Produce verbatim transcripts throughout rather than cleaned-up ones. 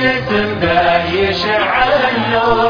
مجلس به يشع النور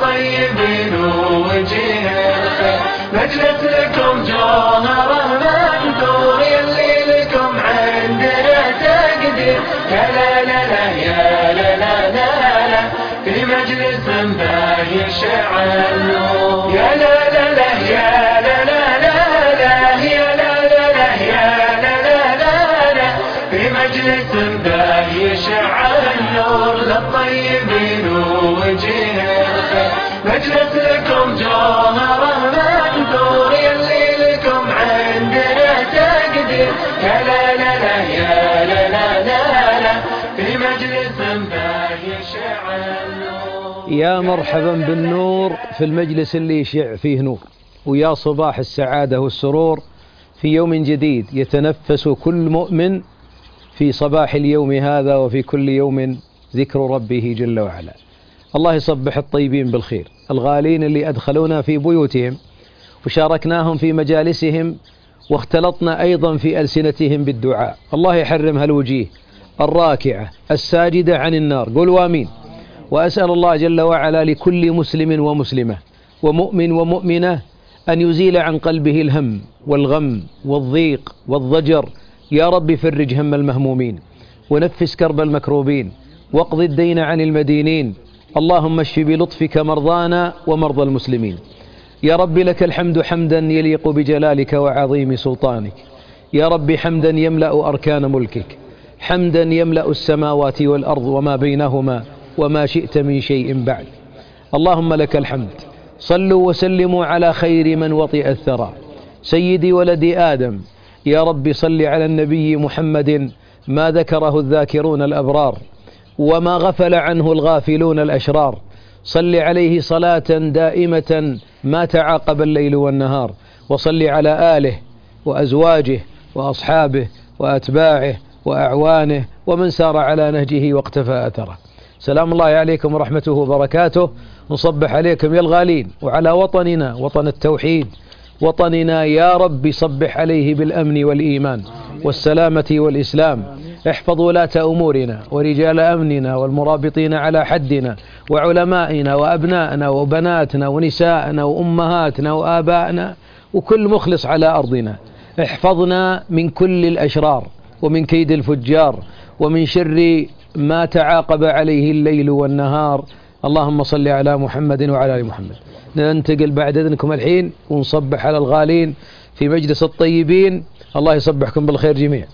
للطيبين ووجيه الخير. مجلس لكم جوهره منثور يلي لكم عندنا تقدير. يا لا لا لا يا لا لا لا لا في مجلس به يشع النور. يا لا لا لا يا لا لا لا لا يا لا لا لا يا لا لا لا لا في مجلس به يشع النور للطيبين ووجيه الخير. مجلس لكم جوهره منثور يلي لكم عندنا تقدير. يا لا لا لا يا لا لا لا لا في مجلس به يشع النور. يا مرحبا بالنور في المجلس اللي يشع فيه نور، ويا صباح السعادة والسرور في يوم جديد يتنفس كل مؤمن في صباح اليوم هذا وفي كل يوم ذكر ربه جل وعلا. الله يصبح الطيبين بالخير، الغالين اللي أدخلونا في بيوتهم وشاركناهم في مجالسهم واختلطنا أيضا في ألسنتهم بالدعاء. الله يحرم هالوجيه الراكعة الساجدة عن النار، قولوا آمين. وأسأل الله جل وعلا لكل مسلم ومسلمة ومؤمن ومؤمنة أن يزيل عن قلبه الهم والغم والضيق والضجر. يا رب فرج هم المهمومين ونفس كرب المكروبين واقض الدين عن المدينين. اللهم اشف بلطفك مرضانا ومرضى المسلمين. يا رب لك الحمد حمدا يليق بجلالك وعظيم سلطانك. يا رب حمدا يملأ أركان ملكك، حمدا يملأ السماوات والأرض وما بينهما وما شئت من شيء بعد. اللهم لك الحمد. صلوا وسلموا على خير من وطئ الثرى سيدي ولد آدم. يا رب صل على النبي محمد ما ذكره الذاكرون الأبرار وما غفل عنه الغافلون الأشرار. صل عليه صلاة دائمة ما تعاقب الليل والنهار، وصل على آله وأزواجه وأصحابه وأتباعه وأعوانه ومن سار على نهجه واقتفى أثره. سلام الله عليكم ورحمته وبركاته. نصبح عليكم يا الغالين وعلى وطننا وطن التوحيد، وطننا يا رب صبح عليه بالأمن والإيمان والسلامة والإسلام. احفظ ولاة أمورنا ورجال أمننا والمرابطين على حدنا وعلمائنا وأبنائنا وبناتنا ونسائنا وأمهاتنا وآبائنا وكل مخلص على أرضنا. احفظنا من كل الأشرار ومن كيد الفجار ومن شر ما تعاقب عليه الليل والنهار. اللهم صل على محمد وعلى آل محمد. ننتقل بعد إذنكم الحين ونصبح على الغالين في مجلس الطيبين. الله يصبحكم بالخير جميعا.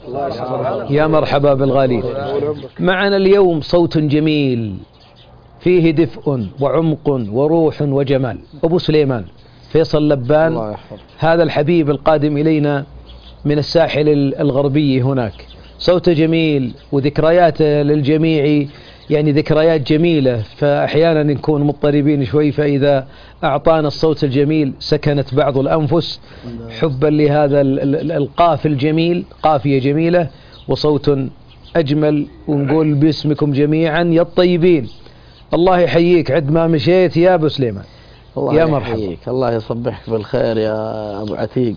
يا مرحبا بالغالين. معنا اليوم صوت جميل فيه دفء وعمق وروح وجمال. أبو سليمان فيصل لبان، هذا الحبيب القادم إلينا من الساحل الغربي هناك، صوت جميل وذكريات للجميع، يعني ذكريات جميلة. فأحيانا نكون مضطربين شوي، فإذا أعطانا الصوت الجميل سكنت بعض الأنفس حبا لهذا القاف الجميل، قافية جميلة وصوت أجمل. ونقول باسمكم جميعا يا الطيبين الله يحييك عد ما مشيت يا أبو سليمان. الله يا مرحبا. يحييك. الله يصبحك بالخير يا أبو عتيق،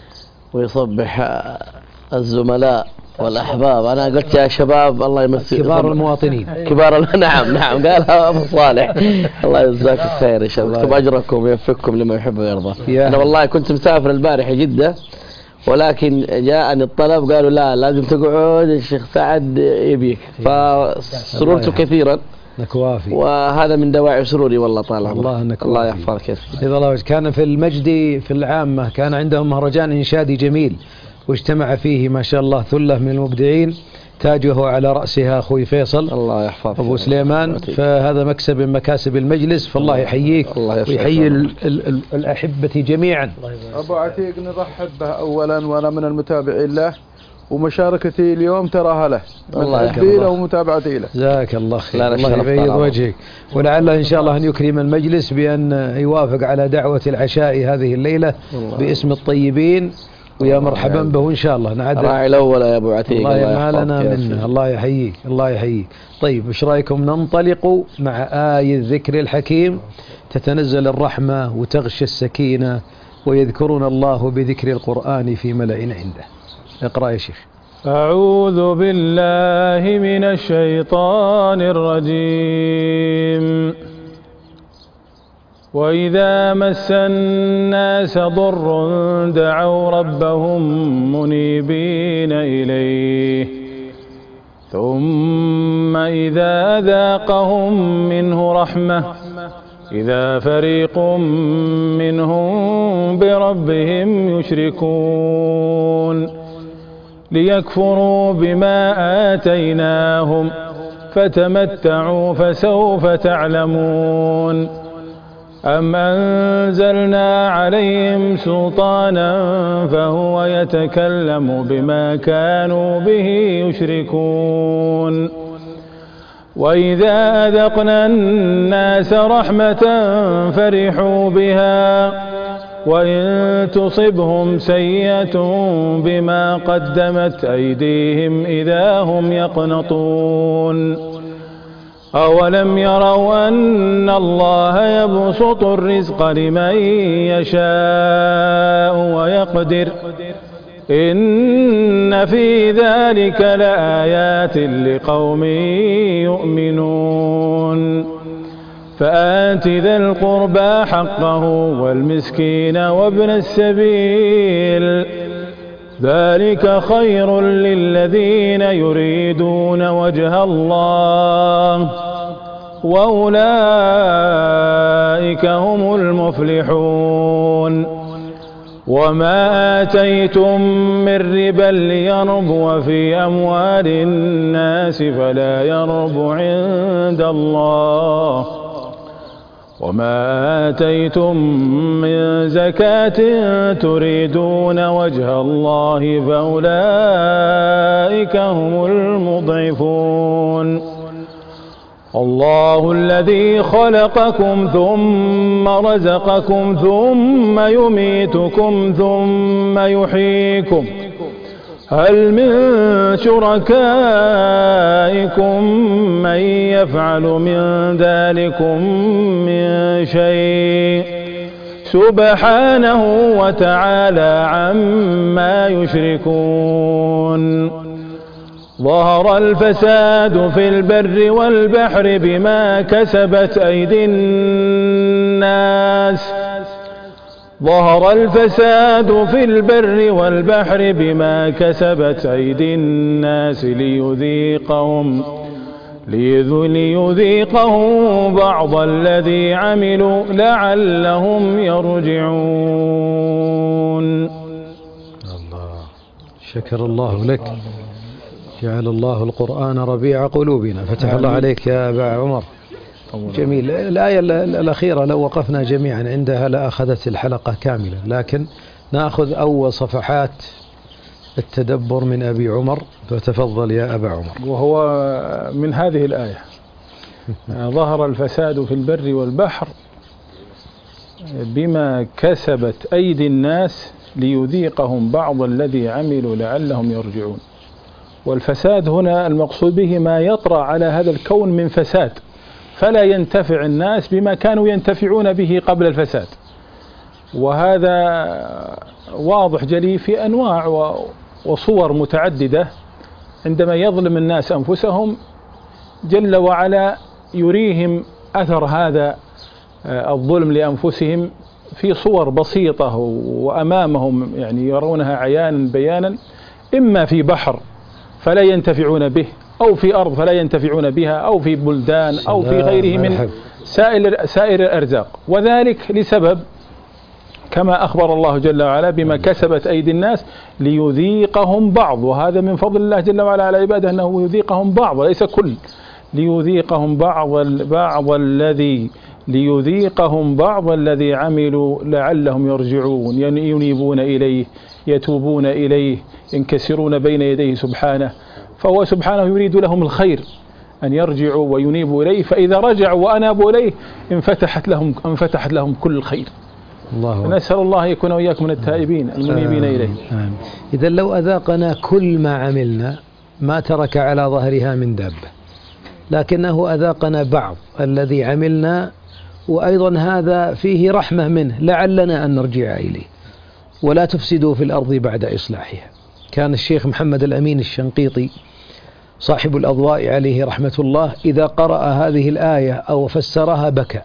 ويصبح الزملاء والأحباب. أنا قلت يا شباب الله يمسك كبار المواطنين كبار نعم نعم قالها أبو صالح. الله يجزاك الخير يا شباب، يكتب أجركم ويوفقكم لما يحب ويرضى. أنا والله كنت مسافر البارحة جدة، ولكن جاءني الطلب قالوا لا لازم تقعد الشيخ سعد يبيك، فسررت كثيرا نكوافي، وهذا من دواعي سروري والله طال عمرك. الله نكوافي. الله يحفظك. إذا الله كان في المجد في العامة كان عندهم مهرجان إنشادي جميل واجتمع فيه ما شاء الله ثلة من المبدعين تاجه على رأسها أخوي فيصل الله يحفظك أبو سليمان. فهذا مكسب من مكاسب المجلس، فالله يحييك ويحيي الأحبة جميعا. أبو عتيق نرحب به أولا، وأنا من المتابعين له، ومشاركتي اليوم تراها له، الله حبي له ومتابعتي له. جزاك الله خير، الله يبيض وجهك. ولعل إن شاء الله أن يكرم المجلس بأن يوافق على دعوة العشاء هذه الليلة باسم الطيبين، ويا مرحبا به إن شاء الله. نعد راعي الأول يا أبو عتيق. الله ما لنا منه. الله يحييك الله يحييك. طيب إيش رأيكم ننطلق مع آية الذكر الحكيم؟ تتنزل الرحمة وتغشى السكينة ويذكرون الله بذكر القرآن في ملأ عنده. اقرأ يا شيخ. أعوذ بالله من الشيطان الرجيم. وإذا مس الناس ضر دعوا ربهم منيبين إليه ثم إذا أذاقهم منه رحمة إذا فريق منهم بربهم يشركون ليكفروا بما آتيناهم فتمتعوا فسوف تعلمون أم أنزلنا عليهم سلطانا فهو يتكلم بما كانوا به يشركون وإذا أذقنا الناس رحمة فرحوا بها وإن تصبهم سيئة بما قدمت أيديهم إذا هم يقنطون أولم يروا أن الله يبسط الرزق لمن يشاء ويقدر إن في ذلك لآيات لقوم يؤمنون فآت ذا القربى حقه والمسكين وابن السبيل ذلك خير للذين يريدون وجه الله وأولئك هم المفلحون وما آتيتم من ربا ليربو في أموال الناس فلا يربو عند الله وما آتيتم من زكاة تريدون وجه الله فأولئك هم المضعفون الله الذي خلقكم ثم رزقكم ثم يميتكم ثم يحييكم هل من شركائكم من يفعل من ذلكم من شيء سبحانه وتعالى عما يشركون ظهر الفساد في البر والبحر بما كسبت أيدي الناس ظهر الفساد في البر والبحر بما كسبت أيدي الناس ليذيقهم ليذيقهم بعض الذي عملوا لعلهم يرجعون. الله شكر الله لك، جعل الله القرآن ربيع قلوبنا. فتح الله عليك يا أبا عمر. جميل. الآية الأخيرة لو وقفنا جميعا عندها لأخذت الحلقة كاملة، لكن نأخذ أول صفحات التدبر من أبي عمر، فتفضل يا أبا عمر. وهو من هذه الآية ظهر الفساد في البر والبحر بما كسبت أيدي الناس ليذيقهم بعض الذي عملوا لعلهم يرجعون. والفساد هنا المقصود به ما يطرأ على هذا الكون من فساد، فلا ينتفع الناس بما كانوا ينتفعون به قبل الفساد. وهذا واضح جلي في أنواع وصور متعددة. عندما يظلم الناس أنفسهم جل وعلا يريهم أثر هذا الظلم لأنفسهم في صور بسيطة وأمامهم، يعني يرونها عيانا بيانا، إما في بحر فلا ينتفعون به، أو في أرض فلا ينتفعون بها، أو في بلدان، أو في غيره من سائر سائر الأرزاق. وذلك لسبب كما أخبر الله جل وعلا بما كسبت أيدي الناس ليذيقهم بعض، وهذا من فضل الله جل وعلا على عباده أنه يذيقهم بعض وليس كل، ليذيقهم بعض بعض الذي ليذيقهم بعض الذي عملوا لعلهم يرجعون، يعني ينيبون إليه، يتوبون إليه، ينكسرون بين يديه سبحانه. فهو سبحانه يريد لهم الخير، أن يرجعوا وينيبوا إليه، فإذا رجعوا وأنابوا إليه انفتحت لهم انفتحت لهم كل الخير. الله نسأل الله يكون وإياكم من التائبين المنيبين آه إليه. آه. إذا لو أذاقنا كل ما عملنا ما ترك على ظهرها من دابة، لكنه أذاقنا بعض الذي عملنا، وأيضا هذا فيه رحمة منه لعلنا أن نرجع إليه. ولا تفسدوا في الأرض بعد إصلاحها، كان الشيخ محمد الأمين الشنقيطي صاحب الأضواء عليه رحمة الله إذا قرأ هذه الآية أو فسرها بكى،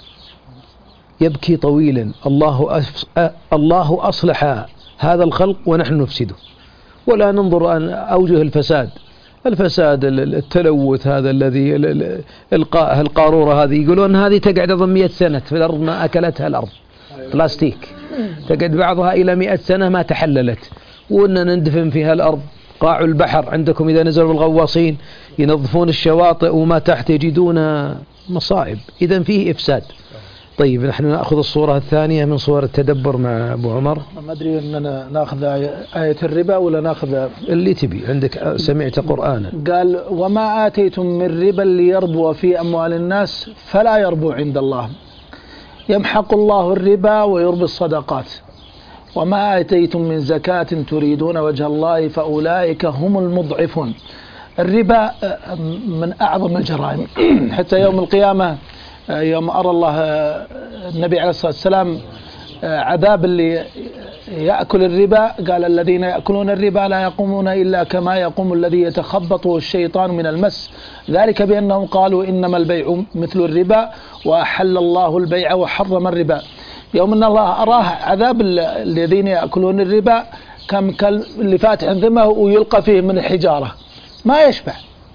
يبكي طويلا. الله الله أصلح هذا الخلق ونحن نفسده، ولا ننظر أن أوجه الفساد الفساد التلوث هذا الذي القاء القارورة هذه يقولون هذه تقعد أظن مئة سنة في الأرض ما أكلتها الأرض، بلاستيك تقعد بعضها إلى مئة سنة ما تحللت، وإن نندفن فيها الأرض. قاع البحر عندكم إذا نزلوا الغواصين ينظفون الشواطئ وما تحت يجدون مصائب، إذا فيه إفساد. طيب نحن نأخذ الصورة الثانية من صور التدبر مع أبو عمر. ما أدري أننا نأخذ آية الربا ولا نأخذ اللي تبي، عندك سمعت قرآنا. قال وما آتيتم من ربا ليربو في أموال الناس فلا يربو عند الله يمحق الله الربا ويربي الصدقات وما آتيتم من زكاة تريدون وجه الله فأولئك هم المضعفون. الربا من أعظم الجرائم حتى يوم القيامة، يوم أرى الله النبي عليه الصلاة والسلام عذاب اللي يأكل الربا، قال الذين يأكلون الربا لا يقومون إلا كما يقوم الذي يتخبطه الشيطان من المس، ذلك بأنهم قالوا إنما البيع مثل الربا وأحل الله البيع وحرم الربا. يوم أن الله أراه عذاب الذين يأكلون الربا كم اللي فاتح ذمه ويلقى فيه من الحجارة ما يشبع.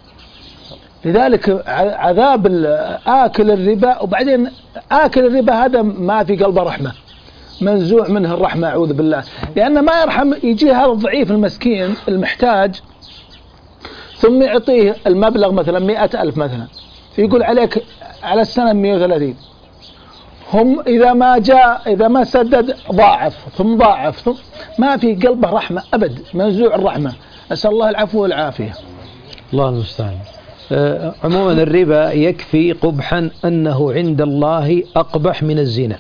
لذلك عذاب آكل الربا، وبعدين آكل الربا هذا ما في قلبه رحمة، منزوع منه الرحمة أعوذ بالله، لأن ما يرحم. يجي هذا الضعيف المسكين المحتاج ثم يعطيه المبلغ مثلا مئة ألف مثلا، يقول عليك على السنة مئة وثلاثين، هم إذا ما جاء إذا ما سدد ضاعف ثم ضاعف ثم ما في قلبه رحمة أبد، منزوع الرحمة. أسأل الله العفو والعافية. الله المستعان. أه عموما الربا يكفي قبحا أنه عند الله أقبح من الزنا،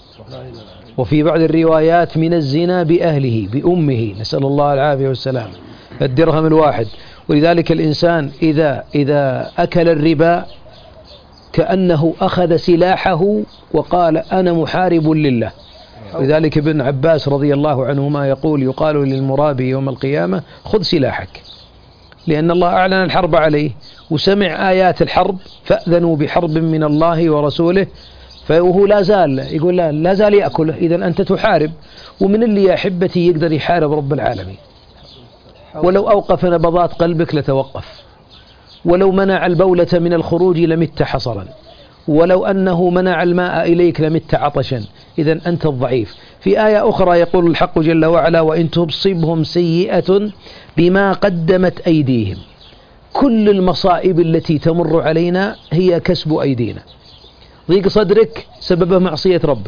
وفي بعض الروايات من الزنا بأهله بأمه، نسأل الله العافية والسلام، الدرهم الواحد. ولذلك الإنسان إذا إذا أكل الربا كأنه أخذ سلاحه وقال أنا محارب لله. لذلك ابن عباس رضي الله عنهما يقول يقال للمرابي يوم القيامة خذ سلاحك، لأن الله أعلن الحرب عليه وسمع آيات الحرب فأذنوا بحرب من الله ورسوله، فهو لا زال يقول لا, لا زال يأكله. إذن أنت تحارب، ومن اللي يا أحبتي يقدر يحارب رب العالمين؟ ولو أوقف نبضات قلبك لتوقف، ولو منع البولة من الخروج لمت حصرا، ولو أنه منع الماء إليك لمت عطشا. إذن أنت الضعيف. في آية أخرى يقول الحق جل وعلا وإن تصبهم سيئة بما قدمت أيديهم. كل المصائب التي تمر علينا هي كسب أيدينا. ضيق صدرك سببه معصية ربك،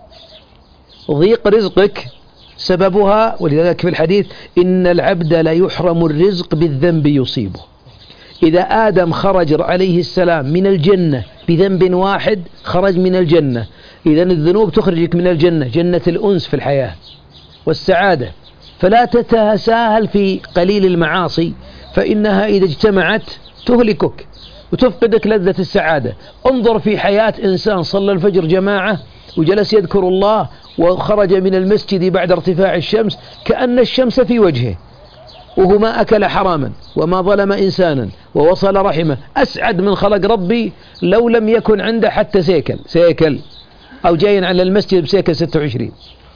ضيق رزقك سببها، ولذلك في الحديث إن العبد لا يحرم الرزق بالذنب يصيبه. إذا آدم خرج عليه السلام من الجنة بذنب واحد خرج من الجنة، إذا الذنوب تخرجك من الجنة، جنة الأنس في الحياة والسعادة. فلا تتساهل في قليل المعاصي، فإنها إذا اجتمعت تهلكك وتفقدك لذة السعادة. انظر في حياة إنسان صلى الفجر جماعة وجلس يذكر الله وخرج من المسجد بعد ارتفاع الشمس كأن الشمس في وجهه، وهو ما أكل حراما وما ظلم إنسانا ووصل رحمه، أسعد من خلق ربي لو لم يكن عنده حتى سيكل سيكل أو جاي على المسجد بسيكل ستة وعشرين،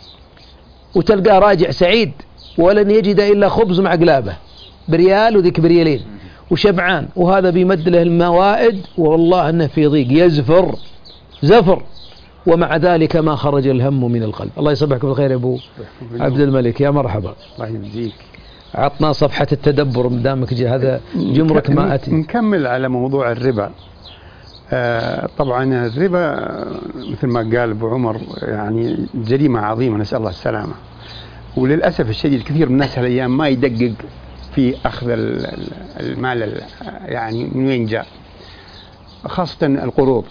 وتلقاه راجع سعيد ولن يجد إلا خبز مع قلابه بريال وذيك بريالين وشبعان، وهذا بيمد له الموائد والله أنه في ضيق يزفر زفر، ومع ذلك ما خرج الهم من القلب. الله يصبحك بالخير يا أبو عبد الملك، يا مرحبا. الله يجزيك. عطنا صفحة التدبر مدامك جي هذا جمرك ما أتي. نكمل على موضوع الربا. آه طبعا الربا مثل ما قال أبو عمر يعني جريمة عظيمة، نسأل الله السلامة. وللأسف الشديد كثير من الناس هالأيام ما يدقق في أخذ المال يعني من وين جاء، خاصة القروض،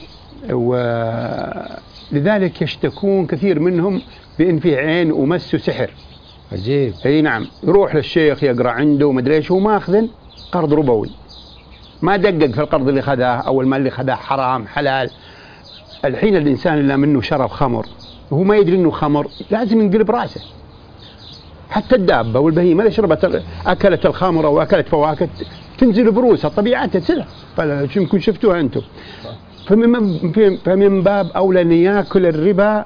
ولذلك يشتكون كثير منهم بأن في عين ومس وسحر. عجيب. اي نعم، يروح للشيخ يقرأ عنده ومدري ايش، هو ماخذ قرض ربوي، ما دقق في القرض اللي خذاه او المال اللي خذاه حرام حلال. الحين الانسان اللي منه شرب خمر وهو ما يدري انه خمر لازم ينقلب راسه. حتى الدابة والبهيمة إذا شربت أكلت الخمرة وأكلت فواكه تنزل بروسها طبيعتها كذا، فلا يمكن شفتوها أنتم. فمن فمن باب أولى أن يأكل الربا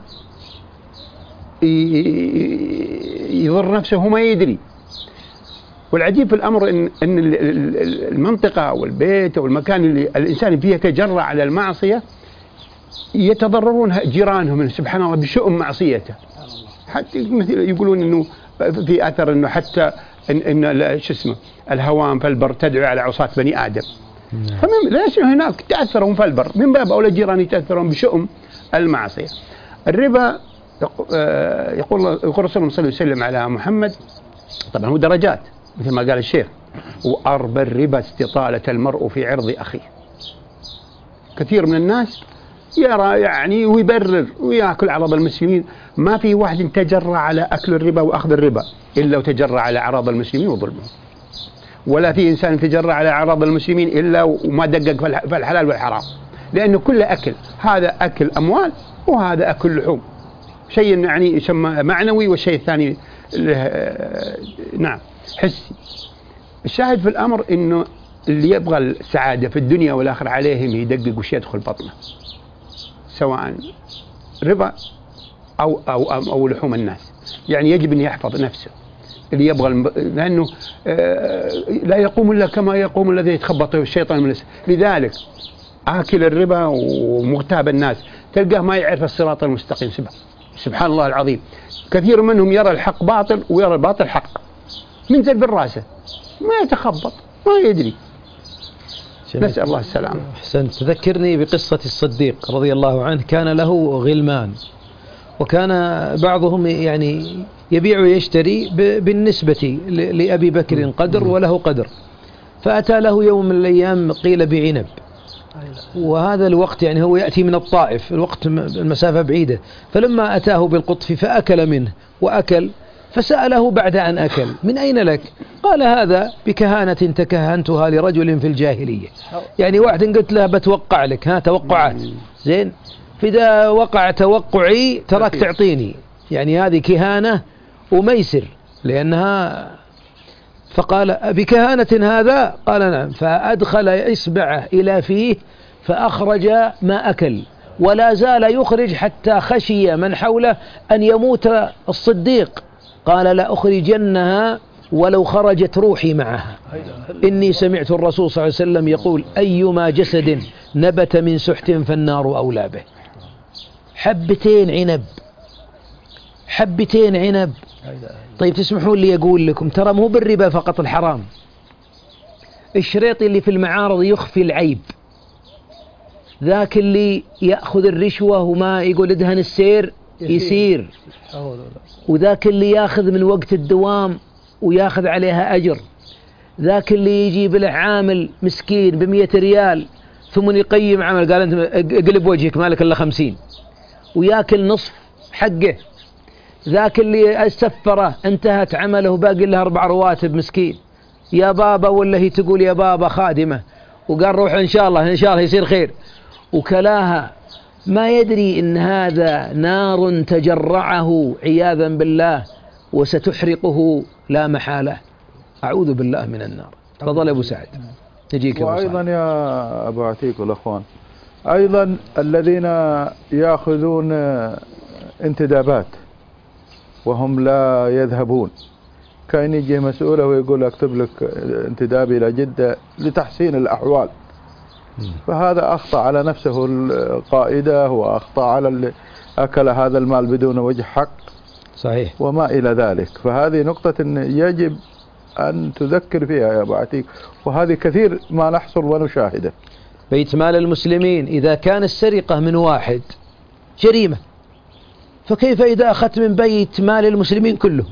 يضر نفسه وما يدري. والعجيب في الأمر إن إن المنطقة أو البيت أو المكان اللي الإنسان فيه يتجرأ على المعصية يتضررون جيرانهم سبحان الله بشؤم معصيته. حتى مثل يقولون إنه في أثر إنه حتى إن إن شو اسمه الهوام فالبر تدعو على عصاة بني آدم. فمن ليش هناك تأثرهم فالبر من باب أولى جيران يتأثرون بشؤم المعصية. الربا يقول يقول رسول الله صلى الله عليه وسلم على محمد، طبعا هو درجات مثل ما قال الشيخ، وأربى الربا استطالة المرء في عرض أخيه. كثير من الناس يرى يعني ويبرر ويأكل عرض المسلمين، ما في واحد تجرى على أكل الربا وأخذ الربا إلا وتجرى على عراض المسلمين وظلمهم، ولا في إنسان تجرى على عراض المسلمين إلا وما دقق في الحلال والحرام، لأنه كل أكل، هذا أكل أموال وهذا أكل لحوم، شيء يعني يسمى معنوي والشيء الثاني نعم حسي. الشاهد في الأمر إنه اللي يبغى السعادة في الدنيا والآخرة عليهم يدقق وش يدخل بطنه، سواء ربا أو أو أو, أو لحوم الناس. يعني يجب أن يحفظ نفسه اللي يبغى الم... لأنه لا يقوم إلا كما يقوم الذي يتخبطه الشيطان من الناس. لذلك آكل الربا ومغتاب الناس تلقاه ما يعرف الصراط المستقيم. سبحان الله العظيم، كثير منهم يرى الحق باطل ويرى الباطل حق، منزل بالراسه ما يتخبط ما يدري. نسأل الله السلامة. أحسنت. تذكرني بقصة الصديق رضي الله عنه، كان له غلمان وكان بعضهم يعني يبيع ويشتري بالنسبة لأبي بكر قدر وله قدر، فأتى له يوم من الأيام قيل بعنب، وهذا الوقت يعني هو يأتي من الطائف، الوقت المسافة بعيدة، فلما أتاه بالقطف فأكل منه وأكل، فسأله بعد أن أكل من أين لك؟ قال هذا بكهانة تكهنتها لرجل في الجاهلية. يعني واحد قلت له بتوقع لك، ها توقعات زين، فإذا وقع توقعي تراك تعطيني، يعني هذه كهانة وميسر لأنها. فقال بكهانة هذا؟ قال نعم. فأدخل إصبعه إلى فيه فأخرج ما أكل، ولا زال يخرج حتى خشي من حوله أن يموت الصديق. قال لا أخرجنها ولو خرجت روحي معها، إني سمعت الرسول صلى الله عليه وسلم يقول أيما جسد نبت من سحت فالنار أولى به. حبتين عنب، حبتين عنب. طيب تسمحون لي أقول لكم ترى مو بالربا فقط الحرام، الشريط اللي في المعارض يخفي العيب، ذاك اللي يأخذ الرشوة وما يقول ادهن السير يسير، وذاك اللي ياخذ من وقت الدوام وياخذ عليها أجر، ذاك اللي يجيب له عامل مسكين بمية ريال ثم يقيم عمل قال أنت اقلب وجهك مالك إلا خمسين وياكل نصف حقه، ذاك اللي سفره انتهت عمله باقي له أربع رواتب مسكين يا بابا، ولا هي تقول يا بابا خادمة وقال روح إن شاء الله إن شاء الله يصير خير، وكلاها ما يدري إن هذا نار تجرعه عياذا بالله وستحرقه لا محالة. أعوذ بالله من النار. تفضل أبو سعد. نجيك. وأيضا يا أبو عتيق والأخوان، أيضا الذين يأخذون انتدابات وهم لا يذهبون، كان يجي مسؤوله ويقول اكتب لك انتداب إلى جدة لتحسين الأحوال، فهذا أخطأ على نفسه القائدة وأخطأ على اللي أكل هذا المال بدون وجه حق. صحيح. وما إلى ذلك. فهذه نقطة إن يجب أن تذكر فيها يا أبو عتيق، وهذه كثير ما نحصل ونشاهده. بيت مال المسلمين إذا كان السرقة من واحد جريمة، فكيف إذا أخذت من بيت مال المسلمين كله؟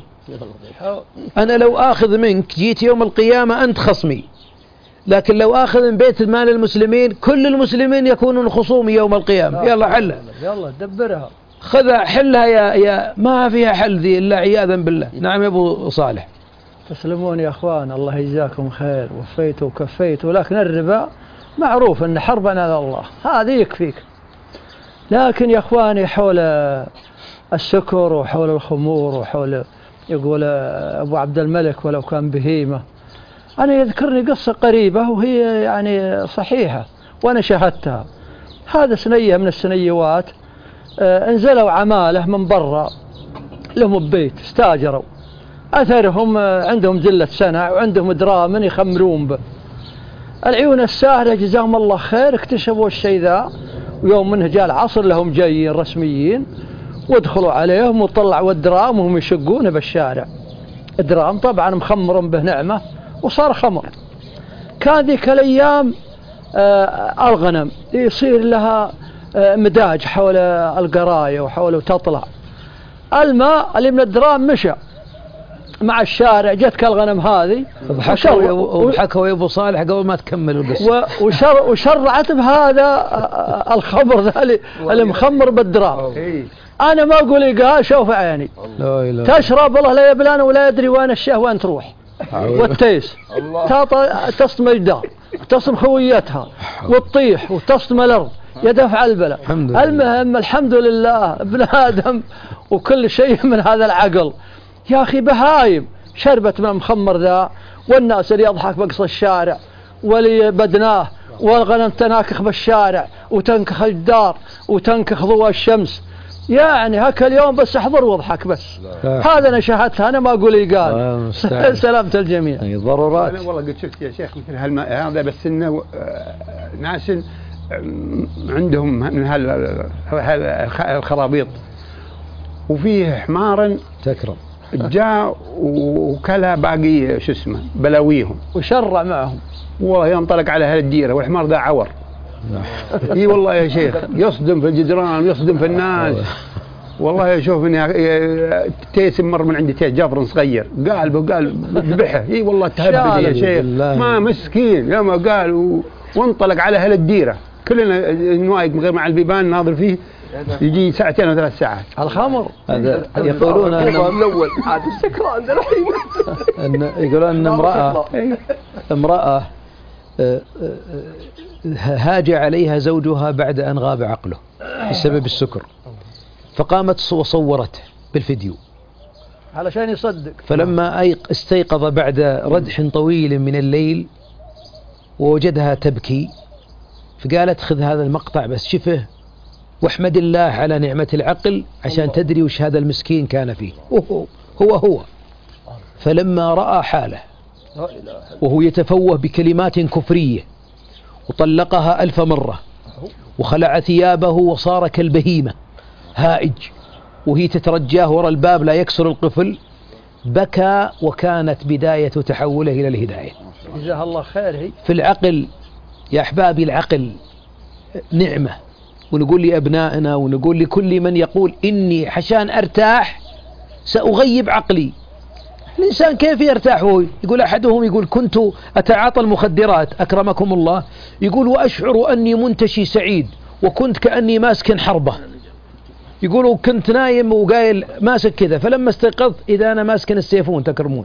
أنا لو آخذ منك جيت يوم القيامة أنت خصمي، لكن لو آخذ من بيت مال المسلمين كل المسلمين يكونون خصومي يوم القيامة. يلا حلها، يلا دبرها، خذها حلها يا يا ما فيها حل ذي إلا عياذا بالله. نعم يا أبو صالح. تسلمون يا أخوان، الله يجزاكم خير، وفيتوا وكفيتوا. لكن الربا معروف أن حربا على الله، هذه يكفيك. لكن يا أخواني حول السكر وحول الخمور وحول يقول أبو عبد الملك ولو كان بهيمة. أنا يذكرني قصة قريبة وهي يعني صحيحة وأنا شاهدتها. هذا سنية من السنيوات انزلوا عمالة من برا لهم ببيت استاجروا، أثرهم عندهم جلة سنع وعندهم دراما يخمرون به. العيون الساهرة جزاهم الله خير اكتشفوا الشيء ذا، ويوم منه جاء العصر لهم جايين رسميين وادخلوا عليهم وطلعوا الدرام وهم يشقونه بالشارع. الدرام طبعا مخمر به نعمة وصار خمر. كان ذيك الأيام آه الغنم يصير لها آه مداج حول القراية وحوله تطلع. الماء اللي من الدرام مشى مع الشارع، جتك الغنم هذه وضحكوا يا ابو صالح قبل ما تكمل القصه وشر وشرعت بهذا الخمر ذا اللي مخمر بالدرام. انا ما اقول قال شوف عيني تشرب والله لا يبلان ولا يدري وين الشهوه وين تروح والتيس تصدم الدار تصدم خويتها وتطيح وتصدم الارض يدفع البلاء. المهم الحمد لله ابن ادم وكل شيء من هذا العقل. يا أخي بهايم شربت من المخمر ذا، والناس اللي يضحك بقص الشارع واللي بدناه، والغنم تناكخ بالشارع وتنكخ الدار وتنكخ ضوء الشمس. يعني هكا اليوم بس احضر واضحك بس. هذا أنا شاهدتها، أنا ما أقول يقال. سلامة الجميع. يعني ضرورات. أنا والله قد شفت يا شيخ مثل هالماء هذا، بس إنه ناس عندهم من هالخرابيط وفيه حمار تكرم جاء وكلا باقي شو اسمه بلاويهم وشرع معهم، والله ينطلق على هالديره والحمار ذا عور. اي والله يا شيخ يصدم في الجدران ويصدم في الناس. والله شوف اني تيس مر من عندي تيس جافر صغير قال قال ذبحه. اي والله تهبد يا شيخ ما مسكين يا ما قال وانطلق على هالديره كلنا نوايق من غير مع البيبان ناظر فيه يجي ساعتين او ثلاث ساعات. الخمر هذا يقولون ان الاول عاد السكران الحين ان يقولون ان امراه امراه هاج عليها زوجها بعد ان غاب عقله بسبب السكر، فقامت وصورته بالفيديو علشان يصدق. فلما استيقظ بعد ردح طويل من الليل ووجدها تبكي، فقالت خذ هذا المقطع بس شفه واحمد الله على نعمة العقل عشان تدري وش هذا المسكين كان فيه. هو هو, هو. فلما رأى حاله وهو يتفوه بكلمات كفرية وطلقها ألف مرة وخلع ثيابه وصار كالبهيمة هائج وهي تترجاه وراء الباب لا يكسر القفل، بكى وكانت بداية تحوله إلى الهداية. جزاه الله خير. هي في العقل يا أحبابي، العقل نعمة، ونقول لأبنائنا ونقول لكل من يقول إني عشان أرتاح سأغيب عقلي. الإنسان كيف يرتاح؟ هو يقول أحدهم يقول كنت أتعاطى المخدرات أكرمكم الله، يقول وأشعر أني منتشي سعيد وكنت كأني ماسك حربة. يقولوا كنت نايم وقايل ماسك كذا، فلما استيقظت إذا أنا ماسك السيفون تكرمون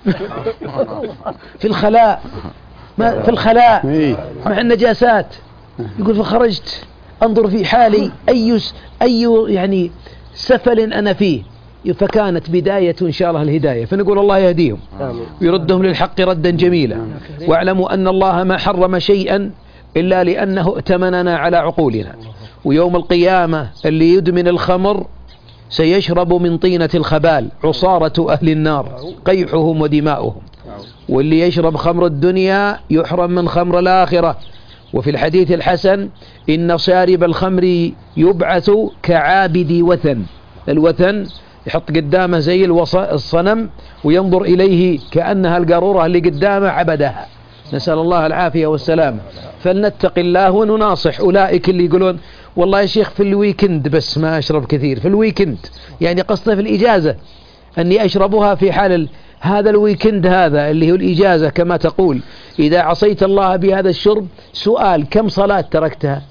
في الخلاء ما في الخلاء مع النجاسات. يقول فخرجت أنظر في حالي أي أي يعني سفل أنا فيه. فكانت بداية إن شاء الله الهداية. فنقول الله يهديهم ويردهم للحق ردا جميلا، واعلموا أن الله ما حرم شيئا إلا لأنه ائتمننا على عقولنا. ويوم القيامة اللي يدمن الخمر سيشرب من طينة الخبال عصارة أهل النار قيحهم ودماؤهم، واللي يشرب خمر الدنيا يحرم من خمر الآخرة. وفي الحديث الحسن إن شارب الخمر يبعث كعابد وثن. الوثن يحط قدامه زي الصنم وينظر إليه كأنها القارورة اللي قدامه عبدها، نسأل الله العافية والسلام. فلنتق الله ونناصح أولئك اللي يقولون والله يا شيخ في الويكند بس ما أشرب كثير. في الويكند يعني قصده في الإجازة أني أشربها في حال هذا الويكند هذا اللي هو الإجازة كما تقول. إذا عصيت الله بهذا الشرب سؤال كم صلاة تركتها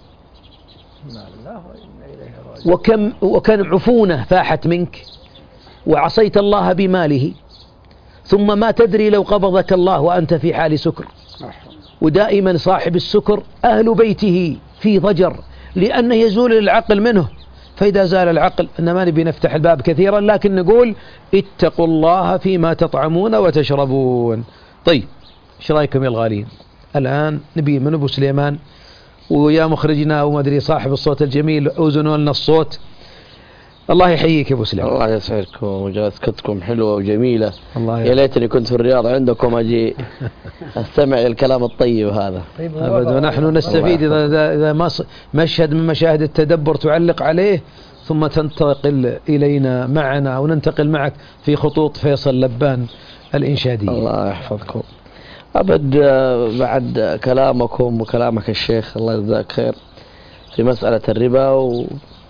وكم وكم عفونة فاحت منك وعصيت الله بماله، ثم ما تدري لو قبضك الله وأنت في حال سكر. ودائما صاحب السكر أهل بيته في ضجر لأنه يزول العقل منه. فإذا زال العقل أن ما نبي نفتح الباب كثيرا، لكن نقول اتقوا الله فيما تطعمون وتشربون. طيب ايش رايكم يا الغالين؟ الآن نبي من أبو سليمان ويا مخرجنا وما أدري صاحب الصوت الجميل أوزنوا لنا الصوت. الله يحييك يا أبو سليمان. الله يسعدكم وجلستكم حلوة وجميلة. الله يا ليتني كنت في الرياض عندكم أجي أستمع الكلام الطيب هذا. أبدا ونحن نستفيد إذا إذا مشهد من مشاهد التدبر تعلق عليه ثم تنتقل إلينا معنا وننتقل معك في خطوط فيصل لبان الإنشادية. الله يحفظكم. أبد بعد كلامكم وكلامك الشيخ الله يجزاك خير في مسألة الربا و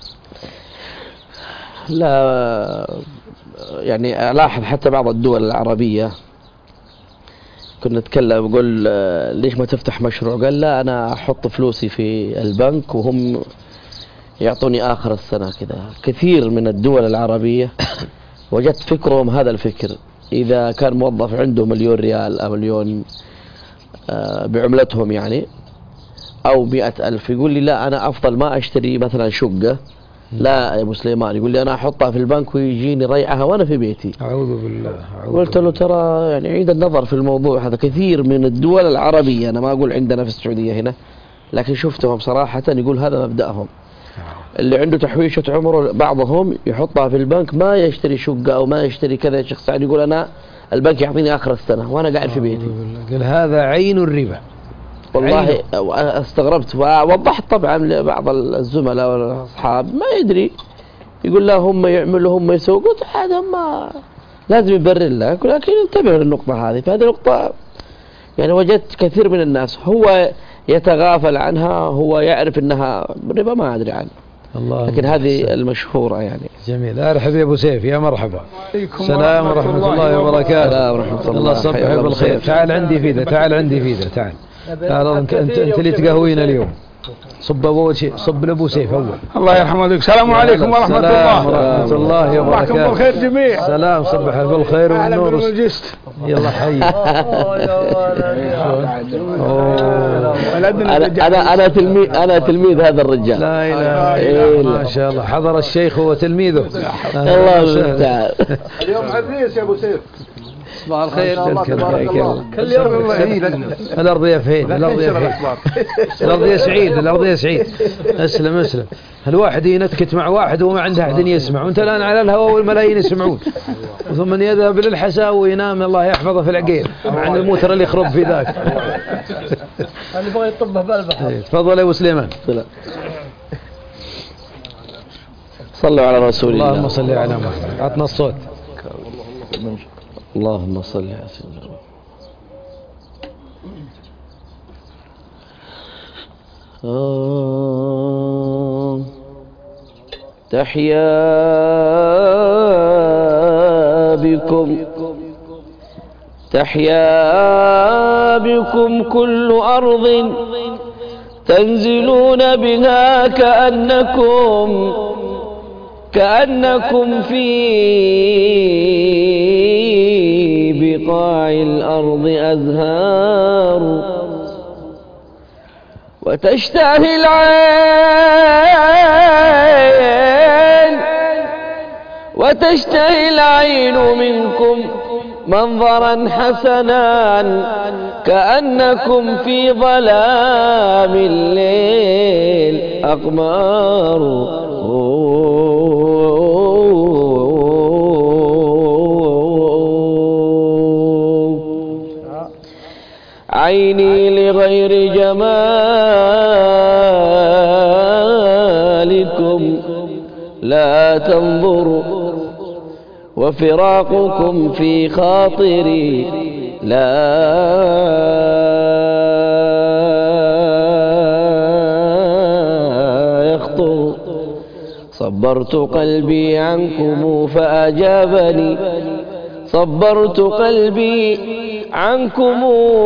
لا يعني ألاحظ حتى بعض الدول العربية كنا نتكلم بقول ليش ما تفتح مشروع؟ قال لا أنا أحط فلوسي في البنك وهم يعطوني آخر السنة كذا. كثير من الدول العربية وجدت فكرهم هذا الفكر، إذا كان موظف عنده مليون ريال أو مليون بعملتهم يعني أو مئة ألف، يقول لي لا أنا أفضل ما أشتري مثلا شقة، لا يا أبو سليمان، يقول لي أنا أحطها في البنك ويجيني ريعها وأنا في بيتي. أعوذ بالله. قلت له ترى يعني عيد النظر في الموضوع هذا. كثير من الدول العربية، أنا ما أقول عندنا في السعودية هنا، لكن شفتهم صراحة يقول هذا مبدأهم. اللي عنده تحويشة عمره بعضهم يحطها في البنك، ما يشتري شقة أو ما يشتري كذا. شخص سعيد يقول أنا البنك يعطيني آخر السنة وأنا قاعد في بيتي. قال هذا عين الربا. والله استغربت ووضحت طبعا لبعض الزملاء والأصحاب ما يدري، يقول لا هم يعملوا هم يسووا. قلت هذا ما لازم يبرر لك، لكن انتبه للنقطة هذه. فهذه نقطة يعني وجدت كثير من الناس هو يتغافل عنها، هو يعرف انها ربا ما ادري عنه، لكن هذه المشهورة يعني. جميل. ارحب يا ابو سيف، يا مرحبا. السلام ورحمة الله وبركاته. السلام ورحمة الله. الله يصبحك بالخير. تعال عندي فيدا، تعال عندي فيدا، تعال. تعال انت انت, انت اللي تقهوينا اليوم. صب اول شيء، صب لابو سيف اول. الله يرحمه ويرحمك. السلام عليكم ورحمة الله. ورحمة الله وبركاته. صبحكم بالخير جميع. سلام، صبح بالخير والنور. يلا حي. انا انا انا تلميذ انا تلميذ هذا الرجال. لا اله الا الله. ما شاء الله حضر الشيخ وتلميذه. الله المستعان. اليوم عريس يا ابو سيف. صباح الخير. كل يوم الأرضية فين؟ الأرضية فين؟ الأرضية سعيد، الأرضية سعيد. اسلم اسلم. الواحد ينكت مع واحد وما عنده أحد يسمع، وأنت الآن على الهواء والملايين يسمعون، ثم يذهب للحساء وينام الله يحفظه في العقيل عن الموتر اللي يخرب في ذاك. اللي بغى يطبه بالبحر. تفضل يا أبو سليمان. صلوا على رسول الله. اللهم صل على محمد. عطنا الصوت. اللهم صل على سيدنا. آه تحيا بكم تحيا بكم كل أرض تنزلون بها كأنكم كأنكم في بقاع الأرض أزهار، وتشتهي العين وتشتهي العين منكم منظرا حسنا كأنكم في ظلام الليل أقمار. عيني لغير جمالكم لا تنظر، وفراقكم في خاطري لا يخطر. صبرت قلبي عنكم فأجابني، صبرت قلبي عنكم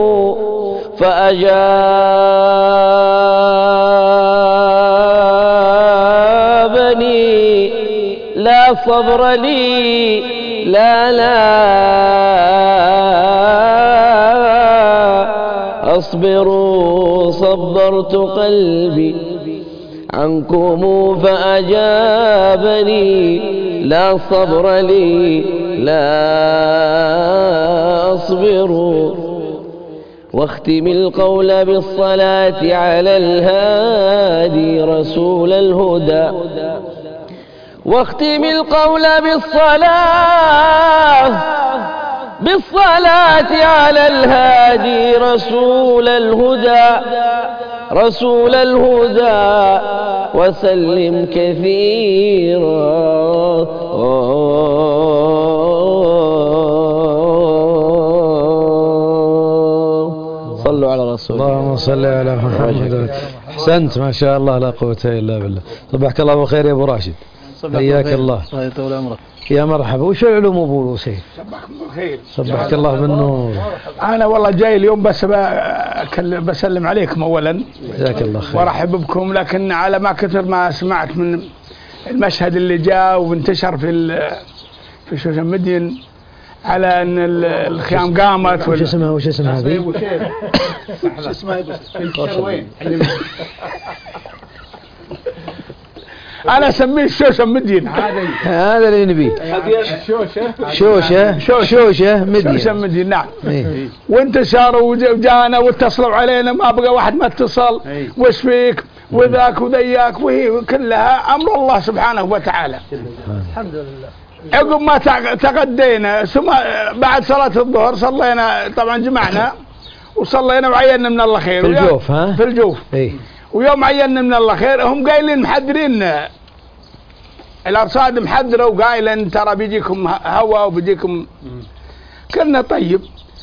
فأجابني. لا صبر لي لا لا أصبر. صبرت قلبي عنكم فأجابني لا صبر لي لا أصبر واختم القول بالصلاة على الهادي رسول الهدى واختم القول بالصلاة بالصلاة على الهادي رسول الهدى رسول الهدى وسلم كثيرا صلوا على رسول الله. اللهم صل على محمد. احسنت ما شاء الله لا قوة الا بالله. صبحك الله بالخير يا ابو راشد. حياك الله. الله يطول عمرك. يا مرحبا. وش العلوم ابو سيف؟ صبحكم بالخير. صبحك الله بالنور. انا والله جاي اليوم بس بسلم عليكم اولا. جزاك الله خير. وارحب بكم، لكن على ما كثر ما سمعت من المشهد اللي جاء وانتشر في في السوشيال ميديا على ان الخيام قامت. وش اسمها وش اسمها هذه؟ وش اسمها وين؟ انا اسميه السوشيال ميديا. هذا اللي نبيه. شوشه شوشه شوشه ميديا. شوشه ميديا نعم. وانتشروا وجانا واتصلوا علينا، ما بقى واحد ما اتصل وش فيك وذاك وذياك، وهي كلها امر الله سبحانه وتعالى. الحمد لله. عقب ما تغدينا ثم بعد صلاة الظهر صلينا طبعا جمعنا وصلينا وعينا من الله خير في الجوف. ها في الجوف. ايه. ويوم عينا من الله خير هم قايلين محذرين، الارصاد محذره وقايلين ترى بيجيكم هواء وبيجيكم. كنا طيب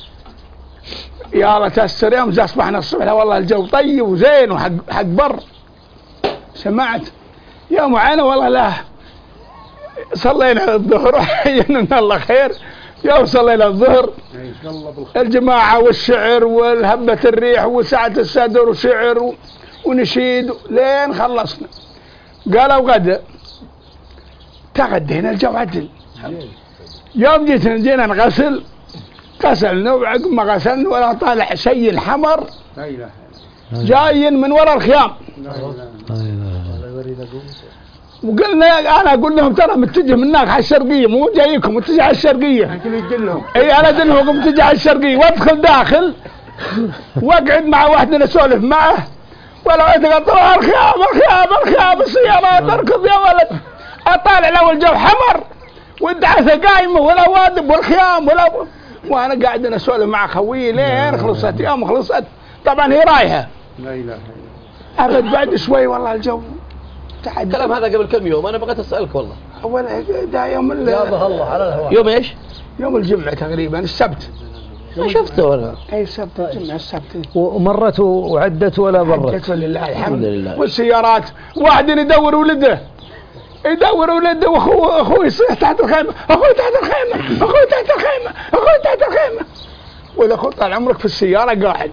يا الله تستر. يوم اصبحنا الصبح والله الجو طيب وزين وحق حق بر. سمعت يوم عينا والله لا صلينا الظهر وعينا من الله خير. يوم صلينا الظهر الجماعة والشعر والهبة الريح وسعة الصدر وشعر ونشيد لين خلصنا. قالوا غدا تغدينا الجو عدل. يوم جيتنا جينا نغسل غسلنا، وعقب ما غسلنا ولا طالع شيء الحمر جايين من وراء الخيام. وقلنا انا اقول لهم ترى متجه من هناك على الشرقيه مو جايكم، متجه على الشرقيه. اي انا ادلهم متجه على الشرقيه. وادخل داخل واقعد مع واحد اسولف معه ولا يتقطعوا الخيام الخيام الخيام السيارات اركض يا ولد. اطالع لو الجو حمر والدعسه قايمه ولا وادب والخيام ولا، وانا قاعد اسولف مع خويي لين خلصت. يوم خلصت طبعا هي رايحه. لا اله الا الله. ابد بعد شوي والله الجو تعدل. الكلام هذا قبل كم يوم انا بغيت اسالك والله. اول ده يوم يا الله على الهواء. يوم ايش؟ يوم الجمعه تقريبا السبت. ما شفته انا. اي السبت الجمعه السبت. ومرت وعدت ولا برت؟ عدت ولله الحمد لله. والسيارات واحد يدور ولده يدور ولده واخوه اخوه يصيح تحت الخيمه، اخوي تحت الخيمه اخوي تحت الخيمه اخوي تحت الخيمه. والاخو طال عمرك في السياره قاعد.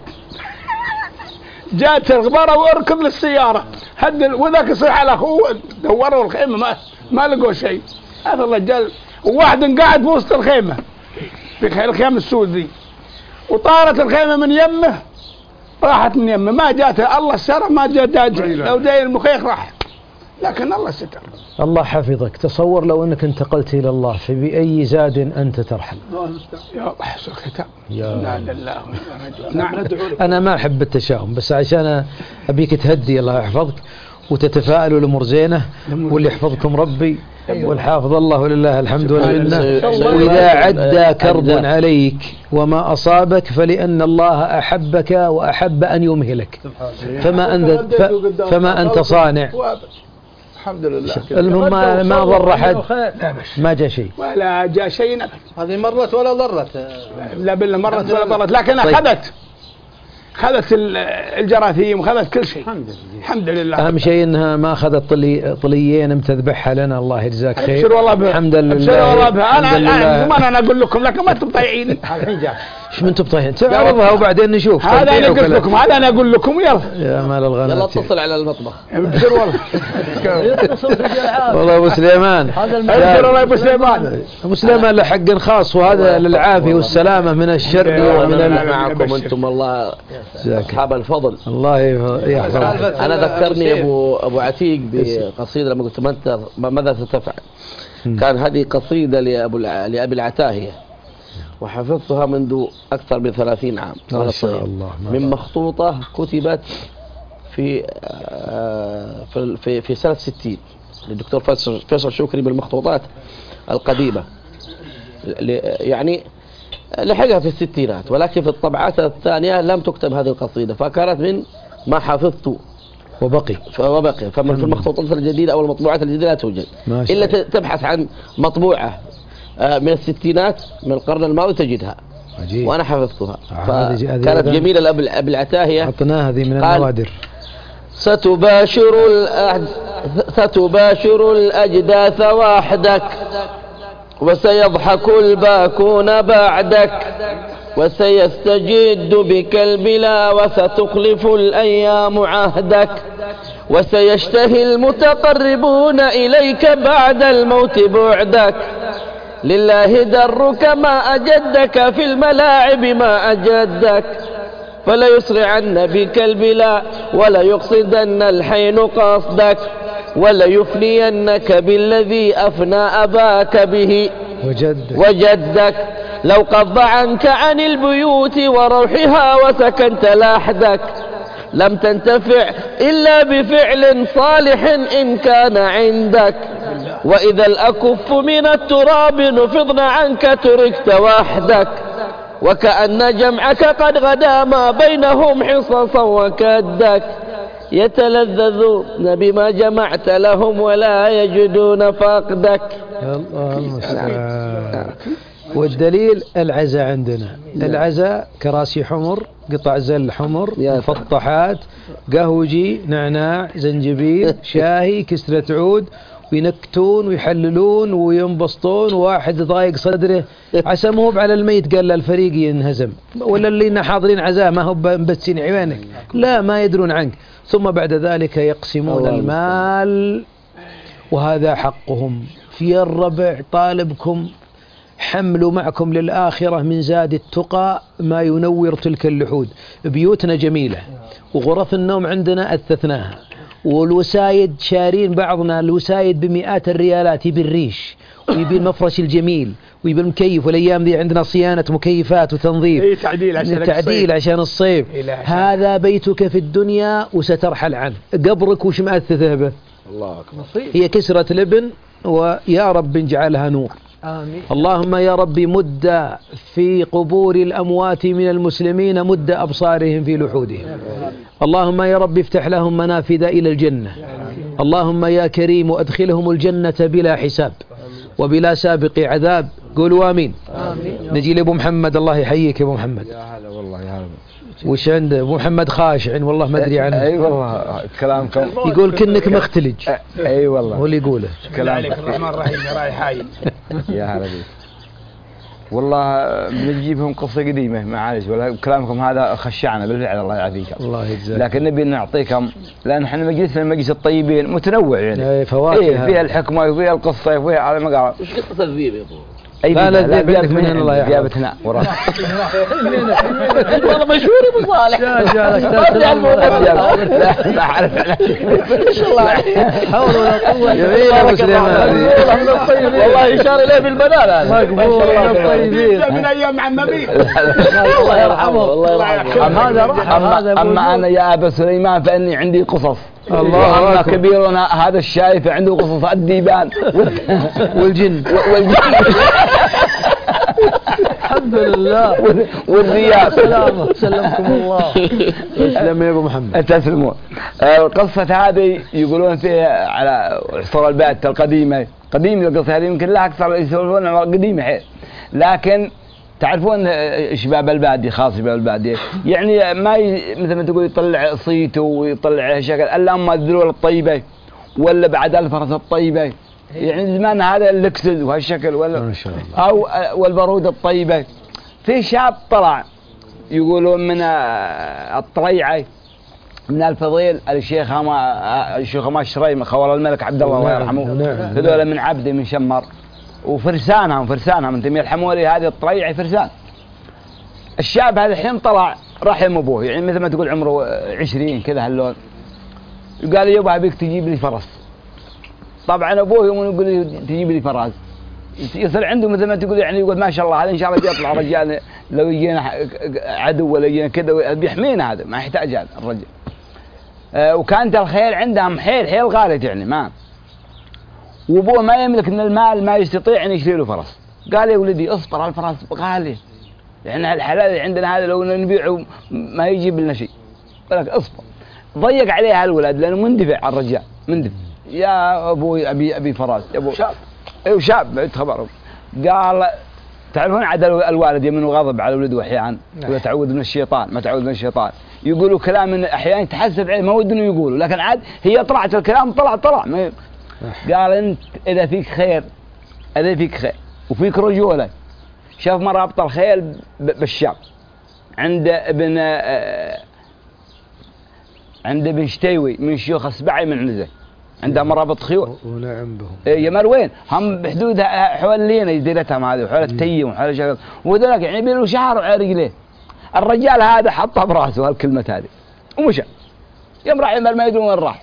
جات الغباره واركض للسياره هد وذاك يصيح على اخوه. دوروا الخيمه ما ما لقوا شيء. هذا الرجال وواحد قاعد في وسط الخيمه في الخيام السود ذي، وطارت الخيمه من يمه راحت من يمه ما جاتها. الله ستر ما جاء داج. لو جاي المخيخ راح، لكن الله ستر. الله حفظك. تصور لو انك انتقلت الى الله فبأي زاد انت ترحل. يا حسن الختام. لا لله. نعم. انا ما احب التشاؤم بس عشان ابيك تهدي الله يحفظك وتتفائل والامور زينه واللي يحفظكم ربي والحافظ الله ولله الحمد والمنه. واذا عدى كرب عليك وما اصابك فلان الله احبك واحب ان يمهلك، فما انت فما انت صانع. الحمد لله. المهم ما, ما ضر احد، ما جاء شيء ولا جاء شيء. هذه مرت ولا ضرت. لا بالله مرت ولا ضرت، لكن اخذت خذت الجراثيم وخذت كل شيء. الحمد لله. الحمد لله. اهم شيء انها ما اخذت طلي طليين متذبحها لنا. الله يجزاك خير. ابشر والله بها. الحمد لله. ابشر والله بها. انا الان انا اقول لكم لكن ما انتم طايعين. الحين جاء ايش من تبطيهن تعرضها وبعدين نشوف. هذا انا قلت لكم، هذا انا اقول لكم. يلا يا مال الغنى. يلا اتصل على المطبخ. ابشر والله. والله ابو سليمان. ابشر والله ابو سليمان. ابو سليمان له حق خاص، وهذا للعافيه والسلامه من الشر ومن معكم انتم والله اصحاب الفضل. الله يحفظك. انا ذكرني ابو ابو عتيق بقصيده لما قلت ماذا ستفعل. كان هذه قصيده لابو لابي العتاهيه، وحفظتها منذ أكثر من ثلاثين عام. ما شاء الله. من مخطوطة كتبت في في في, في سنة ستين للدكتور فيصل شكري بالمخطوطات القديمة، يعني لحقها في الستينات، ولكن في الطبعات الثانية لم تكتب هذه القصيدة، فكانت من ما حفظت وبقي وبقي فمن في المخطوطات الجديدة أو المطبوعات الجديدة لا توجد إلا تبحث عن مطبوعة من الستينات من القرن الماضي تجدها. عجيب. وأنا حفظتها. كانت جميلة لأبي العتاهية. حطناها هذه من النوادر. ستباشر الأحد... ستباشر الأجداث وحدك، وسيضحك الباكون بعدك، وسيستجد بك البلا، وستخلف الأيام عهدك، وسيشتهي المتقربون إليك بعد الموت بعدك. لله درك ما أجدك، في الملاعب ما أجدك، فلا يسرعن بك البلا، ولا يقصدن الحين قصدك، ولا يفنينك بالذي أفنى أباك به وجدك, وجدك. لو قض عنك عن البيوت وروحها وسكنت لحدك، لم تنتفع إلا بفعل صالح إن كان عندك. وإذا الأكف من التراب نفضن عنك تركت وحدك، وكأن جمعك قد غدا ما بينهم حصصا وكدك. يتلذذون بما جمعت لهم ولا يجدون فقدك. الله المستعان. والدليل العزاء عندنا، العزاء كراسي حمر، قطع زل حمر، مفطحات، قهوجي، نعناع، زنجبيل، شاهي، كسرة عود، وينكتون ويحللون وينبسطون، واحد ضايق صدره عسى مو على الميت قال الفريق ينهزم، ولا اللي حاضرين عزاء ما هو مبتسين عيونك، لا ما يدرون عنك. ثم بعد ذلك يقسمون المال، وهذا حقهم. في الربع طالبكم حملوا معكم للآخرة من زاد التقى ما ينور تلك اللحود. بيوتنا جميلة وغرف النوم عندنا أثثناها، والوسايد شارين بعضنا الوسايد بمئات الريالات، يبي الريش ويبي المفرش الجميل ويبي المكيف، والأيام ذي عندنا صيانة مكيفات وتنظيف. إيه تعديل عشان تعديل عشان الصيف. هذا بيتك في الدنيا وسترحل عنه. قبرك وش مأثثه به؟ الله أكبر. هي كسرة لبن، ويا رب اجعلها نور. آمين. اللهم يا ربي مد في قبور الأموات من المسلمين مد أبصارهم في لحودهم. اللهم يا رب افتح لهم منافذ إلى الجنة. اللهم يا كريم أدخلهم الجنة بلا حساب وبلا سابق عذاب. قولوا آمين. آمين. نجي لأبو محمد. الله يحييك يا أبو محمد. يا هلا والله يا هلا. وش عنده أبو محمد؟ خاشع والله ما أدري عنه. أي والله كلامكم. يقول كنك مختلج. أي والله. هو اللي يقوله. كلامك الرحمن الرحيم يا راي حي. يا هلا بيك. والله بنجيبهم قصة قديمة معلش، ولا كلامكم هذا خشعنا بالفعل الله يعافيك. الله يجزاك. لكن نبي نعطيكم، لأن احنا مجلسنا مجلس الطيبين متنوع يعني. اي فواكه. إيه فيها الحكمة وفيها القصة وفيها على ما قال. وش قصة الذيب يا أبو؟ أي لا لا الذيب عندك من هنا الله يحفظك. ذيابة هنا وراك. والله مشهور أبو صالح. لا لا أعرف على. ما شاء الله. حول ولا قوة إلا بالله. والله يشار إليه بالبنان هذا. مقبول من الطيبين. من أيام عمامي. الله يرحمه. الله يرحمه. أما, أما أنا يا أبا سليمان فإني عندي قصص. الله أما كبيرنا هذا الشايف عنده قصص الديبان والجن والجن. الحمد لله. والذياب. سلامة سلمكم الله. تسلم يا ابو محمد. تسلمون. القصة هذه يقولون فيها على عصور البات القديمة، قديمة القصة هذه يمكن لا أكثر يسولفون قديمة حيل، لكن تعرفون شباب البادية خاص شباب البادية يعني ما ي... مثل ما تقول يطلع صيته ويطلع شكل الا اما الذلول الطيبة ولا بعد الفرس الطيبة، يعني زمان هذا اللكسل وهالشكل ولا ما شاء الله. او والبرودة الطيبة. في شاب طلع يقولون من الطليعة من الفضيل الشيخ هما الشيخ هما الشريم خوال الملك عبد الله الله يرحمه، هذول من عبدي من شمر وفرسانهم فرسانهم من تميل الحمولي هذه الطليعة فرسان. الشاب هذا الحين طلع رحم ابوه يعني مثل ما تقول عمره عشرين كذا هاللون، قال لي يبا ابيك تجيب لي فرس. طبعا ابوه يوم يقول لي تجيب لي فرس يصير عنده مثل ما تقول يعني يقول ما شاء الله هذا ان شاء الله يطلع رجال لو يجينا عدو ولا يجينا كذا بيحمينا، هذا ما يحتاج هذا الرجل. آه وكانت الخيل عندهم حيل حيل غالية يعني ما، وابوه ما يملك من المال ما يستطيع ان يشتري له فرس. قال يا ولدي اصبر على الفرس غالي يعني الحلال اللي عندنا هذا لو نبيعه ما يجيب لنا شيء، ولك اصبر. ضيق عليها الولد لانه مندفع على الرجال مندفع، يا ابوي ابي ابي فراس يا ابو شاب ايوه شاب بعد خبره. قال تعرفون عاد الوالد يمن غضب على ولده احيانا ولا تعود من الشيطان ما تعود من الشيطان، يقولوا كلام احيانا تحسب عليه ما ود انه يقوله لكن عاد هي طلعت الكلام طلع طلع ما. قال انت اذا فيك خير اذا فيك خير وفيك رجوله، شاف مرابط الخيل بالشام عند ابن عند ابن شتيوي من شيوخ السبعي من عنزه عنده مرابط خيول ونعم بهم يا مروين هم بحدود حول لينا جزيرتهم هذه حول التيم وحول شغل وذلك يعني بينه شعر على رجليه. الرجال هذا حطها براسه هالكلمة هذه ومشى يوم راح يمر ما يدري وين راح.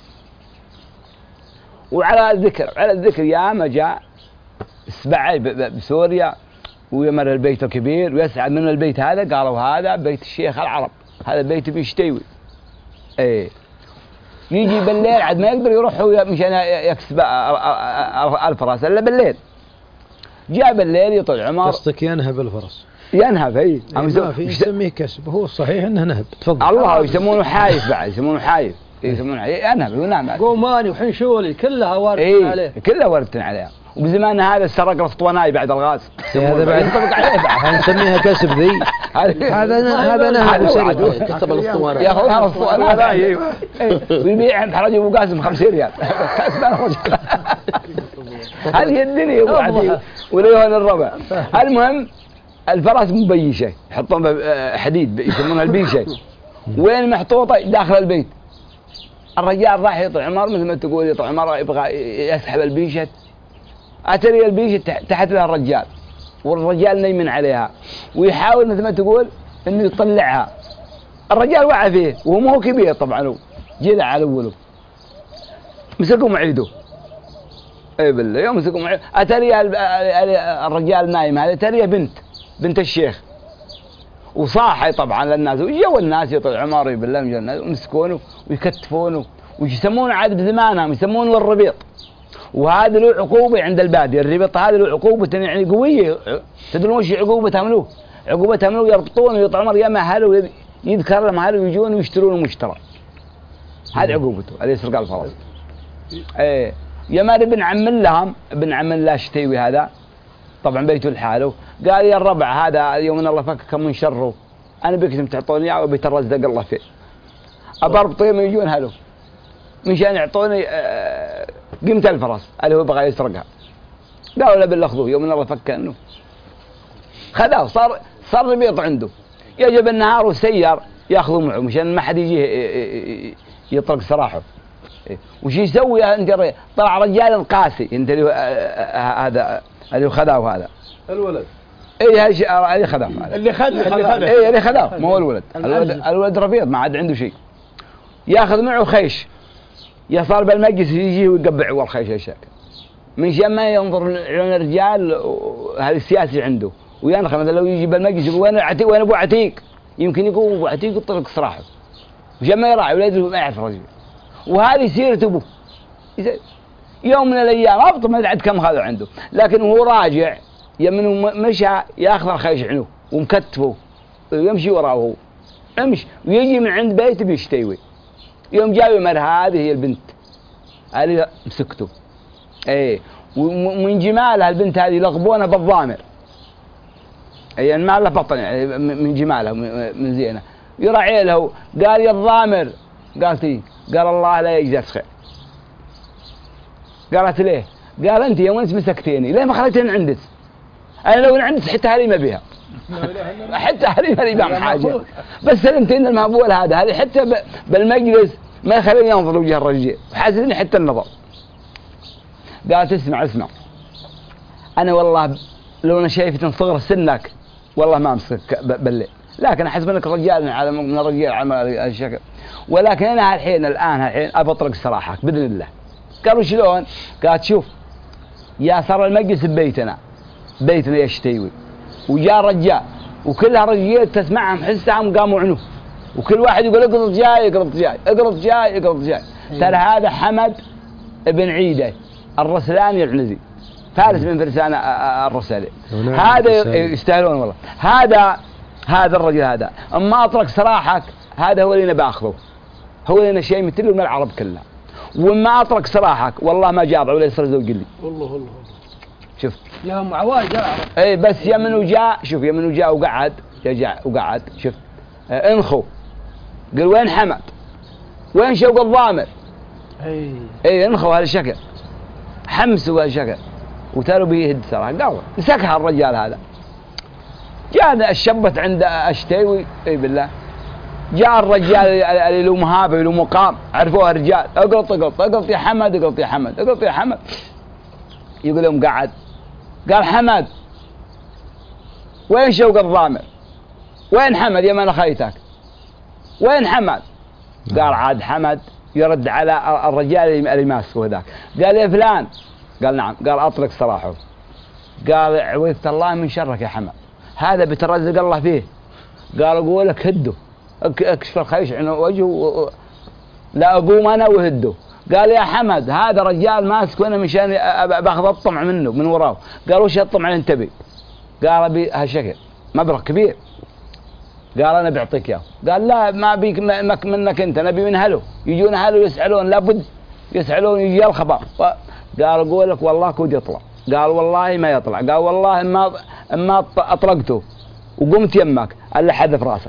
وعلى الذكر على الذكر يا ما جاء السبعي بسوريا ويمر البيت الكبير ويسعد من البيت هذا قالوا هذا بيت الشيخ العرب هذا بيت بيشتوي ايه. يجي بالليل عاد ما يقدر يروح مشان يكسب الفرس الا بالليل. جاء بالليل يطلع عمر قصدك ينهب الفرس ينهب اي ما في يسميه كسب هو الصحيح انه نهب. تفضل. الله يسمونه حايف بعد يسمونه حايف يسمونه ينهب ونعم قوماني وحنشولي كلها واردة إيه عليه كلها واردة عليها. وبزمان هذا السرق الاسطواناي بعد الغاز هذا بعد ينطبق عليه بعد نسميها كسب ذي هذا هذا نهب وسرق كسب الاسطوانه ياخذها الاسطوانه ايوه ويبيع عند حرج ابو قاسم خمسين ريال كسبان الرجل. هذه الدنيا ابو عتيق وليهون الربع. المهم الفرس مبيشه يحطون حديد يسمونها البيشه وين محطوطه داخل البيت. الرجال راح يطلع عمر مثل ما تقول يطلع عمر يبغى يسحب البيشه اتري البيشه تحت لها الرجال والرجال نايم عليها ويحاول مثل ما تقول انه يطلعها. الرجال وعى فيه وهو مو كبير طبعا هو جلع على اوله مسكوا معيده اي بالله يوم مسكوا معيده اتري الرجال نايم هذا اتري بنت بنت الشيخ وصاحي طبعا للناس وجو الناس يطلع عمر بالله من الناس ومسكونه ويكتفونه ويسمونه عاد بزمانهم يسمونه الربيط. وهذا له عقوبة عند البادية الربيط هذا له عقوبة يعني قوية. تدرون وش عقوبة عملوه؟ عقوبة عملوه يربطونه ويطلع عمر يا أهله يذكر لهم أهله ويجون ويشترون مشترى. هذه عقوبته هذا يسرق الفرس. إيه يا مال ابن عم لهم ابن عم لا شتيوي هذا طبعا بيته لحاله قال يا الربع هذا يوم ان الله فكك من شره انا بكتم تعطوني اياه وبيترزق الله فيه ابرب طيب يجون هلو مشان يعطوني قيمة الفرس اللي هو بغى يسرقها. قالوا لا بالله خذوه يوم ان الله فك انه خذاه صار صار ربيط عنده يجب النهار وسير ياخذوا معه مشان ما حد يجي يطرق سراحه. وش يسوي انت طلع رجال القاسي انت هذا اللي خذاه هذا الولد اي اللي خذاه اللي خذ اللي خذاه اي اللي خذاه ما هو الولد الولد, الولد ربيض ما عاد عنده شيء ياخذ معه خيش يصار بالمجلس يجي ويقبع والخيش يا شاك من شان ما ينظر عيون الرجال هذا السياسي عنده وينخ مثلا لو يجي بالمجلس يقول وين عتيق وين ابو عتيق يمكن يقول ابو عتيق يطلق سراحه وشان ما يراعي ولا يدري ما يعرف رجل. وهذه سيرة ابوه يوم من الايام ابطل ما عاد كم هذا عنده لكن هو راجع يمنه مشى ياخذ الخيش عنه ومكتفه ويمشي وراه هو امشي ويجي من عند بيته بيشتوي. يوم جاي مر هذه هي البنت هذه مسكته ايه ومن جمالها البنت هذه لقبونها بالضامر اي يعني ما له بطن يعني من جمالها من زينه يراعي له قال يا الضامر قالت ايه قال الله لا يجزاك خير. قالت ليه؟ قال انت يوم انت مسكتيني ليه ما خليتني عندك؟ انا لو عندك حتى هذه ما بيها حتى هذه ما يبان حاجة، بس سلمتين المهبول هذا هذه حتى بالمجلس ما يخليني ينظر وجه الرجال وحاسدني حتى النظر. قالت اسمع اسمع أنا والله لو أنا شايفة صغر سنك والله ما أمسك بالليل، لكن أحسب أنك رجال على من الرجال على الشكل، ولكن أنا الحين الآن الحين أبى أطرق سراحك بإذن الله. قالوا شلون؟ قالت شوف يا صار المجلس ببيتنا بيتنا يشتيوي وجاء رجال وكلها رجال تسمعهم حسهم قاموا عنوه وكل واحد يقول اقرض جاي اقرض جاي اقرض جاي اقرض جاي. ترى هذا حمد بن عيدة الرسلاني العنزي فارس من فرسان الرسالي، هذا يستاهلون والله. هذا هذا الرجل هذا اما اطرق سراحك هذا هو اللي انا باخذه، هو اللي انا شيء مثله من العرب كلها، وما اطرق سراحك والله ما جاضع ولا يصير زوج لي. والله والله شوف يا ام عوايد اعرف. اي بس يا من وجاء شوف يا من وجاء وقعد جاء وقعد شوف آه انخو قال وين حمد؟ وين شوق الضامر؟ اي اي انخو هالشكل حمسوا هالشكل وتالوا بيهد سراحه. قال مسكها الرجال هذا. جاء الشبت عند اشتيوي اي بالله. جاء الرجال اللي له مهابه له مقام عرفوها الرجال اقرط اقرط اقرط يا حمد اقرط يا حمد اقرط يا حمد. يقول لهم قعد قال حمد وين شوق الضامر؟ وين حمد يا من خيتك؟ وين حمد؟ قال عاد حمد يرد على الرجال اللي ماسكه ذاك قال يا فلان. قال نعم. قال اطلق سراحه. قال عوذت الله من شرك يا حمد، هذا بترزق الله فيه. قال اقول لك هده اكشف الخيش عن وجهه لا اقوم انا وهده. قال يا حمد هذا رجال ماسك وانا مشان باخذ الطمع منه من وراه. قال وش الطمع اللي انت بي؟ قال بهالشكل مبلغ كبير. قال انا بعطيك اياه. قال لا ما بيك منك انت، نبي من اهله يجون اهله يسالون لابد يسالون يجي الخبر. قال اقول لك والله كود يطلع. قال والله ما يطلع. قال والله ما ما اطلقته وقمت يمك الا حذف راسك.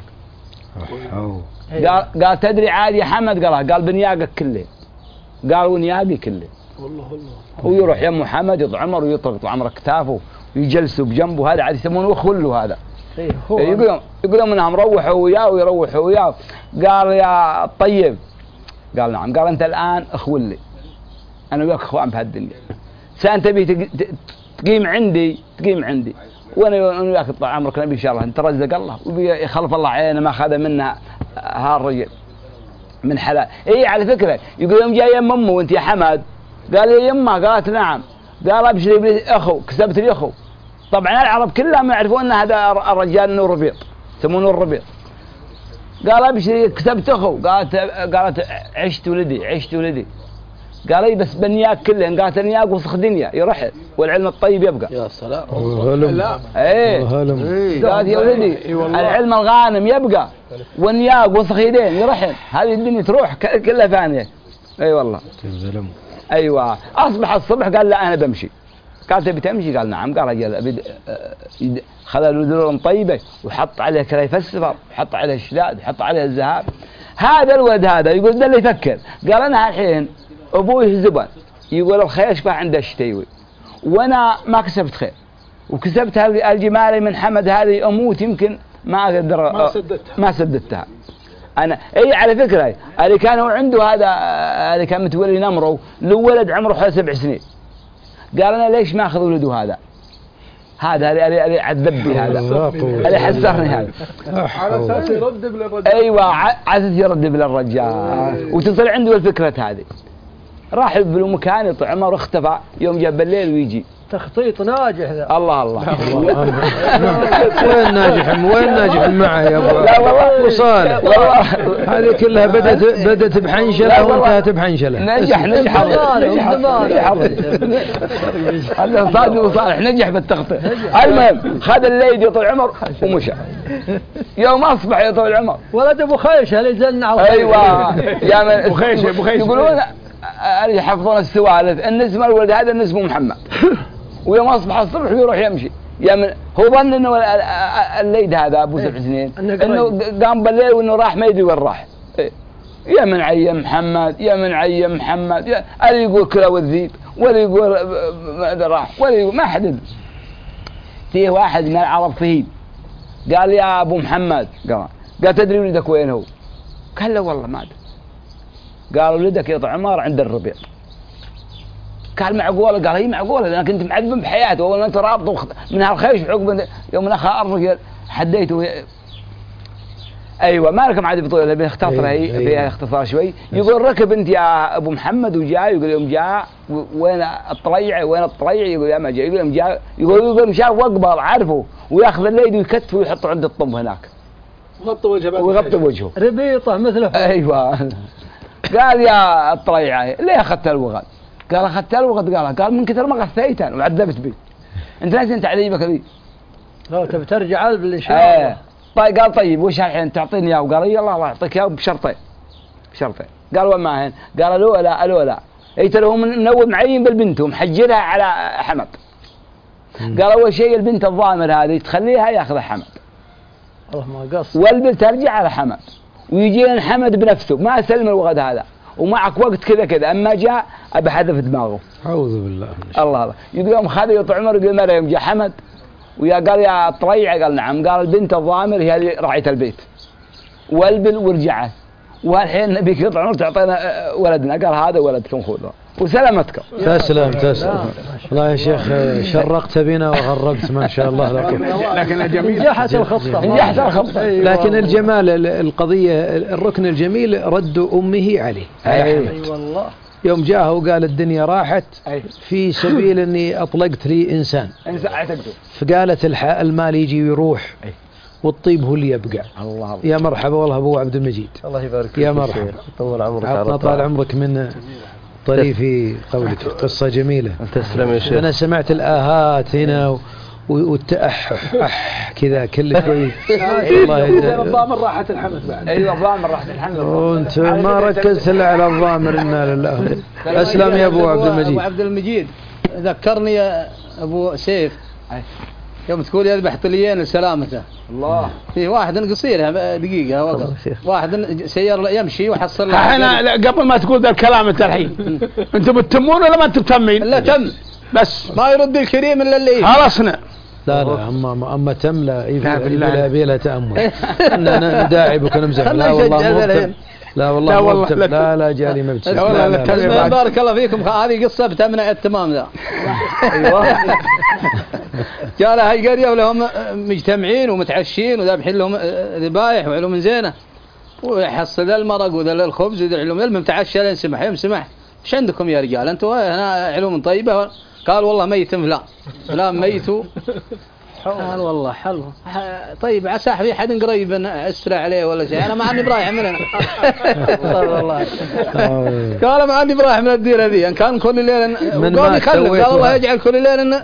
قال قال تدري عادي يا حمد؟ قال قال بنياقك كله. قال ونياقي كله. والله والله. ويروح يم محمد يطعمر ويطرق عمر كتافه ويجلسوا بجنبه. هذا عاد يسمونه اخوله هذا. ايه هو يقولون يقولون انهم روحوا وياه ويروحوا وياه. قال يا طيب. قال نعم. قال انت الان اخولي انا وياك اخوان بهالدنيا، سانت تبي تقيم عندي تقيم عندي وانا وياك طال عمرك نبي ان شاء الله انت رزق الله ويخلف الله عينه ما اخذ منها هالرجل من حلال. اي على فكره يقول يوم جاي يم امه وانت يا حمد. قال يا يمه. قالت نعم. قال ابشري بلي اخو كسبت لي اخو. طبعا العرب كلهم يعرفون ان هذا الرجال نور ربيط يسمونه نور ربيط. قال ابشري كسبت اخو. قالت قالت عشت ولدي عشت ولدي. قال اي بس بنياك كله. قالت النياق وسخ دنيا يرحل والعلم الطيب يبقى. يا سلام. لا ايه قالت يا ولدي العلم الغانم يبقى والنياق وسخ يدين يرحل. هذه الدنيا تروح كلها فانيه. اي أيوة والله. ايوه اصبح الصبح قال لا انا بمشي. قال تبي تمشي؟ قال نعم. قال رجال خذ له ذرور طيبه وحط عليه كريف السفر وحط عليه الشداد وحط عليه الذهب. هذا الولد هذا يقول ده اللي يفكر. قال انا الحين ابوي زبن يقول الخير اشبه عنده الشتيوي وانا ما كسبت خير وكسبت الجمال من حمد هذه اموت يمكن ما اقدر ما سددتها ما سددتها انا. اي على فكره اللي كانوا عنده هذا اللي كان متولي نمره له ولد عمره حوالي سبع سنين. قال انا ليش ما اخذ ولده هذا هذا اللي اللي عذبني هذا اللي حسرني هذا على اساس يرد بالرجال. ايوه على اساس يرد بالرجال وتصل عنده الفكره هذه. راح بالمكان يطعمه واختفى. يوم جاء بالليل ويجي تخطيط ناجح ذا. الله الله. وين ناجح وين ناجح معه يا ابو لا والله وصالح هذه كلها بدت بدت بحنشله وانتهت بحنشله. نجح نجح نجح هذا صادق وصالح نجح بالتخطيط. المهم خذ الليل يطول عمر ومشى. يوم اصبح يطول عمر ولد ابو خيشه اللي زلنا على ايوه يا من ابو خيشه ابو خيشه يقولون يحفظون السوالف. النسم الولد هذا النسم محمد. ويوم اصبح الصبح ويروح يمشي. يا من هو ظن انه الليد هذا ابو سبع سنين انه قام بالليل وانه راح ما يدري وين راح. يا من عيم محمد يا من عيم محمد يا اللي يقول كلا والذيب ولا يقول ما راح ولا يقول ما حد. فيه واحد من العرب فهيم قال يا ابو محمد قال قال تدري ولدك وين هو؟ قال له والله ما ادري. قال ولدك يا عمار عند الربيع. قال معقوله؟ قال هي معقوله لانك انت معذب بحياته ولا انت رابطه من هالخيش عقب يوم اخر الرجل حديته. ايوه ما لكم عاد بطوله بيختصر هي فيها اختصار شوي. يقول ركب انت يا ابو محمد وجاء يقول يوم جاء وين الطليع وين الطليع يقول يا ما جاء يقول يوم جاء يقول يقول شاف وقبه عارفه وياخذ الليد ويكتفه ويحطه عند الطب هناك ويغطي وجهه ويغطي وجهه ربيطه مثله. ايوه قال يا الطليع ليه اخذت الوغد؟ قال اخذت الوغد. قال قال من كثر ما غثيتن وعذبت بي. انت ليش انت عذيبك ذي؟ لا تبي ترجع ان شاء الله. آه. طيب قال طيب وش الحين تعطيني اياه؟ وقال يلا الله يعطيك اياه بشرطين بشرطين. قال وين ما هن؟ قال الاولى الاولى ايت له منوب معين بالبنت ومحجرها على حمد. قال اول شيء البنت الضامر هذه تخليها ياخذها حمد والله ما قص والبنت ترجع على حمد ويجي حمد بنفسه ما اسلم الوغد هذا ومعك وقت كذا كذا اما جاء ابى حذف دماغه. اعوذ بالله الله الله. يقول يوم خذ يطع عمر يقول مره يوم جاء حمد ويا قال يا طريعة قال نعم. قال البنت الضامر هي اللي راعية البيت والبن ورجعت والحين نبيك يطلع عمر تعطينا ولدنا. قال هذا ولدكم خذوه وسلامتكم. تسلم تسلم والله يا شيخ شرقت بنا وغربت ما شاء الله لكم. لكن جميل نجحت الخطة نجحت الخطة. لكن الجمال القضية الركن الجميل رد أمه عليه. اي والله يوم جاءه وقال الدنيا راحت في سبيل اني اطلقت لي انسان فقالت المال يجي ويروح والطيب هو اللي يبقى. الله يا مرحبا والله ابو عبد المجيد الله يبارك فيك يا مرحبا طول عمرك عطنا طال عمرك من طريف قولك قصة جميلة. تسلم يا شيخ. انا سمعت الاهات هنا والتأح أح كذا كل شوي. والله الضامر راحت الحمد بعد. ايوه الضامر راحت الحمد. وانت ما ركزت الا على الضامر. انا لله. اسلم يا ابو عبد المجيد. ابو عبد المجيد ذكرني يا ابو سيف يوم تقول يذبح طليين لسلامته. الله. في واحد قصير دقيقه وقف واحد سير يمشي وحصل له. احنا قبل ما تقول ذا الكلام انت الحين انتم بتتمون ولا ما انتم تمين؟ لا تم بس ما يرد الكريم الا اللي خلصنا. لا لا اما اما تم لا يبي يبي لها تامل. انا نداعبك ونمزح. لا والله لا والله لا والله لا لا, لا جالي ما بتسمع. لا لا لا بارك الله فيكم. هذه قصه بتمنع التمام ذا. ايوه قال هاي قريه ولهم مجتمعين ومتعشين وذابحين لهم ذبايح وعلوم زينه ويحصل المرق وذا الخبز وذا العلوم. المهم تعشى لين سمح يوم سمح ايش عندكم يا رجال انتم هنا علوم طيبه؟ قال والله ميت فلان فلان ميتوا. قال والله حلو طيب عسى في حد قريب اسرع عليه ولا شيء. انا ما عندي برايح من هنا. والله قال ما عندي برايح من الديره ذي ان كان كل ليله قال يخلف. قال الله يجعل كل ليله.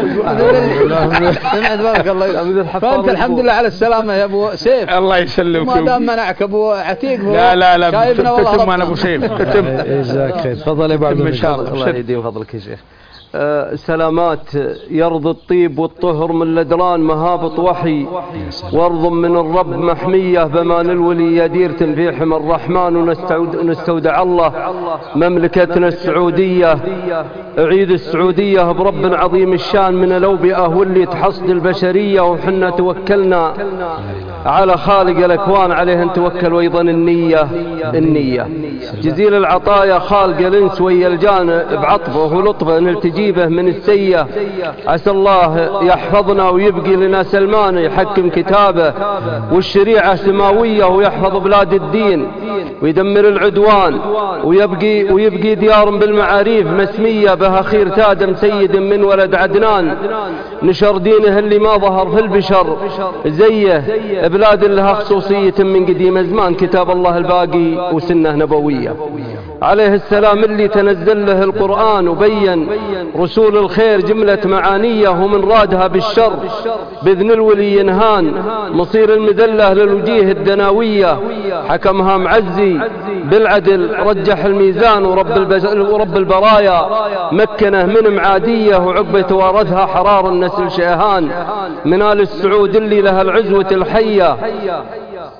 سمعت بارك الله فانت الحمد لله على السلامه يا ابو سيف. الله يسلمك. ما دام منعك ابو عتيق. لا لا لا شايفنا والله انا ابو سيف. جزاك خير. تفضل يا ابو عبد المجيد. الله يديم فضلك يا شيخ. أه سلامات يرضي الطيب والطهر من لدران مهابط وحي وارض من الرب محمية بمان الولي يديرة في حمى الرحمن ونستودع الله مملكتنا السعودية. عيد السعودية برب عظيم الشان من الأوبئة واللي تحصد البشرية وحنا توكلنا على خالق الأكوان عليه نتوكل وأيضا النية النية جزيل العطايا خالق الإنس ويا الجان بعطفه ولطفه نلتجي به من السيئة. عسى الله يحفظنا ويبقي لنا سلمان يحكم كتابه والشريعة سماوية ويحفظ بلاد الدين ويدمر العدوان ويبقي ويبقي ديار بالمعاريف مسمية بها خير تادم سيد من ولد عدنان نشر دينه اللي ما ظهر في البشر زيه بلاد لها خصوصية من قديم زمان كتاب الله الباقي وسنة نبوية عليه السلام اللي تنزل له القرآن وبين رسول الخير جملة معانيه ومن رادها بالشر بإذن الولي ينهان مصير المذلة للوجيه الدناوية حكمها معزي بالعدل رجح الميزان ورب, ورب البرايا مكنه من معادية وعقبه توارثها حرار النسل شيهان من آل السعود اللي لها العزوة الحية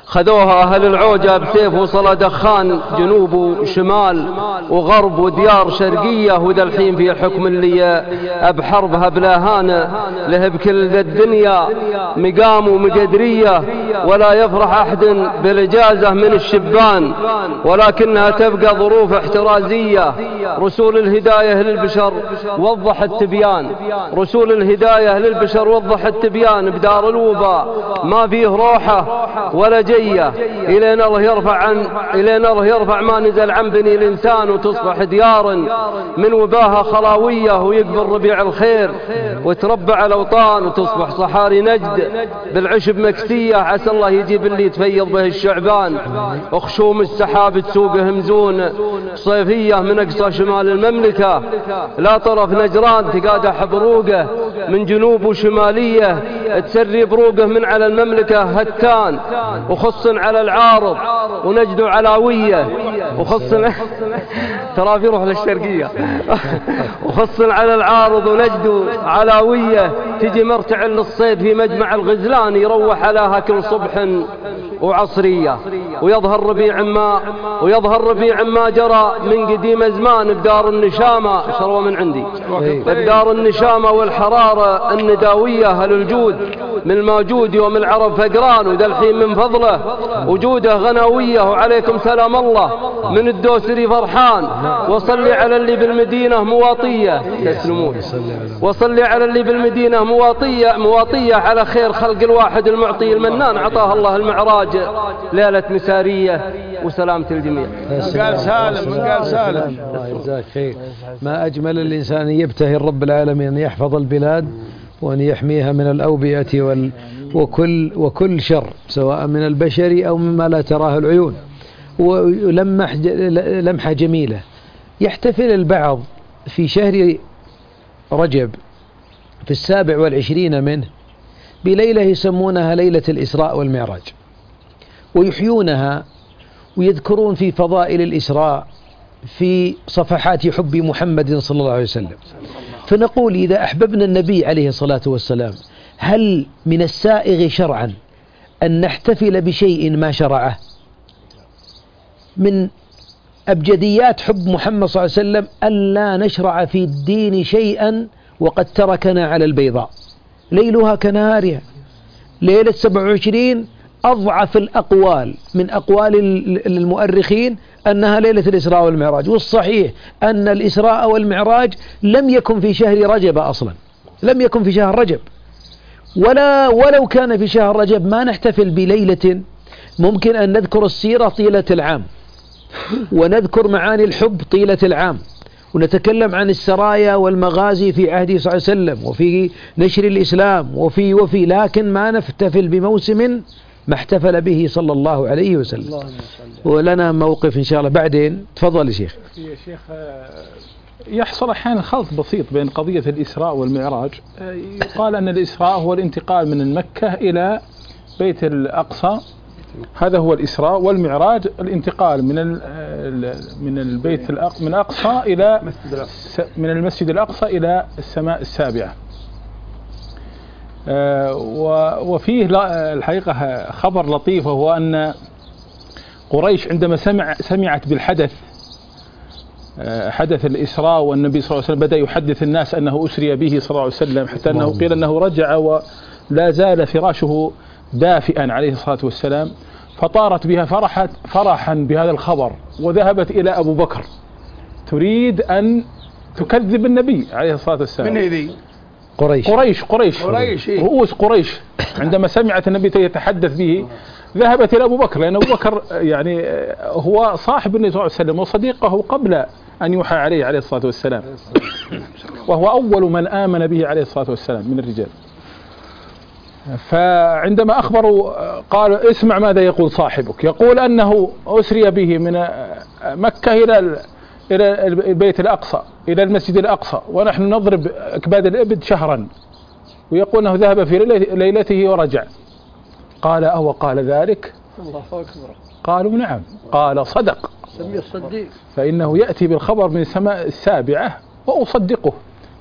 خذوها أهل العوجة بسيف وصل دخان جنوب وشمال وغرب وديار شرقية، وذا الحين في حكم اللي بحربها بلا هانة له بكل ذا الدنيا مقام ومقدرية، ولا يفرح أحد بالإجازة من الشبان، ولكنها تبقى ظروف احترازية. رسول الهداية للبشر وضح التبيان، رسول الهداية للبشر وضح التبيان بدار الوباء ما فيه روحة ولا جية، إلينا الله يرفع عن إلينا الله يرفع ما نزل عن بني الإنسان، وتصبح ديار من وباها خلاوية ويقبل ربيع الخير وتربع الأوطان، وتصبح صحاري نجد بالعشب مكسية، عسى الله يجيب اللي يتفيض به الشعبان. وخشوم السحاب تسوقه مزون صيفية من أقصى شمال المملكة، لا طرف نجران تقادح بروقه من جنوب وشمالية، تسري بروقه من على المملكة هتان، وخص على العارض ونجد علاوية، وخص ترى في روح للشرقية وخص على العارض ونجد علاوية، تجي مرتعل للصيد في مجمع الغزلان يروح علىها كل صبح وعصرية، ويظهر ربيع ما ويظهر ربيع ما جرى من قديم زمان بدار النشامة. شروة من عندي بدار النشامة والحرارة النداوية، هل الجود من الموجود يوم العرب فقران، وذا الحين من فضله وجوده غناوية. وعليكم سلام الله من الدوسري فرحان، وصلي على اللي بالمدينة مواطية تسلمون، وصلي على اللي بالمدينة مواطية مواطية على خير خلق الواحد المعطي المنان، عطاه الله المعراج ليلة مسارية وسلامة الجميع. من قال سالم من قال سالم الله يجزاك خير. ما أجمل الإنسان يبتهي الرب العالمين أن يحفظ البلاد وأن يحميها من الأوبئة وال وكل وكل شر، سواء من البشر أو مما لا تراه العيون. ولمح لمحة جميلة، يحتفل البعض في شهر رجب في السابع والعشرين منه بليلة يسمونها ليلة الإسراء والمعراج، ويحيونها ويذكرون في فضائل الإسراء في صفحات حب محمد صلى الله عليه وسلم. فنقول إذا أحببنا النبي عليه الصلاة والسلام، هل من السائغ شرعا أن نحتفل بشيء ما شرعه؟ من أبجديات حب محمد صلى الله عليه وسلم ألا نشرع في الدين شيئا وقد تركنا على البيضاء ليلها كنهارها. ليلة سبع وعشرين أضعف الأقوال من أقوال المؤرخين أنها ليلة الإسراء والمعراج، والصحيح أن الإسراء والمعراج لم يكن في شهر رجب أصلا، لم يكن في شهر رجب، ولا ولو كان في شهر رجب ما نحتفل بليلة. ممكن أن نذكر السيرة طيلة العام، ونذكر معاني الحب طيلة العام، ونتكلم عن السرايا والمغازي في عهده صلى الله عليه وسلم، وفي نشر الإسلام وفي وفي لكن ما نحتفل بموسم ما احتفل به صلى الله عليه وسلم. ولنا موقف إن شاء الله بعدين. تفضل يا شيخ. يا شيخ يحصل أحيانا خلط بسيط بين قضية الإسراء والمعراج. يقال أن الإسراء هو الانتقال من مكة إلى بيت الأقصى، هذا هو الإسراء، والمعراج الانتقال من من البيت من الأقصى إلى من المسجد الأقصى إلى السماء السابعة. وفيه الحقيقة خبر لطيف، وهو أن قريش عندما سمع سمعت بالحدث حدث الإسراء والنبي صلى الله عليه وسلم بدأ يحدث الناس أنه أسري به صلى الله عليه وسلم، حتى أنه قيل أنه رجع ولا زال فراشه دافئا عليه الصلاة والسلام، فطارت بها فرحت فرحا بهذا الخبر، وذهبت إلى أبو بكر تريد أن تكذب النبي عليه الصلاة والسلام. من هذه؟ قريش قريش قريش, قريش. رؤوس قريش عندما سمعت النبي يتحدث به ذهبت إلى أبو بكر، لأن أبو بكر يعني هو صاحب النبي صلى الله عليه وسلم وصديقه قبل أن يوحى عليه عليه الصلاة والسلام، وهو أول من آمن به عليه الصلاة والسلام من الرجال. فعندما أخبروا قالوا اسمع ماذا يقول صاحبك، يقول أنه أسري به من مكة إلى إلى البيت الأقصى إلى المسجد الأقصى، ونحن نضرب أكباد الإبد شهرا، ويقول أنه ذهب في ليلته ورجع. قال أو قال ذلك؟ الله أكبر. قالوا نعم. قال صدق، فإنه يأتي بالخبر من السماء السابعة وأصدقه،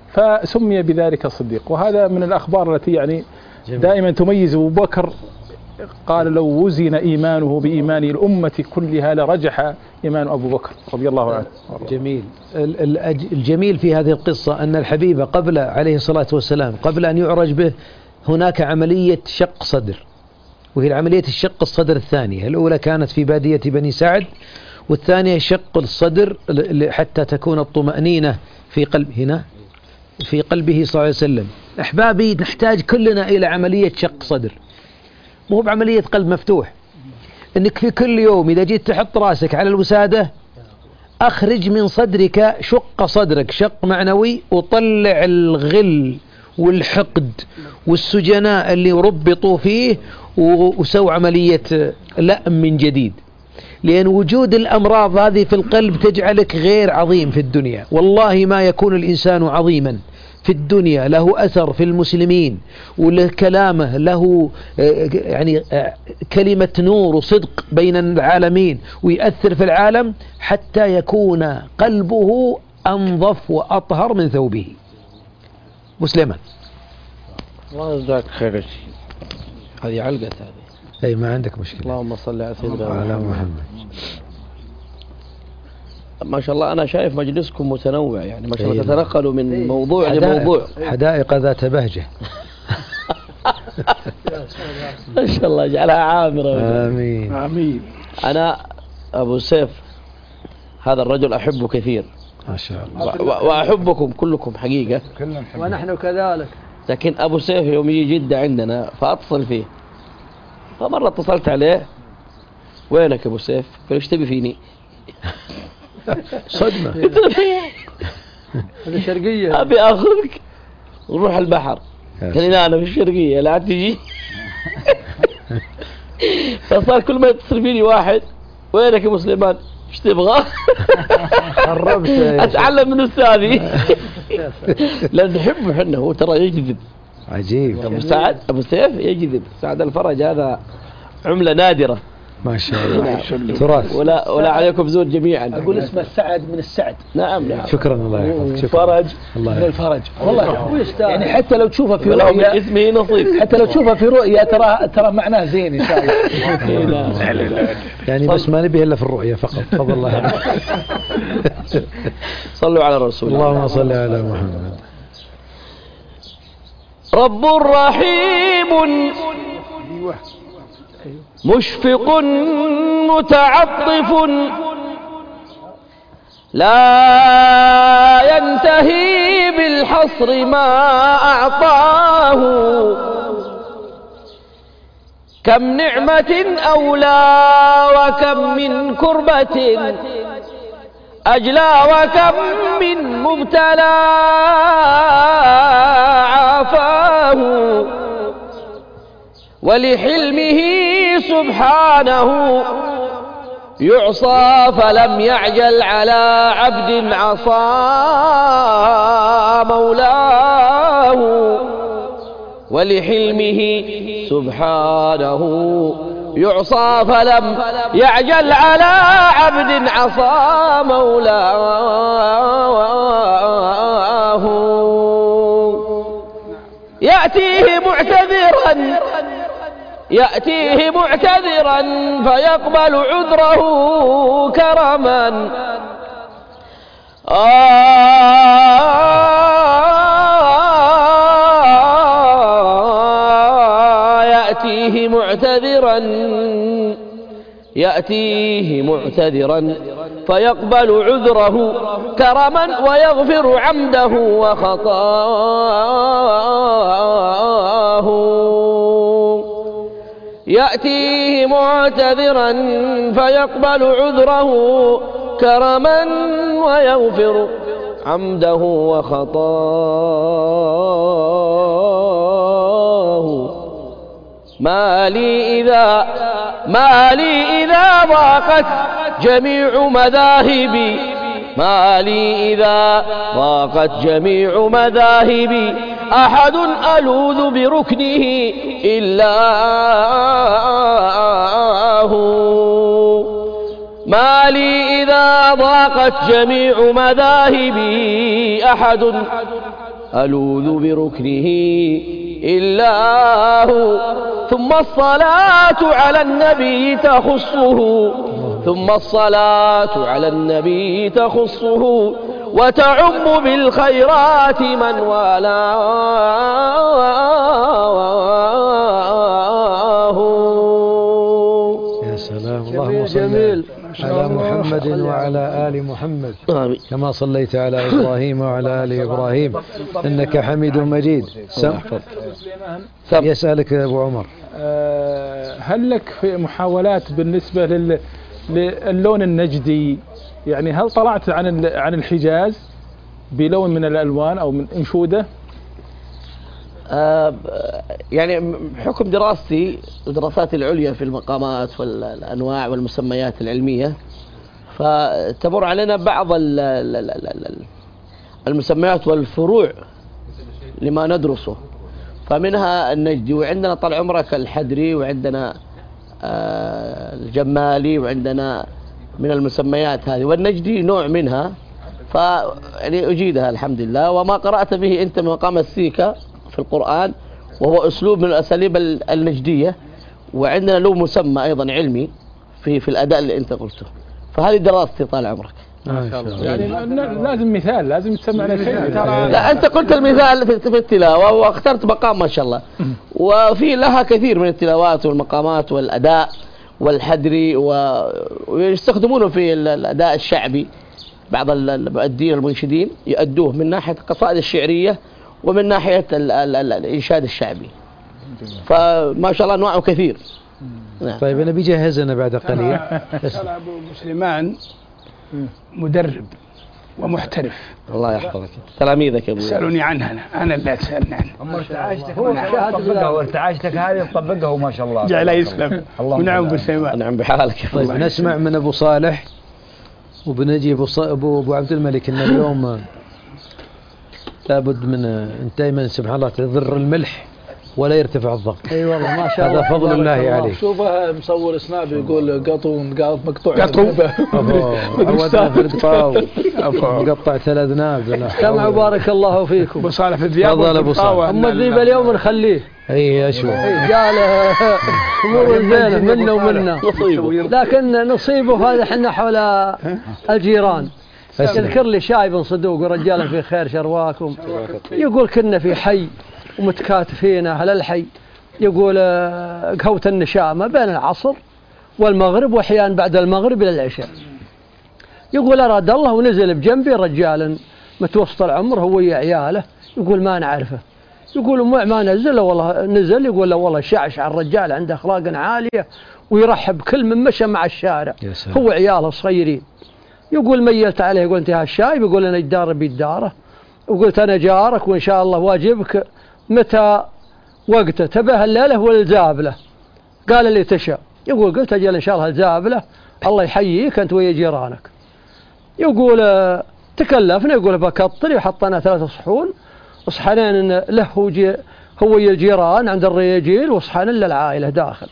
فسمي بذلك الصديق. وهذا من الأخبار التي يعني دائما تميز أبو بكر قال لو وزن إيمانه بإيمان الأمة كلها لرجح إيمان أبو بكر رضي الله عنه. جميل. الجميل في هذه القصة أن الحبيب قبل عليه الصلاة والسلام قبل أن يعرج به هناك عملية شق صدر، وهي عملية الشق الصدر الثانية. الأولى كانت في بادية بني سعد، والثانية شق الصدر حتى تكون الطمأنينة في قلب هنا في قلبه صلى الله عليه وسلم. أحبابي، نحتاج كلنا إلى عملية شق صدر، مو بعملية قلب مفتوح. إنك في كل يوم إذا جيت تحط راسك على الوسادة أخرج من صدرك، شق صدرك شق معنوي، وطلع الغل والحقد والسجناء اللي ربطوا فيه، وسووا عملية لأم من جديد. لأن وجود الأمراض هذه في القلب تجعلك غير عظيم في الدنيا. والله ما يكون الإنسان عظيما في الدنيا له أثر في المسلمين، وله كلامه له يعني كلمة نور وصدق بين العالمين ويأثر في العالم، حتى يكون قلبه أنظف وأطهر من ثوبه. مسلما. الله يجزاك خير. هذه علقة هذه. أي ما عندك مشكلة. اللهم صل على سيدنا محمد. ما شاء الله أنا شايف مجلسكم متنوع، يعني ما شاء الله تتنقلوا من موضوع لموضوع. حدائق ذات بهجة. ما شاء الله يجعلها عامرة. آمين آمين. أنا أبو سيف هذا الرجل أحبه كثير ما شاء الله، وأحبكم كلكم حقيقة، ونحن كذلك. لكن أبو سيف يوم يجي جدة عندنا فأتصل فيه، فمرة اتصلت عليه، وينك أبو سيف؟ قال ايش تبي فيني؟ صدمة. هذه شرقية. أبي أخذك ونروح البحر. قال لا أنا في الشرقية لا تجي. فصار كل ما يتصل فيني واحد، وينك يا مسلمان؟ ايش تبغى؟ قربت أتعلم من أستاذي. لأن نحبه حنا، هو ترى يجذب. عجيب. أبو سعد أبو سيف يجذب. سعد الفرج هذا عملة نادرة ما شاء الله. تراث. ولا ولا عليكم زود جميعا. أقول اسمه السعد من السعد. نعم نعم. شكرا الله يحفظك. فرج الله من الفرج. والله يعني حتى لو تشوفه في رؤيا رؤيا اسمه نصيب، حتى لو تشوفه في رؤيا ترى ترى معناه زين إن شاء الله. يعني بس ما نبيه إلا في الرؤيا فقط. فضل الله. صلوا على الرسول. اللهم صل على محمد. رب رحيم مشفق متعطف لا ينتهي بالحصر ما أعطاه، كم نعمة أولى وكم من كربة أجلى، وكم من مبتلى عافاه، ولحلمه سبحانه يعصى فلم يعجل على عبد عصى مولاه، ولحلمه سبحانه يعصى فلم يعجل على عبد عصى مولاه، يأتيه معتذرا يأتيه معتذرا فيقبل عذره كرما، آه يأتيه معتذرا يأتيه معتذرا فيقبل عذره كرما، ويغفر عمده وخطاه، يأتيه معتذرا فيقبل عذره كرما، ويغفر عمده وخطاه. ما لي إذا ما لي إذا ضاقت جميع مذاهبي ما لي إذا ضاقت جميع مذاهبي أحد ألوذ بركنه إلا هو، ما لي إذا ضاقت جميع مذاهبي أحد ألوذ بركنه إلا هو، ثم الصلاة على النبي تخصه ثم الصلاة على النبي تخصه وتعم بالخيرات من والاه. يا سلام. اللهم صل على محمد وعلى آل محمد كما صليت على إبراهيم وعلى آل إبراهيم إنك حميد مجيد. سم. يسألك أبو عمر، هل لك في محاولات بالنسبة لل... للون النجدي؟ يعني هل طلعت عن عن الحجاز بلون من الألوان أو من أنشودة؟ آه يعني بحكم دراستي ودراساتي العليا في المقامات والأنواع والمسميات العلمية، فتمر علينا بعض المسميات والفروع لما ندرسه، فمنها النجدي، وعندنا طال عمرك الحدري، وعندنا آه الجمالي، وعندنا من المسميات هذه، والنجدي نوع منها، فيعني أجيدها الحمد لله. وما قرأت به أنت من مقام السيكة في القرآن، وهو أسلوب من الأساليب النجدية، وعندنا له مسمى أيضا علمي في في الأداء اللي أنت قلته، فهذه دراستي طال عمرك. ما شاء الله. يعني لازم مثال، لازم تسمعنا شيء. لا أنت قلت المثال في التلاوة واخترت مقام ما شاء الله، وفي لها كثير من التلاوات والمقامات والأداء والحدري، ويستخدمونه في الأداء الشعبي. بعض المؤدين المنشدين يؤدوه من ناحية القصائد الشعرية ومن ناحية الإنشاد الشعبي، فما شاء الله أنواعه كثير. طيب أنا بيجهزنا بعد قليل. أبو مسلمان مدرب ومحترف. الله يحفظك. تلاميذك يا ابو. سألوني عنها انا انا اللي اسالني عنها. اما ارتعاشتك طبقها وارتعاشتك هذه طبقها وما شاء الله. جعل يسلم. ونعم بالسلام. نعم بحالك. طيب نسمع من ابو صالح وبنجي ابو ابو ابو عبد الملك. ان اليوم لابد من انت دائما سبحان الله تضر الملح ولا يرتفع الضغط. اي أيوة والله ما شاء الله. هذا فضل الله عليك. شوفه مصور سناب يقول قطون مقطوع. قطو. عودنا في القطاو. مقطع ثلاث ذناب. سمع بارك الله فيكم. ابو صالح في الذياب. تفضل ابو صالح. اما الذيب اليوم نخليه. اي اشوف. قال امور زينه منا ومنا. لكن نصيبه هذا احنا حول الجيران. يذكر لي شايب صدوق ورجال في خير شرواكم، يقول كنا في حي ومتكاتفين أهل الحي، يقول قهوة النشامة بين العصر والمغرب وأحيانا بعد المغرب إلى العشاء. يقول أراد الله ونزل بجنبي رجال متوسط العمر هو ويا عياله، يقول ما نعرفه، يقول ما نزل والله نزل، يقول له والله شعشع الرجال عنده أخلاق عالية ويرحب كل من مشى مع الشارع هو عياله الصغيرين. يقول ميلت عليه، يقول انت هالشايب، يقول انا جدار بيداره، وقلت انا جارك وان شاء الله واجبك متى وقته، تبه الليله ولا الزابله؟ قال لي تشاء. يقول قلت اجل ان شاء الله الزابله، الله يحييك انت ويا جيرانك. يقول تكلفنا، يقول بكطري وحطينا ثلاث صحون، صحنين له هو ويا الجيران عند الرياجيل، وصحن للعائله داخل.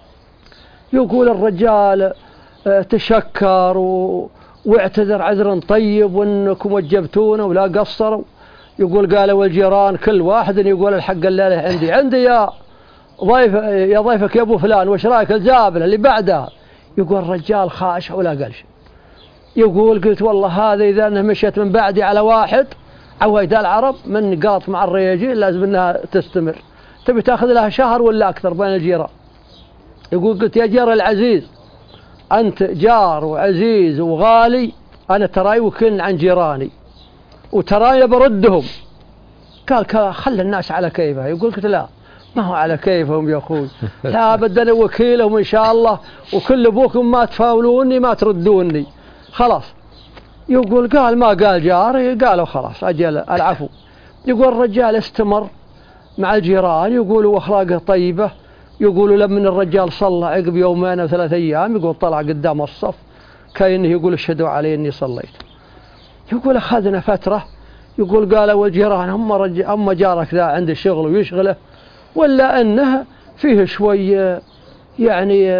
يقول الرجال تشكر و... واعتذر عذرا طيب وانكم وجبتونا ولا قصروا. يقول قالوا الجيران كل واحد يقول الحق الليله عندي عندي يا ضيف يا ضيفك يا ابو فلان، وش رايك الزابله اللي بعدها؟ يقول الرجال خاشع ولا قال شيء. يقول قلت والله هذا اذا انها مشيت من بعدي على واحد عوايد العرب من قاط مع الرياجيل لازم انها تستمر، تبي تاخذ لها شهر ولا اكثر بين الجيران. يقول قلت يا جار العزيز أنت جار وعزيز وغالي، أنا تراي وكن عن جيراني وتراي بردهم. قال خلي الناس على كيفها. يقول قلت لا ما هو على كيفهم يا أخوي، لا بدنا وكيلهم إن شاء الله، وكل أبوكم ما تفاولوني ما تردوني خلاص. يقول قال ما قال جاري، قالوا خلاص أجل العفو. يقول الرجال استمر مع الجيران، يقولوا أخلاقه طيبة. يقولوا لما الرجال صلى عقب يومين أو ثلاثة أيام، يقول طلع قدام الصف كأنه يقول اشهدوا علي إني صليت. يقول أخذنا فترة، يقول قالوا الجيران هم, رج... هم جارك ذا عنده شغل ويشغله، ولا أنه فيه شوي يعني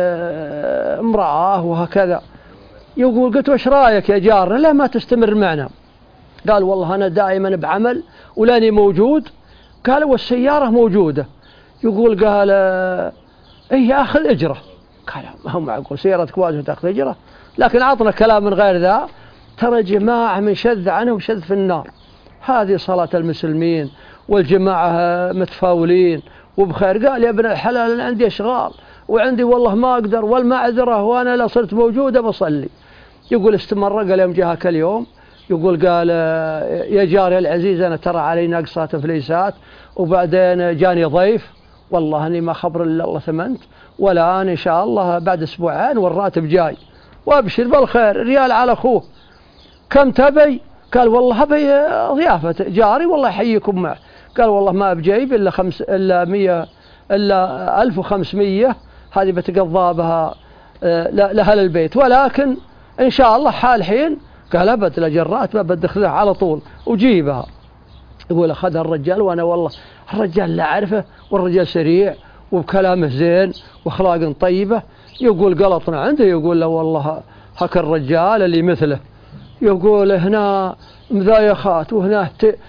امرأة وهكذا. يقول قلت وش رايك يا جارنا؟ لا ما تستمر معنا. قال والله أنا دائما بعمل ولاني موجود. قال والسيارة موجودة. يقول قال إيه ياخذ أجره. قال ما هو معقول سيارتك واجهة تاخذ أجره، لكن عطنا كلام من غير ذا، ترى جماعة من شذ عنهم شذ في النار. هذه صلاة المسلمين والجماعة متفاولين وبخير. قال يا ابن الحلال أنا عندي أشغال وعندي والله ما أقدر والمعذرة، وأنا لا صرت موجودة بصلي. يقول استمر، قال يوم جاءك اليوم يقول قال يا جاري العزيز أنا ترى علي نقصة فليسات، وبعدين جاني ضيف والله أني ما خبر إلا الله ثمنت، ولا أنا إن شاء الله بعد أسبوعين والراتب جاي، وأبشر بالخير. ريال على أخوه، كم تبي؟ قال والله أبي ضيافة جاري والله يحييكم معه. قال والله ما بجيب إلا خمس إلا مية إلا ألف وخمسمية، هذه بتقضى بها لأهل البيت، ولكن إن شاء الله حال حين. قال أبد لجرات ما بدخلها على طول وجيبها. يقول أخذها الرجال، وأنا والله الرجال لا أعرفه، والرجال سريع وبكلامه زين وأخلاق طيبة. يقول قلطنا عنده، يقول له والله هك الرجال اللي مثله، يقول هنا مذايخات وهنا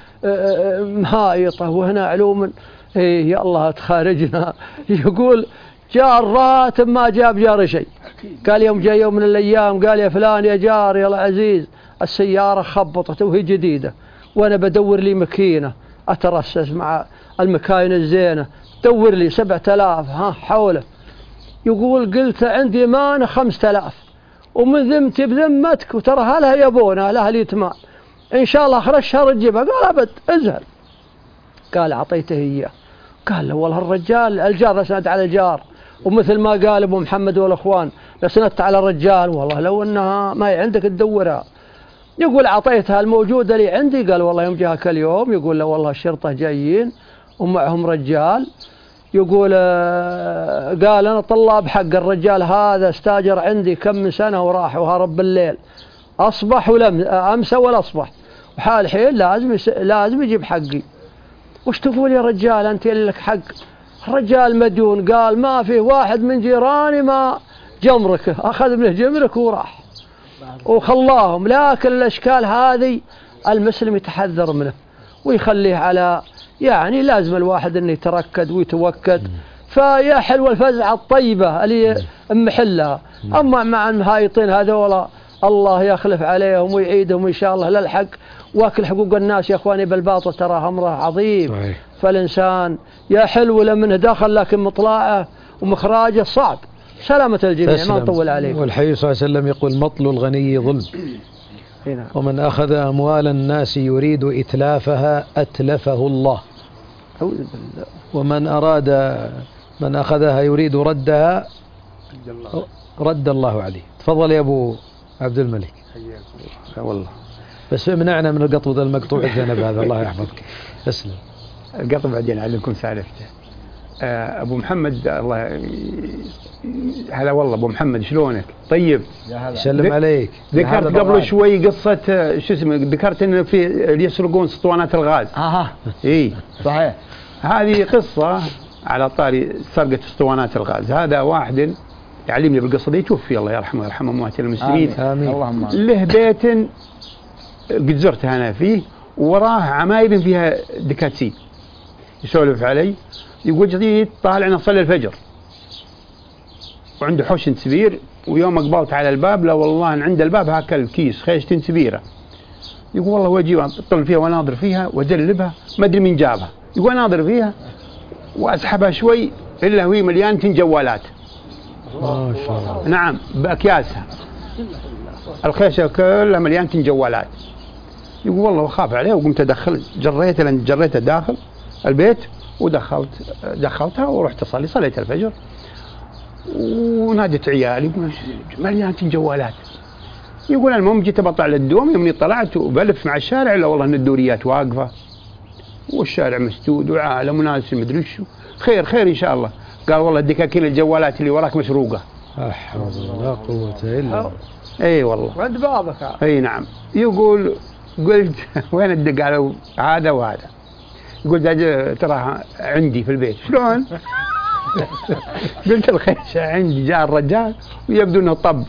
مهايطة وهنا علوم. إيه يا الله تخارجنا. يقول جاء الراتب ما جاب جار شيء. قال يوم جاء يوم من الأيام قال يا فلان يا جار يا العزيز السيارة خبطت وهي جديدة، وأنا بدور لي مكينة أترسس مع المكاين الزينة، دور لي سبعة آلاف ها حوله. يقول قلت عندي مانة خمسة آلاف ومن ذمتي بذمتك، وترى هلها يبونها لها اليتمان إن شاء الله آخر الشهر تجيبها. قال أبد ازهل. قال أعطيته إياه. قال له والله الرجال الجار لسند على الجار، ومثل ما قال أبو محمد والأخوان لسندت على الرجال، والله لو أنها ما عندك تدورها. يقول أعطيتها الموجودة لي عندي. قال والله يوم جاءك اليوم يقول له والله الشرطة جايين ومعهم رجال، يقول قال أنا طلاب حق الرجال هذا استاجر عندي كم من سنة وراح وهرب بالليل، أصبح ولم أمس ولا أصبح، وحال حين لازم يس... لازم يجيب حقي. وش تقول يا رجال أنت اللي لك حق؟ الرجال مديون. قال ما في واحد من جيراني ما جمركه، أخذ منه جمرك وراح وخلاهم. لكن الأشكال هذه المسلم يتحذر منه ويخليه على، يعني لازم الواحد أنه يتركد ويتوكد. فيا حلوة الفزعة الطيبة اللي محلها. أما مع المهايطين هذولا الله يخلف عليهم ويعيدهم إن شاء الله للحق. واكل حقوق الناس يا أخواني بالباطل ترى أمره عظيم. صحيح. فالإنسان يا حلو لمنه داخل لكن مطلعه ومخراجه صعب. سلامة الجميع ما نطول عليكم. والحي صلى الله عليه وسلم يقول مطل الغني ظلم، ومن أخذ أموال الناس يريد إتلافها أتلفه الله. أعوذ بالله. ومن أراد من أخذها يريد ردها رد الله عليه. تفضل يا أبو عبد الملك. لا والله بس منعنا من القطو ذا المقطوع الذنب هذا الله يحفظك. اسلم. القطو بعدين علمكم سالفته. أبو محمد الله هلا والله أبو محمد شلونك؟ طيب يسلم عليك. ذكرت قبل شوي قصة شو اسمه، ذكرت إنه في اللي يسرقون اسطوانات الغاز. اها إيه صحيح. هذه قصة على طاري سرقة اسطوانات الغاز. هذا واحد يعلمني بالقصة دي، توفي الله يرحمه ويرحم أموات المسلمين. آمين. اللهم له بيت قد زرته أنا فيه، وراه عماير فيها دكاتسين. يسولف علي يقول جديد طالع نصلي الفجر وعنده حوش كبير، ويوم اقبلت على الباب لا والله إن عند الباب هاك الكيس خيشة كبيرة. يقول والله واجي اطل فيها وناظر فيها واجلبها ما ادري مين جابها. يقول ناظر فيها واسحبها شوي الا وهي مليانة جوالات. ما شاء الله. نعم باكياسها الخيشة كلها مليانة جوالات. يقول والله وخاف عليه وقمت ادخل جريته لان جريته داخل البيت ودخلت دخلتها ورحت اصلي صليت الفجر ونادت عيالي مليانة جوالات. يقول المهم جيت بطلع للدوم، يومني طلعت وبلف مع الشارع لا والله ان الدوريات واقفه والشارع مسدود وعالم وناس مدري شو. خير خير ان شاء الله. قال والله الدكاكين الجوالات اللي وراك مسروقه. لا حول ولا قوه الا بالله. اي والله وعند بابك. اي نعم. يقول قلت وين الدق؟ قالوا هذا وهذا. يقول ترى عندي في البيت. شلون؟ قلت الخيشة عندي. جاء الرجال ويبدو انه طب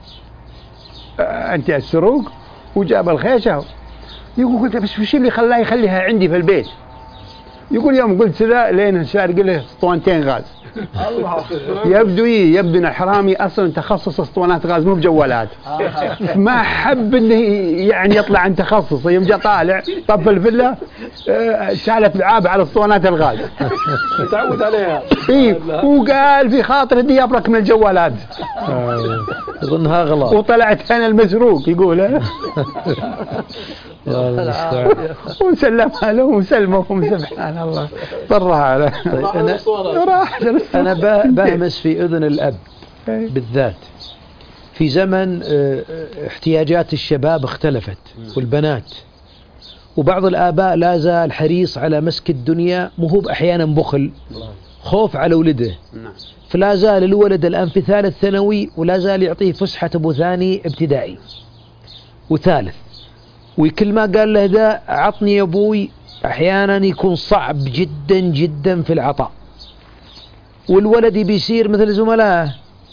انت السروق وجاب الخيشة. يقول قلت بس وش اللي خلاه يخليها عندي في البيت؟ يقول يوم قلت ذا لين سارق له اسطوانتين غاز. يبدو إيه يبدو ان الحرامي اصلا تخصص اسطوانات غاز مو بجوالات. ما حب انه يعني يطلع عن تخصصه. يوم جاء طالع طف الفله شالت لعاب على اسطوانات الغاز. تعود عليها. اي وقال في خاطر دي ابرك من الجوالات. اظنها غلط. وطلعت انا المسروق يقول. وسلمها له وسلمهم سبحان الله. طرها على. طيب انا انا بهمس في اذن الاب بالذات. في زمن احتياجات الشباب اختلفت والبنات، وبعض الآباء لا زال حريص على مسك الدنيا، مهوب أحيانا بخل خوف على ولده. فلا زال الولد الآن في ثالث ثانوي ولا زال يعطيه فسحة أبو ثاني ابتدائي وثالث، وكل ما قال له ذا عطني يا أبوي أحيانا يكون صعب جدا جدا في العطاء، والولد بيصير مثل زملائه.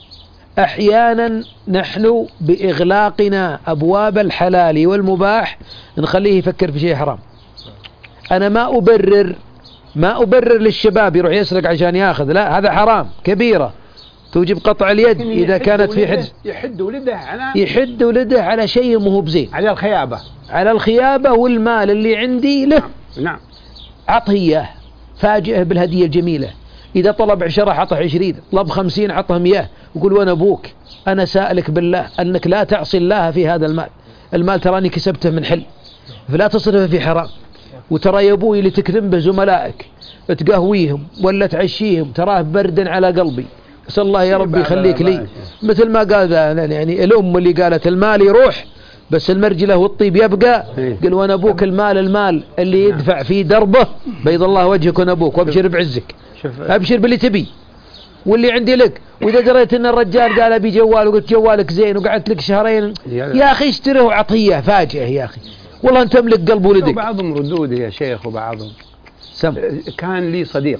أحيانا نحن بإغلاقنا أبواب الحلال والمباح نخليه يفكر في شيء حرام. أنا ما أبرر ما أبرر للشباب يروح يسرق عشان ياخذ، لا هذا حرام كبيرة توجب قطع اليد إذا كانت في حد. يحد ولده على يحد ولده على شيء مو بزين، على الخيابة على الخيابة والمال اللي عندي له. نعم. عطه إياه، فاجئه بالهدية الجميلة. إذا طلب عشرة عطه عشرين، طلب خمسين عطه مياه، وقول وأنا أبوك أنا سائلك بالله أنك لا تعصي الله في هذا المال. المال تراني كسبته من حل، فلا تصرفه في حرام. وترى يا أبوي اللي تكذب به زملائك تقهويهم ولا تعشيهم تراه بردا على قلبي، أسأل الله يا ربي يخليك لي. مثل ما قال يعني الأم اللي قالت المال يروح بس المرجلة والطيب يبقى. قل وأنا أبوك المال المال اللي يدفع في دربه بيض الله وجهك وأنا أبوك، وابشر بعزك، أبشر باللي تبي واللي عندي لك. وإذا دريت أن الرجال قال أبي جوال وقلت جوالك زين وقعدت لك شهرين، يا أخي اشتريه وعطيه فاجئه يا أخي، والله أنت تملك قلب ولدك. وبعضهم ردود يا شيخ، وبعضهم سم. كان لي صديق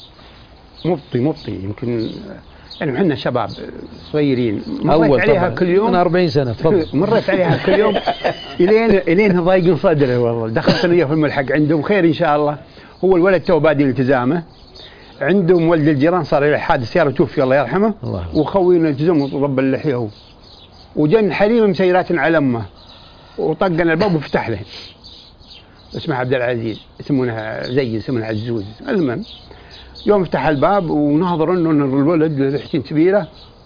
مبطي مبطي يمكن يعني احنا شباب صغيرين، مريت عليها كل يوم. أنا أربعين سنة تفضل. مريت عليها كل يوم الين الين ضايق صدره والله. دخلت انا في الملحق عندهم خير ان شاء الله. هو الولد تو بادي التزامه، عندهم ولد الجيران صار له حادث سياره توفي الله يرحمه، وخوينا التزم ورب اللحيه هو، وجن حليم مسيرات على امه وطقنا الباب وفتح له. اسمه عبد العزيز، يسمونها زي يسمونها عزوز. المهم يوم فتح الباب وناظر انه الولد لحيته كبيره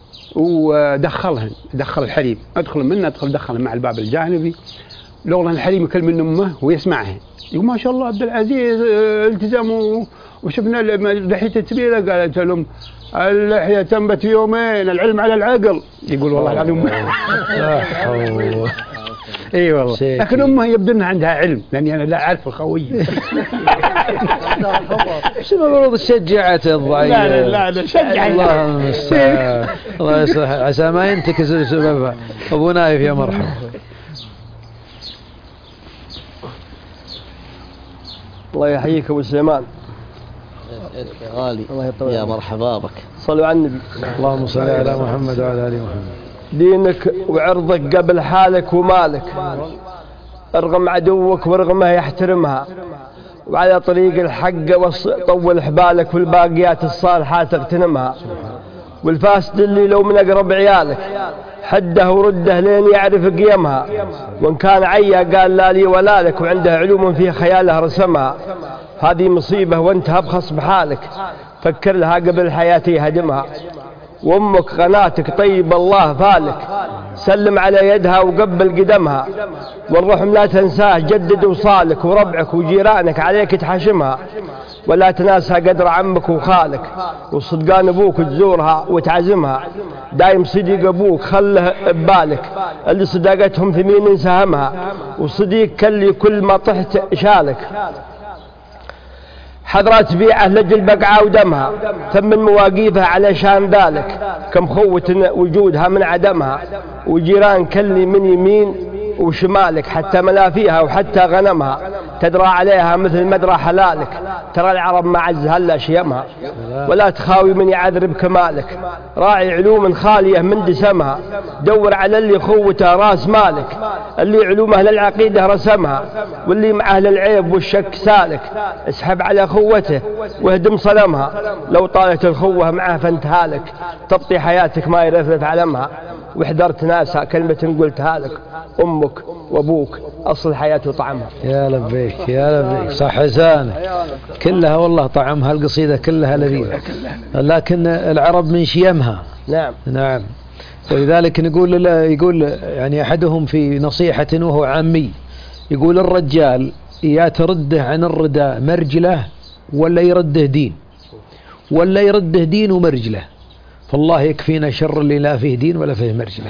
ودخلهن، دخل الحليم، ادخل منه ادخل دخل مع الباب الجانبي. لولا الحليم يكل من امه ويسمعها يقول ما شاء الله عبد العزيز التزام وشفنا لحيته كبيره. قالت لهم اللحيه تنبت في يومين، العلم على العقل. يقول والله العظيم اي والله. لكن امه يبدو انها عندها علم، لاني انا لا اعرف الخوي. شنو المفروض شجعته الضعيف؟ لا لا لا شجع. الله المستعان. الله يصلح عسى ما ينتكس سببها. ابو نايف يا مرحبا. الله يحييك ابو سليمان. يا غالي يا مرحبا بك. صلوا على النبي. اللهم صل على محمد وعلى ال محمد. دينك وعرضك قبل حالك ومالك، ارغم عدوك وارغمه يحترمها، وعلى طريق الحق طول حبالك، والباقيات الصالحات اغتنمها. والفاسد اللي لو من اقرب عيالك حده ورده لين يعرف قيمها، وان كان عيا قال لا لي ولا لك، وعنده علوم في خياله رسمها. هذه مصيبه وانت ابخص بحالك، فكر لها قبل حياتي هدمها. وامك قناتك طيب الله فالك، سلم على يدها وقبل قدمها. والرحم لا تنساه جدد وصالك، وربعك وجيرانك عليك تحاشمها. ولا تناسى قدر عمك وخالك، وصدقان ابوك تزورها وتعزمها. دايم صديق ابوك خله ببالك، اللي صداقتهم ثمين سهمها. وصديق كلي كل ما طحت شالك، حضرات بيعه لجل بقعة ودمها. ثمن مواقيفها علشان ذلك، كم خوة وجودها من عدمها. وجيران كلي من يمين وشمالك، حتى منافيها وحتى غنمها تدرى عليها مثل مدرى حلالك. ترى العرب ما عز هلا شيمها، ولا تخاوي من يعذر بكمالك، راعي علوم خالية من دسمها، دور على اللي خوته راس مالك، اللي علوم أهل العقيدة رسمها، واللي مع أهل العيب والشك سالك، اسحب على خوته واهدم صنمها، لو طالت الخوة معه فانتهالك، تبطي حياتك ما يرفرف علمها، وحضرت ناسها كلمة قلتها لك، أمك وأبوك أصل الحياة وطعمها. يا لبيك يا لبيك، صح لسانك كلها والله طعمها القصيدة كلها لذيذة، لكن العرب من شيمها. نعم نعم. ولذلك نقول يقول يعني أحدهم في نصيحة وهو عامي، يقول الرجال يا ترده عن الردى مرجله ولا يرده دين، ولا يرده دين ومرجله، فالله يكفينا شر اللي لا فيه دين ولا فيه مرجله.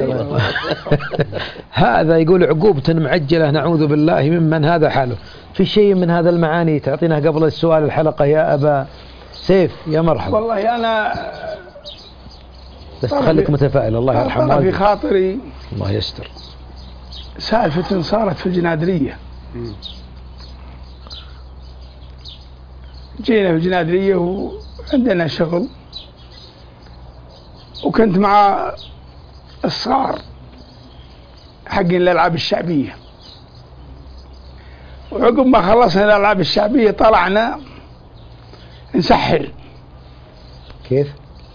هذا يقول عقوبة معجلة نعوذ بالله ممن هذا حاله. في شيء من هذا المعاني تعطينا قبل السؤال الحلقة يا أبا سيف؟ يا مرحبا. والله أنا بس تخليك متفائل، الله يرحمه. في خاطري الله يستر سالفة صارت في الجنادرية. جينا في الجنادرية وعندنا شغل، وكنت مع الصغار حقين الألعاب الشعبية، وعقب ما خلصنا الألعاب الشعبية طلعنا نسحر. كيف؟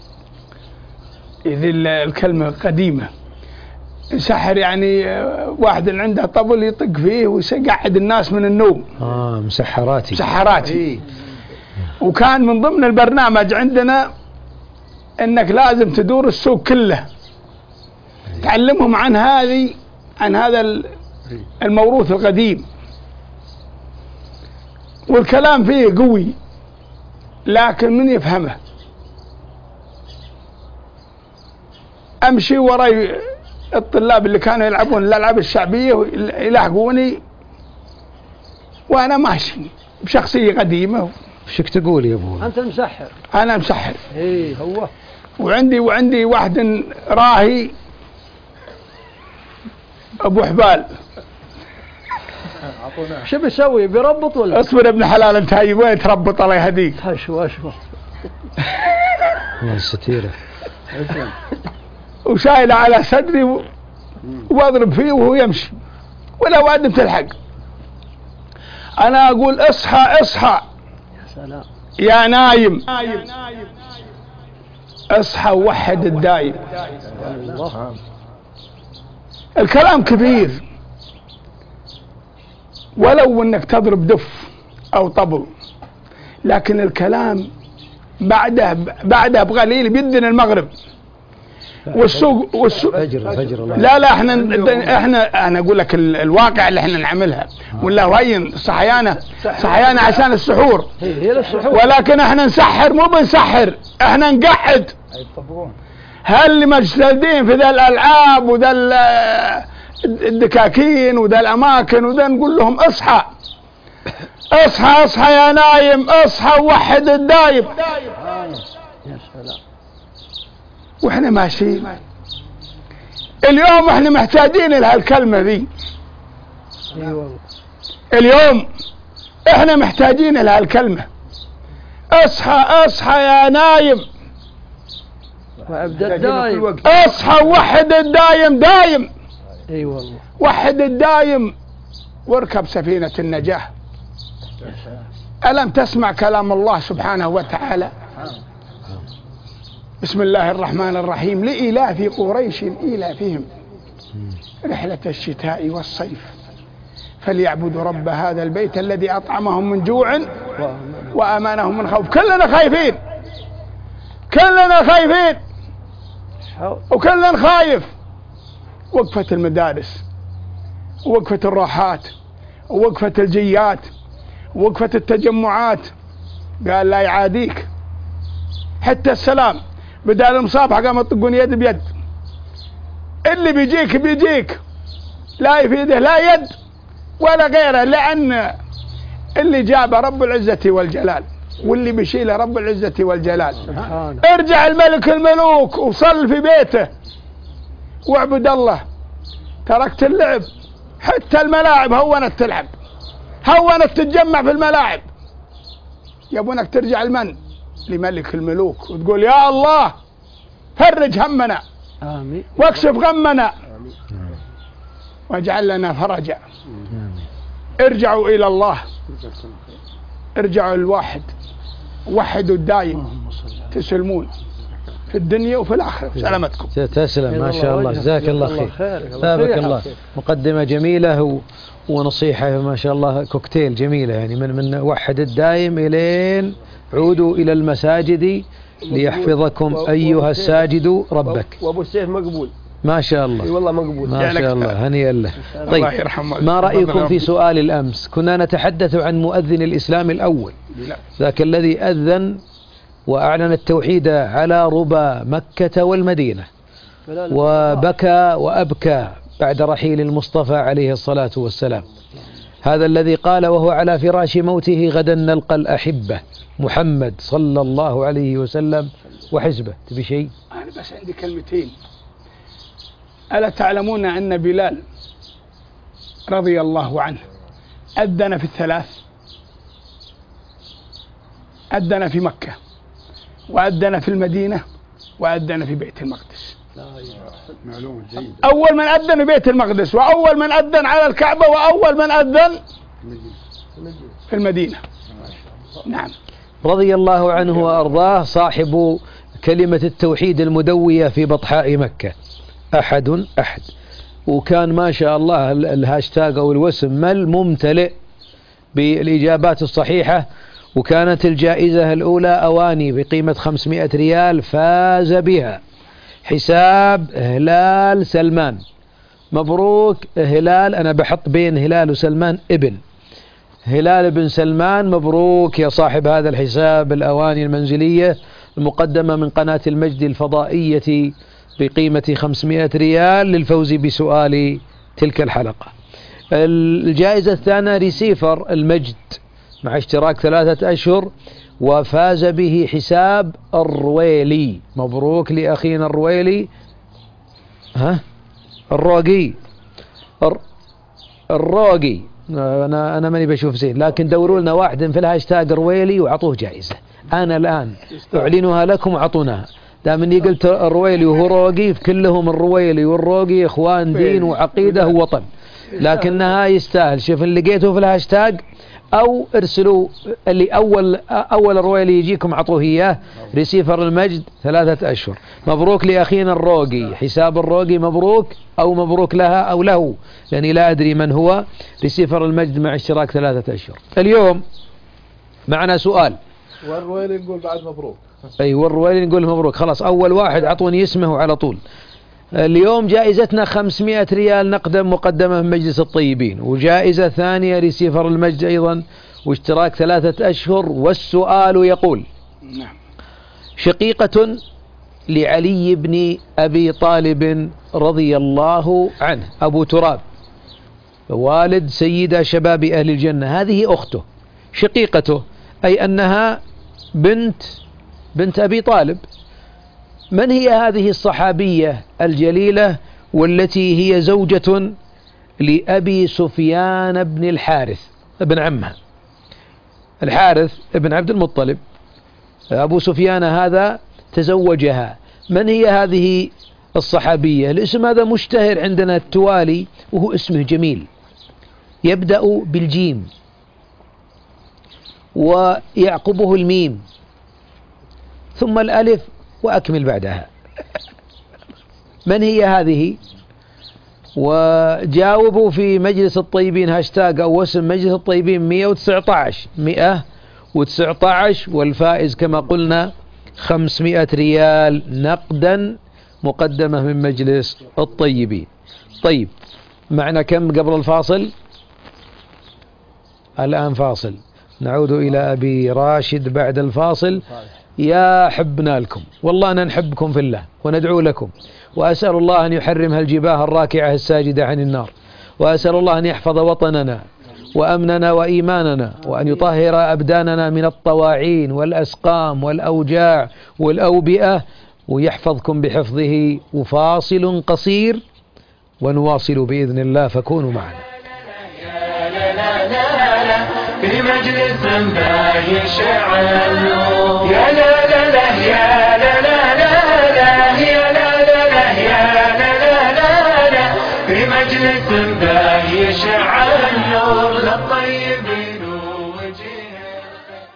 إذا الكلمة قديمة، نسحر يعني واحد اللي عنده طبل يطق فيه ويقعد الناس من النوم. آه مسحراتي. مسحراتي. إيه. وكان من ضمن البرنامج عندنا انك لازم تدور السوق كله تعلمهم عن هذه عن هذا الموروث القديم، والكلام فيه قوي لكن من يفهمه. امشي وراي الطلاب اللي كانوا يلعبون الالعاب الشعبيه يلاحقوني وانا ماشي بشخصيه قديمه. وشك تقول يا ابو؟ انت مسحر. انا مسحر. ايه هو. وعندي وعندي واحد راهي ابو حبال. شو بيسوي؟ بيربط ولا؟ اصبر يا ابن حلال، انت هاي وين تربط؟ الله يهديك. اشو اشو الله ستيره. وشايله على صدري واضرب فيه وهو يمشي ولا وادم تلحق. انا اقول اصحى اصحى يا سلام يا نايم، اصحى ووحد الدايم. الكلام كبير، ولو انك تضرب دف او طبل، لكن الكلام بعده بعده بقليل بيدن المغرب والسوق والسوق فجر فجر الله. لا لا احنا احنا انا اقول لك الواقع اللي احنا نعملها، ولا هين صحيانه صحيانه عشان السحور، ولكن احنا نسحر مو بنسحر، احنا نقعد. هل مجتهدين في ذا الالعاب وذا الدكاكين وذا الاماكن وذا، نقول لهم اصحى اصحى اصحى يا نايم، اصحى ووحد الدايم. يا سلام. واحنا ماشيين اليوم احنا محتاجين لها الكلمة ذي. اليوم احنا محتاجين لها الكلمة، اصحى اصحى يا نايم، وابدا الدايم، اصحى وحد الدايم دايم. اي والله وحد الدايم واركب سفينة النجاة. ألم تسمع كلام الله سبحانه وتعالى؟ بسم الله الرحمن الرحيم. لإلاف قريش إيلافهم رحلة الشتاء والصيف فليعبدوا رب هذا البيت الذي أطعمهم من جوع وأمانهم من خوف. كلنا خايفين، كلنا خايفين، وكلنا خايف. وقفة المدارس، ووقفة الراحات، ووقفة الجيات، ووقفة التجمعات، قال لا يعاديك. حتى السلام بدال المصافحة قاموا يطقون يد بيد. اللي بيجيك بيجيك، لا يفيده لا يد ولا غيره، لأن اللي جابه رب العزة والجلال، واللي بيشيله رب العزة والجلال. ارجع الملك الملوك وصل في بيته واعبد الله. تركت اللعب، حتى الملاعب هونت تلعب، هونت تتجمع في الملاعب. يبونك ترجع المن لملك الملوك وتقول يا الله فرج همنا آمين واكشف غمنا واجعل لنا فرجا. ارجعوا إلى الله، ارجعوا الواحد، وحدوا الدايم تسلمون في الدنيا وفي الآخرة. سلامتكم. تسلم ما شاء الله، جزاك الله خير، ثابك الله. مقدمة جميلة و... ونصيحة ما شاء الله، كوكتيل جميلة يعني، من من وحد الدايم إلين عودوا إلى المساجد ليحفظكم أيها الساجد ربك. وأبو السيف مقبول ما شاء الله. اي والله مقبول ما شاء الله، هنيئا له. طيب الله يرحمه. ما رأيكم في سؤال الأمس؟ كنا نتحدث عن مؤذن الإسلام الأول، ذاك الذي أذن وأعلن التوحيد على ربى مكة والمدينة، وبكى وأبكى بعد رحيل المصطفى عليه الصلاة والسلام. هذا الذي قال وهو على فراش موته غدا نلقى الأحبة محمد صلى الله عليه وسلم وحزبه. تبي شيء؟ أنا بس عندي كلمتين. ألا تعلمون أن بلال رضي الله عنه أذن في الثلاث؟ أذن في مكة، وأذن في المدينة، وأذن في بيت المقدس. أول من أذن في بيت المقدس، وأول من أذن على الكعبة، وأول من أذن في المدينة. نعم. رضي الله عنه وأرضاه، صاحب كلمة التوحيد المدوية في بطحاء مكة، أحد أحد. وكان ما شاء الله الهاشتاج أو الوسم الممتلئ بالإجابات الصحيحة. وكانت الجائزة الأولى أواني بقيمة خمسمائة ريال فاز بها حساب هلال سلمان. مبروك هلال، أنا بحط بين هلال وسلمان ابن هلال بن سلمان، مبروك يا صاحب هذا الحساب الأواني المنزلية المقدمة من قناة المجد الفضائية بقيمة خمسمائة ريال للفوز بسؤال تلك الحلقة. الجائزة الثانية ريسيفر المجد مع اشتراك ثلاثة أشهر، وفاز به حساب الرويلي. مبروك لأخينا الرويلي. ها الروقي الر... الروقي أنا أنا ماني بشوف زين، لكن دوروا لنا واحد في الهاشتاج رويلي وعطوه جائزة. أنا الآن أعلنها لكم وعطوناها. دام اني قلت الرويلي وهو روقي، كلهم الرويلي والروقي اخوان دين وعقيدة ووطن، لكنها يستاهل. شوف اللي لقيته في الهاشتاج، او ارسلوا اللي اول اول الرويلي يجيكم عطوه اياه. ريسيفر المجد ثلاثة اشهر. مبروك لاخينا الروقي، حساب الروقي مبروك، او مبروك لها او له، لاني لا ادري من هو. ريسيفر المجد مع اشتراك ثلاثة اشهر. اليوم معنا سؤال، والرويلي نقول بعد مبروك. أي والرويلي نقول مبروك. خلاص أول واحد عطوني اسمه على طول. اليوم جائزتنا خمسمائة ريال نقدا مقدمة من مجلس الطيبين، وجائزة ثانية ريسيفر المجد أيضا، واشتراك ثلاثة أشهر. والسؤال يقول: شقيقة لعلي بن أبي طالب رضي الله عنه، أبو تراب والد سيدة شباب أهل الجنة، هذه أخته شقيقته، أي أنها بنت بنت أبي طالب. من هي هذه الصحابية الجليلة والتي هي زوجة لأبي سفيان بن الحارث ابن عمها؟ الحارث ابن عبد المطلب، أبو سفيان هذا تزوجها. من هي هذه الصحابية؟ الاسم هذا مشتهر عندنا التوالي، وهو اسمه جميل، يبدأ بالجيم ويعقبه الميم ثم الألف وأكمل بعدها. من هي هذه؟ وجاوبوا في مجلس الطيبين هاشتاج أو اسم مجلس الطيبين مئة وتسعة عشر مئة وتسعة عشر، والفائز كما قلنا خمسمائة ريال نقدا مقدمة من مجلس الطيبين. طيب معنا كم قبل الفاصل؟ الآن فاصل، نعود إلى أبي راشد بعد الفاصل. يا حبنا لكم، والله أنا نحبكم في الله وندعو لكم، وأسأل الله أن يحرم هالجباه الراكعة الساجدة عن النار، وأسأل الله أن يحفظ وطننا وأمننا وإيماننا، وأن يطهر أبداننا من الطواعين والأسقام والأوجاع والأوبئة، ويحفظكم بحفظه. وفاصل قصير ونواصل بإذن الله، فكونوا معنا. في مجلس ما يشع النور. يا لا لا لا يا لا لا لا لا يا لا لا لا يا لا لا لا لا في مجلس ما يشع النور للطيبين وجيه الخير.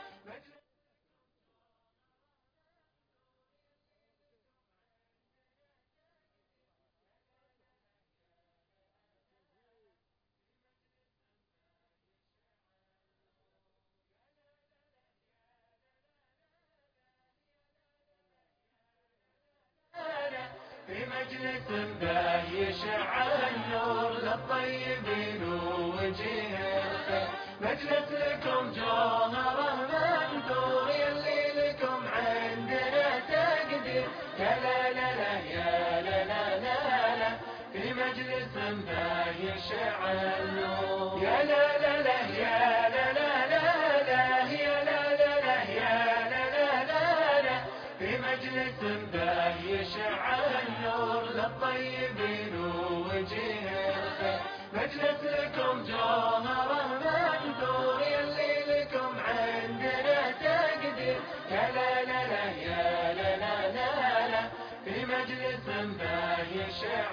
في مجلس ما يشع النور للطيبين وجيه الخير. مجلس لكم جوهره منثور يلي لكم عندنا تقدير. يا لا لا لا يا لا لا لا لا في مجلس ما يشع النور. يا لا لا لا يا لا لا لا لا يا لا لا لا يا لا لا لا لا في مجلس ما يشع النور للطيبين وجيه الخير. مجلس لكم جوهره منثور يلي لكم عندنا تقدير. يا لا لا لا يا لا لا لا لا في مجلس ما يشع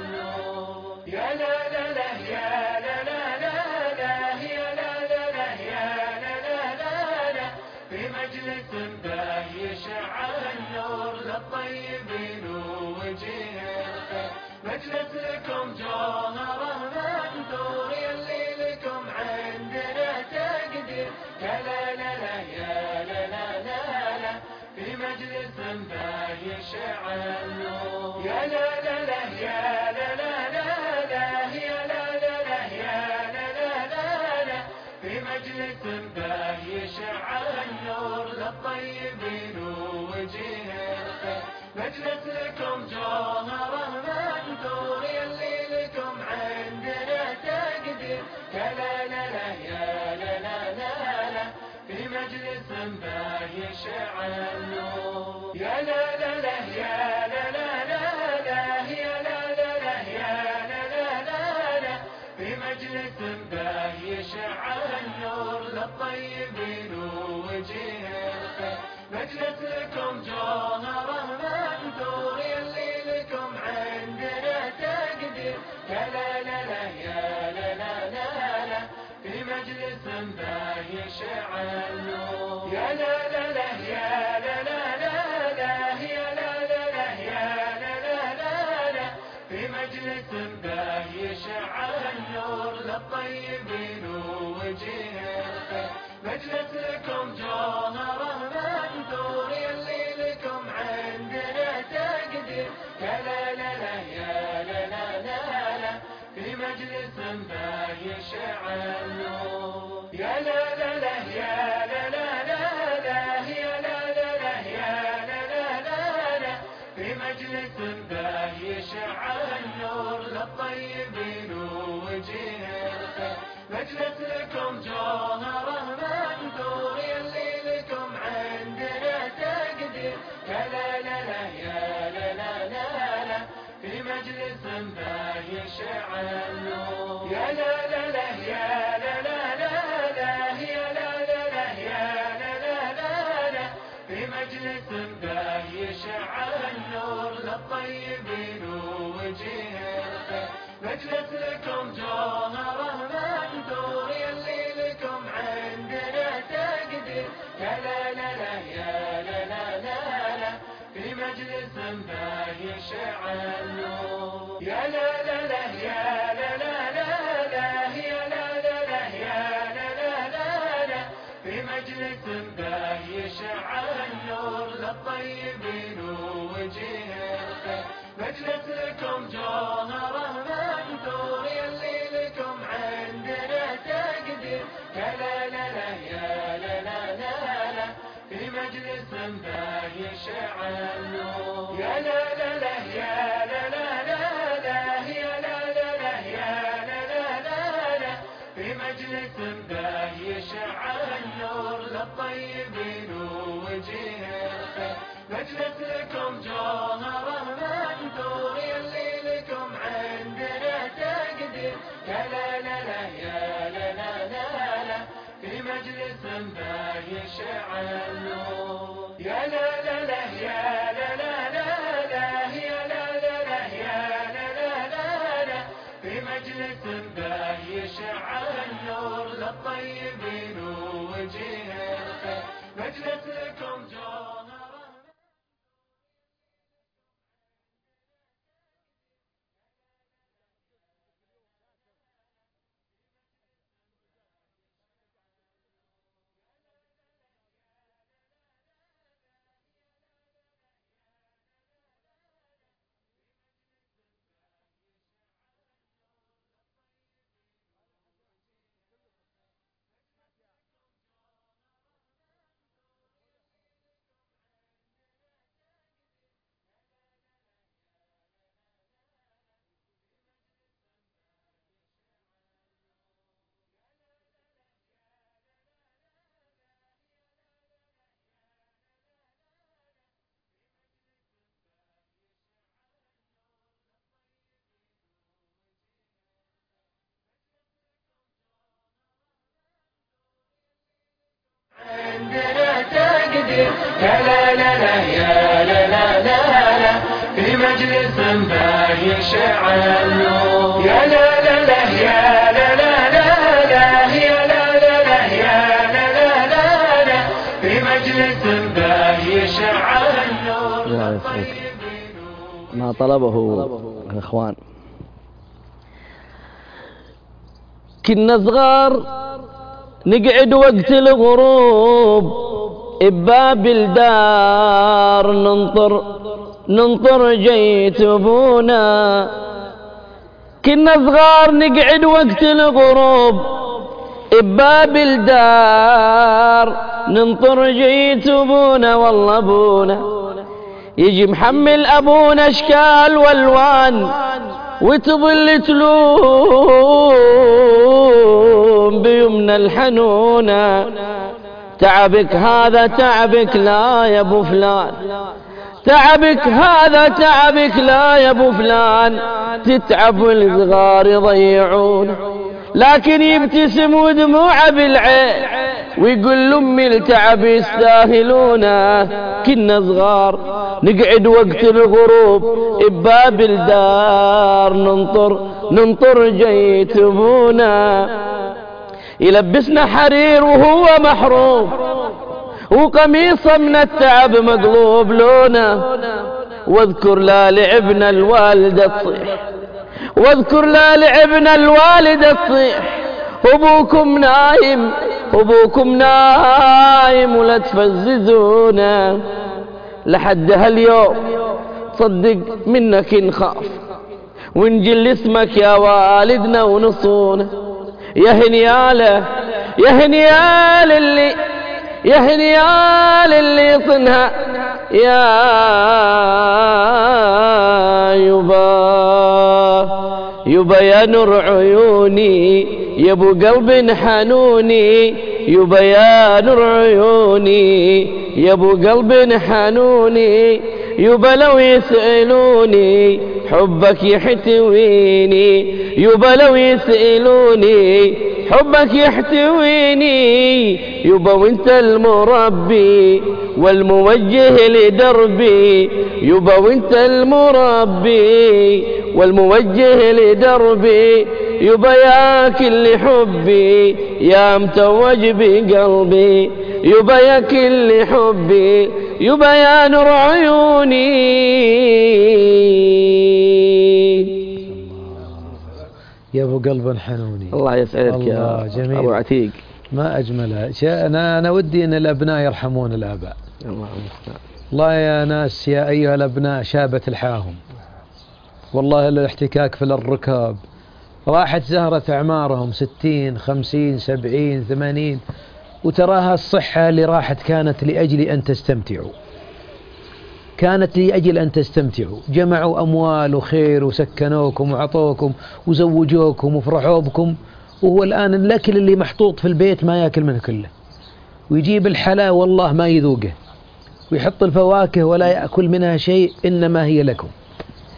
النور. يا لا لا لا يا لا لا لا لا يا لا لا لا يا لا لا لا لا في مجلس ما يشع النور للطيبين وجيه الخير. مجلس لكم جوهره منثور يلي لكم عندنا تقدير. يا لا لا لا يا لا لا لا لا في مجلس ما يشع النور. يا لا لا لا يا لا لا لا لا يا لا لا لا يا لا لا لا لا في مجلس ما يشع النور للطيبين وجيه الخير. مجلس لكم جوهره منثور يلي لكم عندنا تقدير. يا لا لا لا يا لا لا لا لا في مجلس ما يشع النور. يا لا لا لا يا لا لا لا لا يا لا لا لا يا لا لا لا لا في مجلس ما يشع النور للطيبين وجيه الخير. مجلس لكم جوهره منثور يلي لكم عندنا تقدير. يا لا لا لا يا لا لا لا لا في مجلس ما يشع النور. يا لا لا لا يا لا لا لا لا يا لا لا لا يا لا لا لا لا في مجلس ما يشع النور للطيبين وجيه الخير. مجلس لكم جوهره منثور يلي لكم عندنا تقدير. يا لا لا لا يا لا لا لا لا في مجلس ما يشع النور. يا لا لا لا يا لا لا لا لا يا لا لا لا يا لا لا لا لا في مجلس ما يشع النور للطيبين وجيه الخير. مجلس لكم جوهره منثور يلي لكم عندنا تقدير. يا لا لا لا يا لا لا لا لا في مجلس ما يشع النور. يا لا لا لا يا لا لا لا لا يا لا لا لا يا لا لا لا لا في مجلس ما يشع النور للطيبين وجيه الخير. مجلس لكم جوهره منثور يلي لكم عندنا تقدير. يا لا لا لا يا لا لا لا لا في مجلس ما يشع النور. يا لا لا لا يا لا لا لا لا يا لا لا لا يا لا لا لا لا في مجلس ما يشع النور للطيبين وجيه الخير. مجلس لكم جوهره منثور يلي لكم عندنا تقدير. يا لا لا لا يا لا لا لا لا في مجلس ما يشع النور. يا لا لا لا يا لا لا لا لا يا لا لا لا يا لا لا لا لا في مجلس ما يشع النور للطيبين وجيه الخير. مجلس لكم جوهره منثور يلي لكم عندنا تقدير. يا لا لا لا يا لا لا لا لا في مجلس ما يشع النور. يا لا لا لا يا لا لا لا لا يا لا لا لا يا لا لا لا لا في مجلس ما يشع النور للطيبين ووجيه الخير مجلس لكم جوهر. عندنا تقدير يا لا لا لا يا لا لا لا لا في مجلس ما يشع النور. يا لا لا لا يا لا لا لا لا يا لا لا لا يا لا لا لا لا في مجلس ما يشع النور. الله يسعدك. ما طلبه الإخوان كنا صغار نقعد وقت الغروب بباب الدار ننطر ننطر جيت ابونا. كنا صغار نقعد وقت الغروب بباب الدار ننطر جيت ابونا. والله ابونا يجي محمل ابونا اشكال والوان وتظل تلوم بيمنا الحنونة. تعبك هذا تعبك لا يا ابو فلان، تعبك هذا تعبك لا يا ابو فلان، تتعب والصغار يضيعون. لكن يبتسم ودموعه بالعين ويقول لأمي التعب يستاهلونه. كنا صغار نقعد وقت الغروب بباب الدار ننطر ننطر جيت ابونا. يلبسنا حرير وهو محروم وقميصه من التعب مقلوب لونه. واذكر لا لعبنا الوالدة تصيح، واذكر لا لعبنا الوالدة تصيح ابوكم نايم ابوكم نايم ولا تفززونا. لحد هاليوم صدق منك نخاف ونجل اسمك يا والدنا ونصونا. يا هنياله يا هنيال اللي يا هنيال اللي صنها يا يبا يبا يا نور عيوني يا ابو قلب حنوني. يبا يا نور عيوني يا ابو قلب حنوني. يبا لو يسألوني حبك يحتويني. يبا لو يسألوني حبك يحتويني. يبا وانت المربي والموجه لدربي. يبا وانت المربي والموجه لدربي. يبا يا كل حبي يا متوج بقلبي. يبا يا كل حبي يبا يا نور عيوني. يا ابو قلب حنوني. الله يسعدك يا جميل. ابو عتيق. ما اجملها. انا انا ودي ان الابناء يرحمون الاباء. الله المستعان. الله يا ناس يا ايها الابناء شابت الحاهم. والله الاحتكاك في الركاب راحت زهرة اعمارهم ستين خمسين سبعين ثمانين، وتراها الصحة اللي راحت كانت لأجل أن تستمتعوا، كانت لأجل أن تستمتعوا. جمعوا أموال وخير وسكنوكم وعطوكم وزوجوكم وفرحوا بكم، وهو الآن الأكل اللي محطوط في البيت ما يأكل منه كله، ويجيب الحلا والله ما يذوقه، ويحط الفواكه ولا يأكل منها شيء، إنما هي لكم.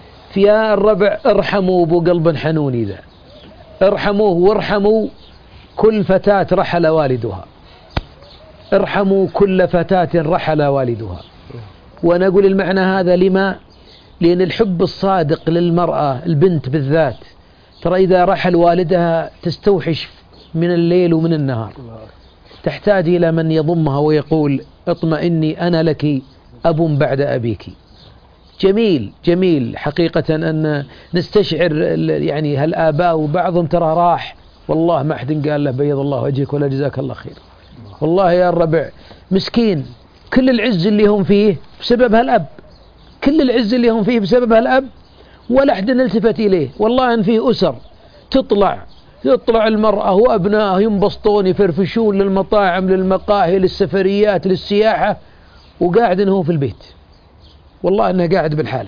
فيا الربع ارحموا أبو قلب حنوني ذا، ارحموه وارحموا كل فتاة رحل والدها، ارحموا كل فتاة رحل والدها. وأنا أقول المعنى هذا لما؟ لأن الحب الصادق للمرأة البنت بالذات ترى إذا رحل والدها تستوحش من الليل ومن النهار، تحتاج إلى من يضمها ويقول اطمئني أنا لك أب بعد أبيك. جميل جميل حقيقة أن نستشعر يعني هالآباء وبعضهم ترى راح والله ما أحد قال له بيض الله وجهك ولا جزاك الله خير. والله يا الربع مسكين، كل العز اللي هم فيه بسبب هالأب، كل العز اللي هم فيه بسبب هالأب، ولا أحد نلتفت إليه. والله أن فيه أسر تطلع يطلع المرأة وأبنائها ينبسطون يفرفشون للمطاعم للمقاهي للسفريات للسياحة، وقاعد إنه في البيت والله أنه قاعد بالحالة.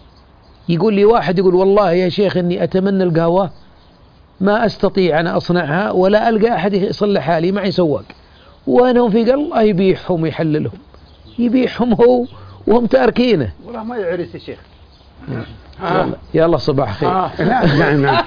يقول لي واحد يقول والله يا شيخ إني أتمنى القهوة ما أستطيع أنا أصنعها ولا ألقى أحد يصلحها لي، معي سواق وأنا في قال الله يبيحهم ويحللهم، يبيحهم هو وهم تاركينه. والله ما يعرس يا شيخ. آه. يلا صباح خير. آه. لا زعلنا.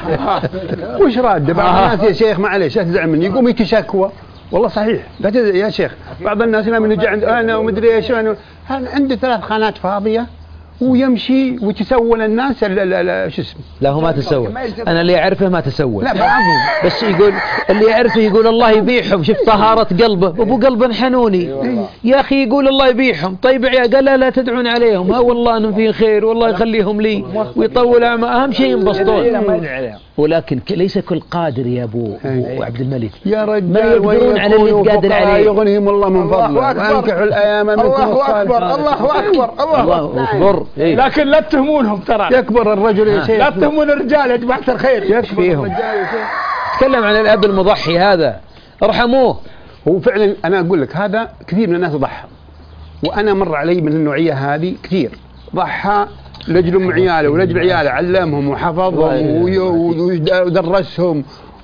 وش راد بعض آه. الناس يا شيخ معليش لا تزعل مني يقوم يتشكوى. والله صحيح لا تزعل يا شيخ. بعض الناس لما نجي عند انا ومدري ايش انا عنده ثلاث خانات فاضيه ويمشي وتسول الناس شو اسمه. لا هو ما تسول، انا اللي اعرفه ما تسول. لا بعضهم بس يقول اللي يعرفه يقول الله يبيحهم. شوف طهارة قلبه، ابو قلب حنوني يا اخي يقول الله يبيحهم. طيب قال لا لا تدعون عليهم، ها والله انهم في خير والله يخليهم لي ويطول اعمار، اهم شيء ينبسطون. ولكن ليس كل قادر يا ابو عبد الملك يا رجال، ما يقدرون على اللي قادر عليه. يغنيهم الله من فضله وانكحوا الايام منكم الله اكبر الله اكبر الله اكبر. لكن لا تهمونهم ترى، يكبر الرجل يا شيخ، لا تهمون الرجال يا جماعة الخير، يكفيهم. تكلم عن الأب المضحي هذا ارحموه. هو فعلا أنا أقول لك هذا كثير من الناس ضحى، وأنا مر علي من النوعية هذه كثير ضحى لأجل أم عياله ولأجل عياله، علمهم وحفظهم ودرسهم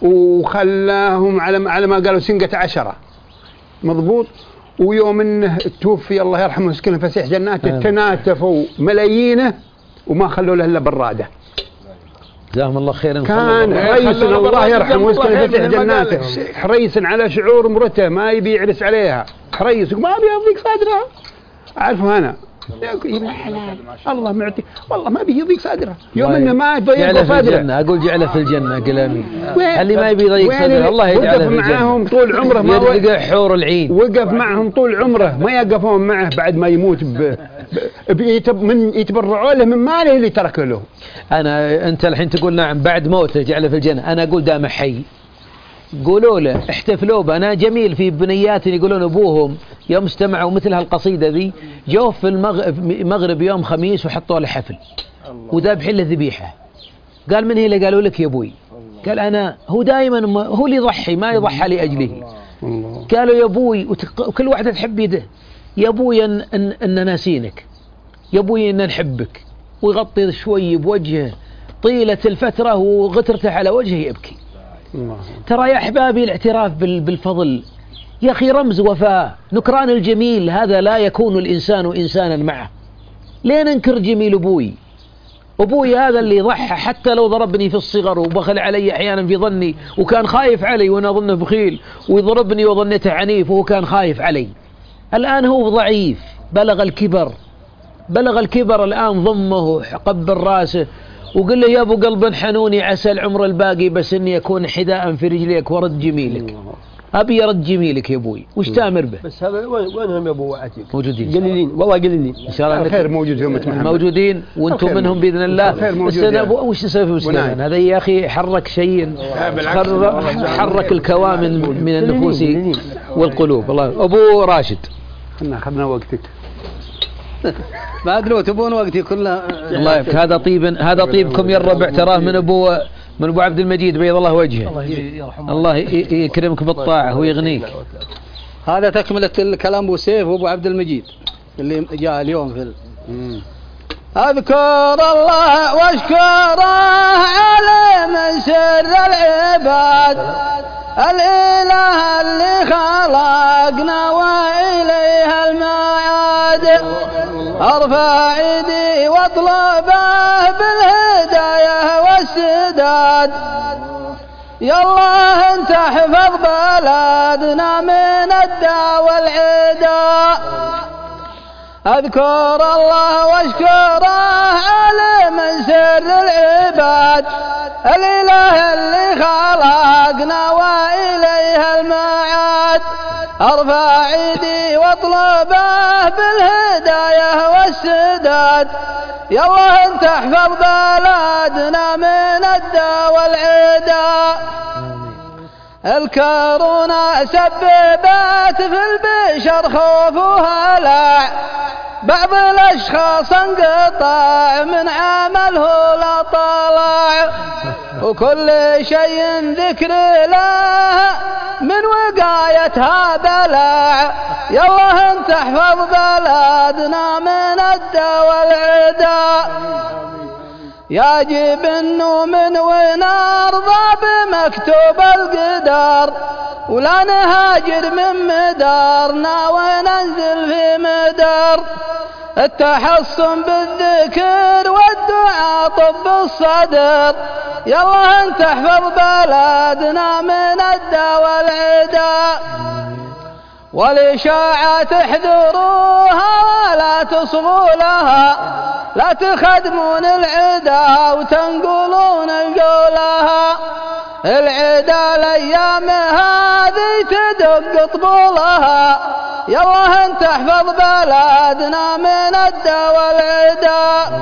وخلاهم على على ما قالوا سنقة عشرة مضبوط. ويوم انه توفي الله يرحمه ويسكنه فسيح جناته تناتفوا ملايينه وما خلوا له الا براده. جزاهم الله خيرا. كان حريص الله يرحمه ويسكنه فسيح جناته، حريص على شعور مرته ما يبي يعرس عليها، حريص ما ابي يضيق صدره. اعرفه انا يا حلال الله معطي والله ما بيجي يضيق صدره يوم انه ما يضيق صدره. اقول جعله في الجنه قل امين. اللي ما يبي يضيق صدره الله يجعله في الجنه. معهم طول عمره ما يرزق حور العين. وقف معهم طول عمره ما يقفون معه بعد ما يموت ب... بيتب من يتبرعوا له من ماله اللي تركه له. انا انت الحين تقول نعم بعد موته جعله في الجنه، انا اقول دام حي قولوا له احتفلوا به. أنا جميل في بنيات يقولون أبوهم يوم استمعوا مثل هالقصيدة ذي جو في المغرب يوم خميس وحطوا له حفل وذابحين له ذبيحة. قال من هي اللي قالوا لك يا أبوي؟ قال أنا. هو دائما هو اللي يضحي ما يضحى لأجله. قالوا يا أبوي وكل واحدة تحب يده يا أبوي أن, أن, أن ناسينك، يا أبوي أن نحبك، ويغطي شوي بوجهه طيلة الفترة وغترته على وجهه يبكي. ترى يا أحبابي الاعتراف بالفضل يا أخي رمز وفاء. نكران الجميل هذا لا يكون الإنسان إنسانا معه. ليه ننكر جميل أبوي؟ أبوي هذا اللي ضحى حتى لو ضربني في الصغر وبخل علي أحيانا في ظني وكان خايف علي وأنا أظنه بخيل، ويضربني وظنته عنيف وهو كان خايف علي. الآن هو ضعيف بلغ الكبر، بلغ الكبر الآن ضمه قبل راسه وقل له يا أبو قلب حنوني عسى العمر الباقي بس إني أكون حذاء في رجليك ورد جميلك. أبي يرد جميلك يا أبوي. وش تأمر به؟ بس هذا وينهم يا أبو عتيق؟ موجودين قليلين والله قليلين إن شاء الله. خير موجود يوم موجودين وأنتم منهم بإذن الله. بس أنا أبو وش تسوي في مسلمان هذا يا أخي؟ حرك شيء حرك الكوامن من النفوس والقلوب. الله أبو راشد كنا أخذنا وقتك ما أدري تبون وقتي كله. الله يبارك. هذا طيب هذا طيبكم يا الربع تراه من أبو من أبو عبد المجيد بيض الله وجهه. الله يكرمك بالطاعة ويغنيك. هذا تكملة الكلام أبو سيف وأبو عبد المجيد اللي جاء اليوم في ال... أذكر الله واشكره على من سر العباد، الإله اللي خلقنا وإليه المعاد. أرفع ايدي واطلبه بالهداية والسداد، يالله انت احفظ بلدنا من الداء والعداء. اذكر الله واشكره على من سر العباد، الاله اللي خلقنا واليه المعاد. ارفع ايدي واطلبه بالهدايه والسداد، يالله انت احفظ بلدنا من الداء والعداء. الكورونا سببت في البشر خوف وهلع، بعض الاشخاص انقطع من عمله لا طلع، وكل شيء ذكر له من وقايتها بلع. يالله انت احفظ بلدنا من الداء والعداء. يا جبن من ونرضى بمكتوب القدر، ولا نهاجر من مدارنا وننزل في مدار. التحصن بالذكر والدعاء طب الصدر، يالله انت احفظ بلدنا من الداء والعداء. والإشاعات احذروها ولا تصغوا لها، لا تخدمون العدا وتنقلون قولها. العدا الأيام هذه تدق طبولها، يالله انت احفظ بلدنا من الداء والعداء.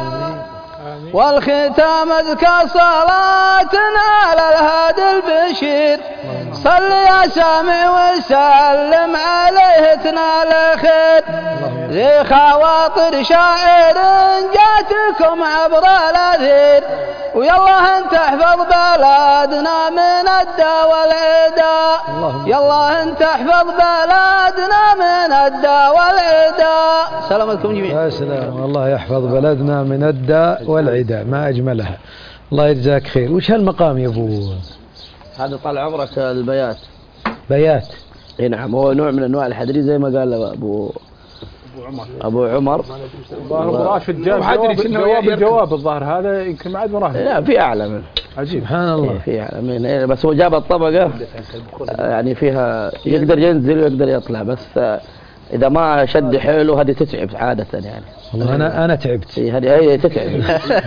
والختام اذكى صلاتنا على الهادي البشير، صل يا سامع وسلم عليه تنال خير. ذي خواطر شاعر جاتكم عبر الاثير، ويالله انت احفظ بلدنا من الداء والعداء. يالله انت احفظ بلدنا من الداء والعداء. سلامتكم جميعا. يا سلام، الله يحفظ بلدنا من الداء والعداء، ما اجملها. الله يجزاك خير. وش هالمقام يا ابو؟ هذا طال عمرك البيات. بيات. اي نعم، هو نوع من انواع الحدري زي ما قال ابو ابو عمر. ابو عمر الظاهر ابو راشد جاب جواب, جواب الجواب الظاهر هذا يمكن ما عاد مراه. لا في اعلى منه. عجيب. سبحان الله. في اعلى منه، بس هو جاب الطبقه يعني فيها يقدر ينزل ويقدر يطلع، بس اذا ما شد حيله هذه تتعب عاده يعني. والله انا انا تعبت. هذه هي تتعب.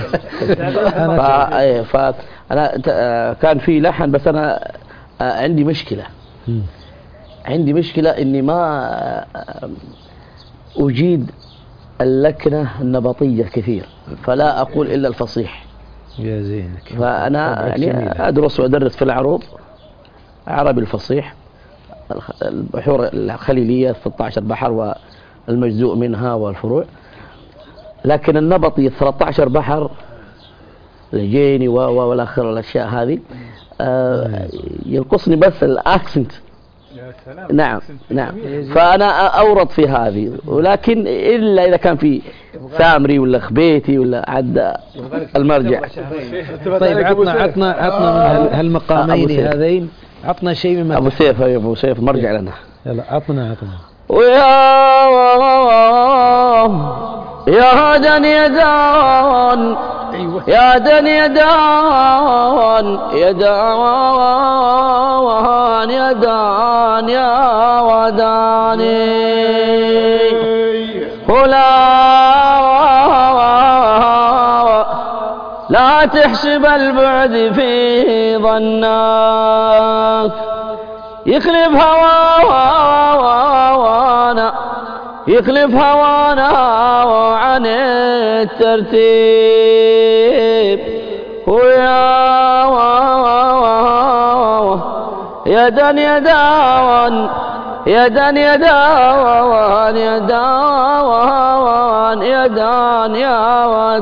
انا ف انا كان في لحن، بس انا عندي مشكله. عندي مشكله اني ما اجيد اللكنه النبطيه كثير، فلا اقول الا الفصيح. يا زينك. فانا يعني ادرس وادرس في العروض عربي الفصيح، البحور الخليليه ستة عشر بحر والمجزوء منها والفروع، لكن النبطي ثلاثة عشر بحر الجيني والاخر والاشياء هذه آه ينقصني بس الاكسنت. يا سلام. نعم نعم، فانا اورط في هذه، ولكن الا اذا كان في سامري ولا خبيتي ولا عد المرجع. طيب عطنا عطنا عطنا من هالمقامين هذين، عطنا شيء من ابو سيف. يا ابو سيف مرجع لنا. يلا عطنا عطنا. ويا يا دن يا دان يا دن يا دان يا دان يا دان يا وداني ولا لا تحسب البعد في ظنك، يخلف هوانا يخلف هوانا عن الترتيب. ويا يدن يدان يدن يدان يدان يدان يا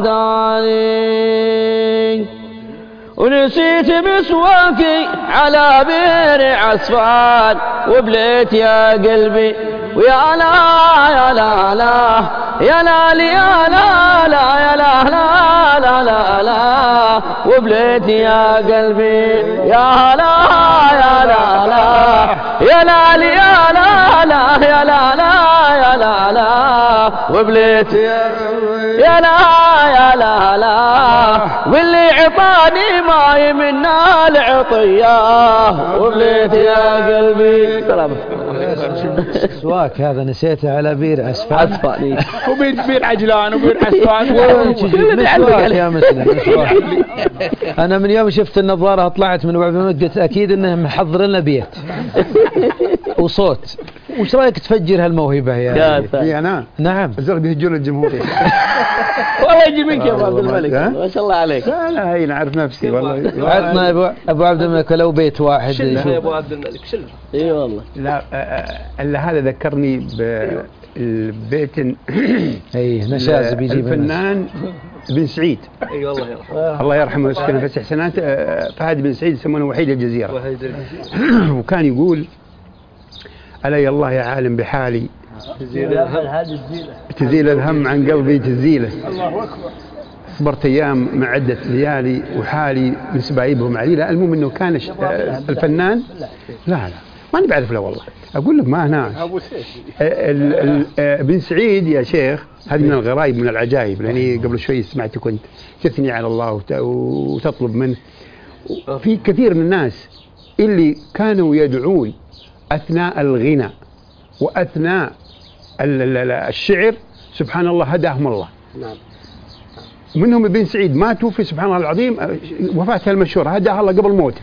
وداني. ونسيت مسواكي على بئر عسفان، وبليت يا قلبي ويا لا يا لا لا يا لا يا لا لا يا لا لا لا لا لا وبليت يا قلبي يا لا يا لا لا يا لا يا لا لا يا لا لا يا لا لا وبليت يا لا يا لا لا واللي عطاني ماي من العطية وبليت يا قلبي. سواك هذا نسيته على بير عسفان. عسفان وبير بير عجلان وبير عسفان. مسواك يا مسلم. أنا من يوم شفت النظارة طلعت من وعد قلت أكيد إنه محضر لنا بيت وصوت. وش رأيك تفجر هالموهبة يا يا أنا؟ نعم. الزرق بيهجون الجمهورية. والله يجي منك يا أبو عبد الملك ما شاء الله عليك. لا لا هي نعرف نفسي والله. عطنا أبو أبو عبد الملك لو بيت واحد. شلها يا أبو عبد الملك شلها. إي والله. لا إلا هذا ذكرني بالبيت. أي نشاز بيجي الفنان بن سعيد. اي والله يرحمه. الله يرحمه ويسكنه في حسنات. فهد بن سعيد يسمونه وحيد الجزيرة. وكان يقول علي الله يا عالم بحالي تزيل الهم عن قلبي تزيله. الله أكبر. صبرت أيام مع عدة ليالي وحالي من سبايبهم علي. لا المهم أنه كان الفنان لا لا ما أنا بعرف له والله. أقول لك ما هناش بن سعيد يا شيخ. هذه من الغرائب من العجائب لأني قبل شوي سمعت كنت تثني على الله وتطلب منه. في كثير من الناس اللي كانوا يدعون أثناء الغنى وأثناء الشعر سبحان الله هداهم الله. منهم ابن سعيد ماتوا في سبحان الله العظيم وفاته المشهورة هداه الله قبل موته.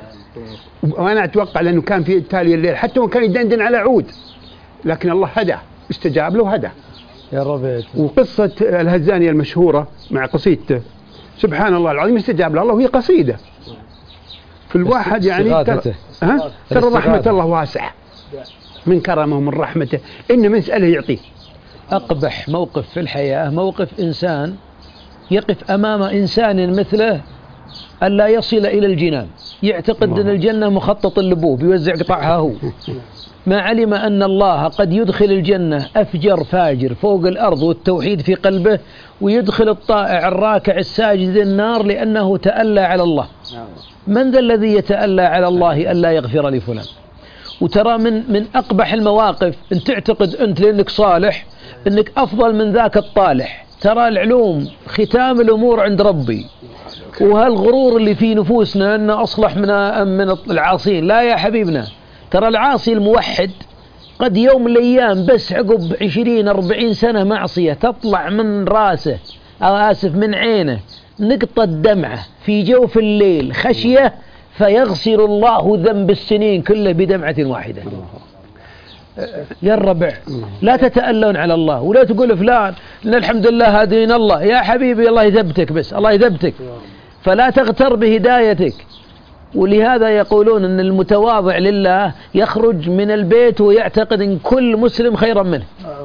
وأنا أتوقع لأنه كان في تالي الليل حتى وكان يدندن على عود لكن الله هداه استجاب له هداه يا رب. وقصة الهزانية المشهورة مع قصيدته سبحان الله العظيم استجاب له الله وهي قصيدة في الواحد يعني ترى ها ترى رحمة الله واسعة من كرمه ومن رحمته إن من سأله يعطيه. أقبح موقف في الحياة موقف إنسان يقف أمام إنسان مثله ألا يصل إلى الجنان يعتقد أن الجنة مخطط اللبوب بيوزع قطعها هو ما علم أن الله قد يدخل الجنة أفجر فاجر فوق الأرض والتوحيد في قلبه ويدخل الطائع الراكع الساجد النار لأنه تألى على الله. من ذا الذي يتألى على الله ألا يغفر لفلان؟ وترى من من أقبح المواقف أن تعتقد أنت لأنك صالح أنك أفضل من ذاك الطالح. ترى العلوم ختام الأمور عند ربي. وهالغرور اللي في نفوسنا أن أصلح من من العاصين. لا يا حبيبنا ترى العاصي الموحد قد يوم من الأيام بس عقب عشرين أربعين سنة معصية تطلع من راسه أو آسف من عينه نقطة دمعة في جوف الليل خشية فيغسل الله ذنب السنين كله بدمعة واحدة. يا الربع لا تتألون على الله ولا تقول فلان إن الحمد لله هدينا الله. يا حبيبي الله يثبتك بس الله يثبتك فلا تغتر بهدايتك. ولهذا يقولون أن المتواضع لله يخرج من البيت ويعتقد أن كل مسلم خيرا منه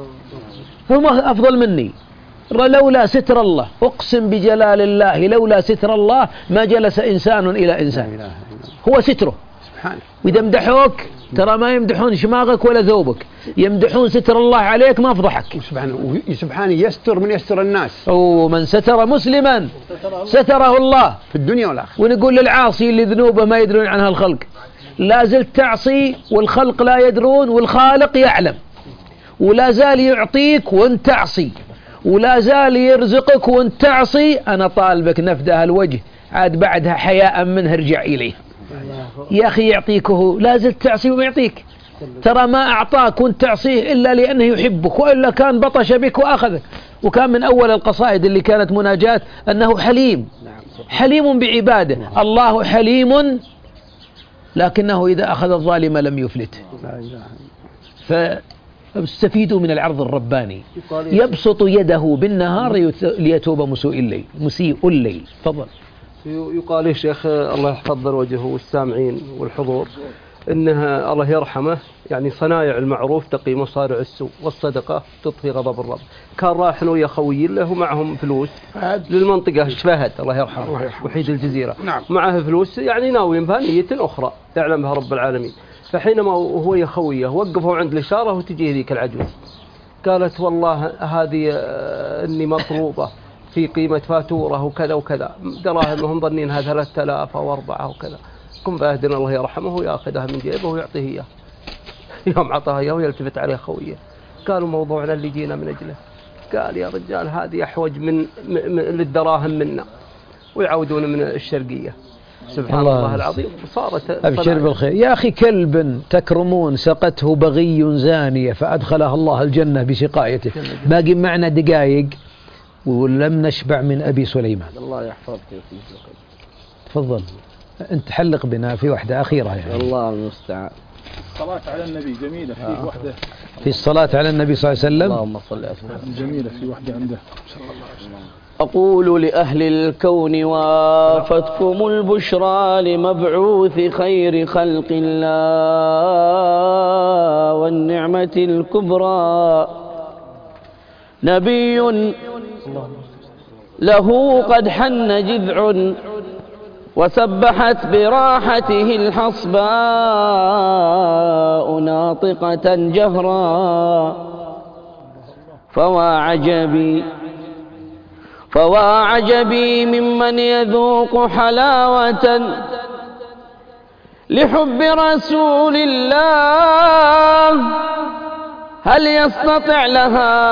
هم أفضل مني. لولا ستر الله أقسم بجلال الله لولا ستر الله ما جلس إنسان إلى إنسان. هو ستره. وإذا مدحوك ترى ما يمدحون شماغك ولا ذوبك يمدحون ستر الله عليك ما فضحك. سبحانه سبحانه يستر من يستر الناس. ومن ستر مسلما ستره الله في الدنيا والآخرة. ونقول للعاصي اللي ذنوبه ما يدرون عنها الخلق لا زلت تعصي والخلق لا يدرون والخالق يعلم ولا زال يعطيك وانت تعصي ولا زال يرزقك وانت تعصي. أنا طالبك نفدها الوجه عاد بعدها حياء منه ارجع إليه. يا أخي يعطيكه لا زلت تعصي وما يعطيك. ترى ما أعطاك وانت تعصيه إلا لأنه يحبك وإلا كان بطش بك وأخذك. وكان من أول القصائد اللي كانت مناجاة أنه حليم حليم بعباده. الله حليم لكنه إذا أخذ الظالم لم يفلت. فاستفيدوا من العرض الرباني يبسط يده بالنهار ليتوب مسيء الليل مسيء الليل. تفضل. يقال يا شيخ الله يحفظ وجهه والسامعين والحضور إنها الله يرحمه يعني صنايع المعروف تقي مصارع السوء والصدقة تطفي غضب الرب. كان راح ويا خوي له ومعهم فلوس للمنطقة فهد الله يرحمه وحيد الجزيرة نعم. معه فلوس يعني ناوي بها نية أخرى يعلم بها رب العالمين. فحينما هو يا خويه وقفوا عند الإشارة وتجي ذيك العجوز قالت والله هذه إني مطلوبة في قيمة فاتورة وكذا وكذا دراهم هم ظنينها ثلاثة آلاف أو أربعة وكذا. كن فأهدنا الله يرحمه ويأخذها من جيبه ويعطيه إياه. يوم عطاها إياه ويلتفت عليه خويه قالوا موضوعنا اللي جينا من أجله. قال يا رجال هذه أحوج من, من للدراهم منا ويعودون من الشرقية. سبحان الله, الله العظيم. صارت أبشر بالخير يا أخي. كلب تكرمون سقته بغي زانية فأدخلها الله الجنة بسقايته. باقي معنا دقائق ولم نشبع من أبي سليمان. الله يحفظك. تفضل أنت حلق بنا في واحدة أخيرة يعني. الله المستعان. الصلاة على النبي جميلة في آه. واحدة في الصلاة على النبي صلى الله عليه وسلم. اللهم صل وسلم. جميلة في واحدة عنده صلى الله عليه وسلم. أقول لأهل الكون وافتكم البشرى لمبعوث خير خلق الله والنعمة الكبرى نبي له قد حن جذع وسبحت براحته الحصباء ناطقة جهرا فوا عجبي فوا عجبي ممن يذوق حلاوة لحب رسول الله هل يستطع لها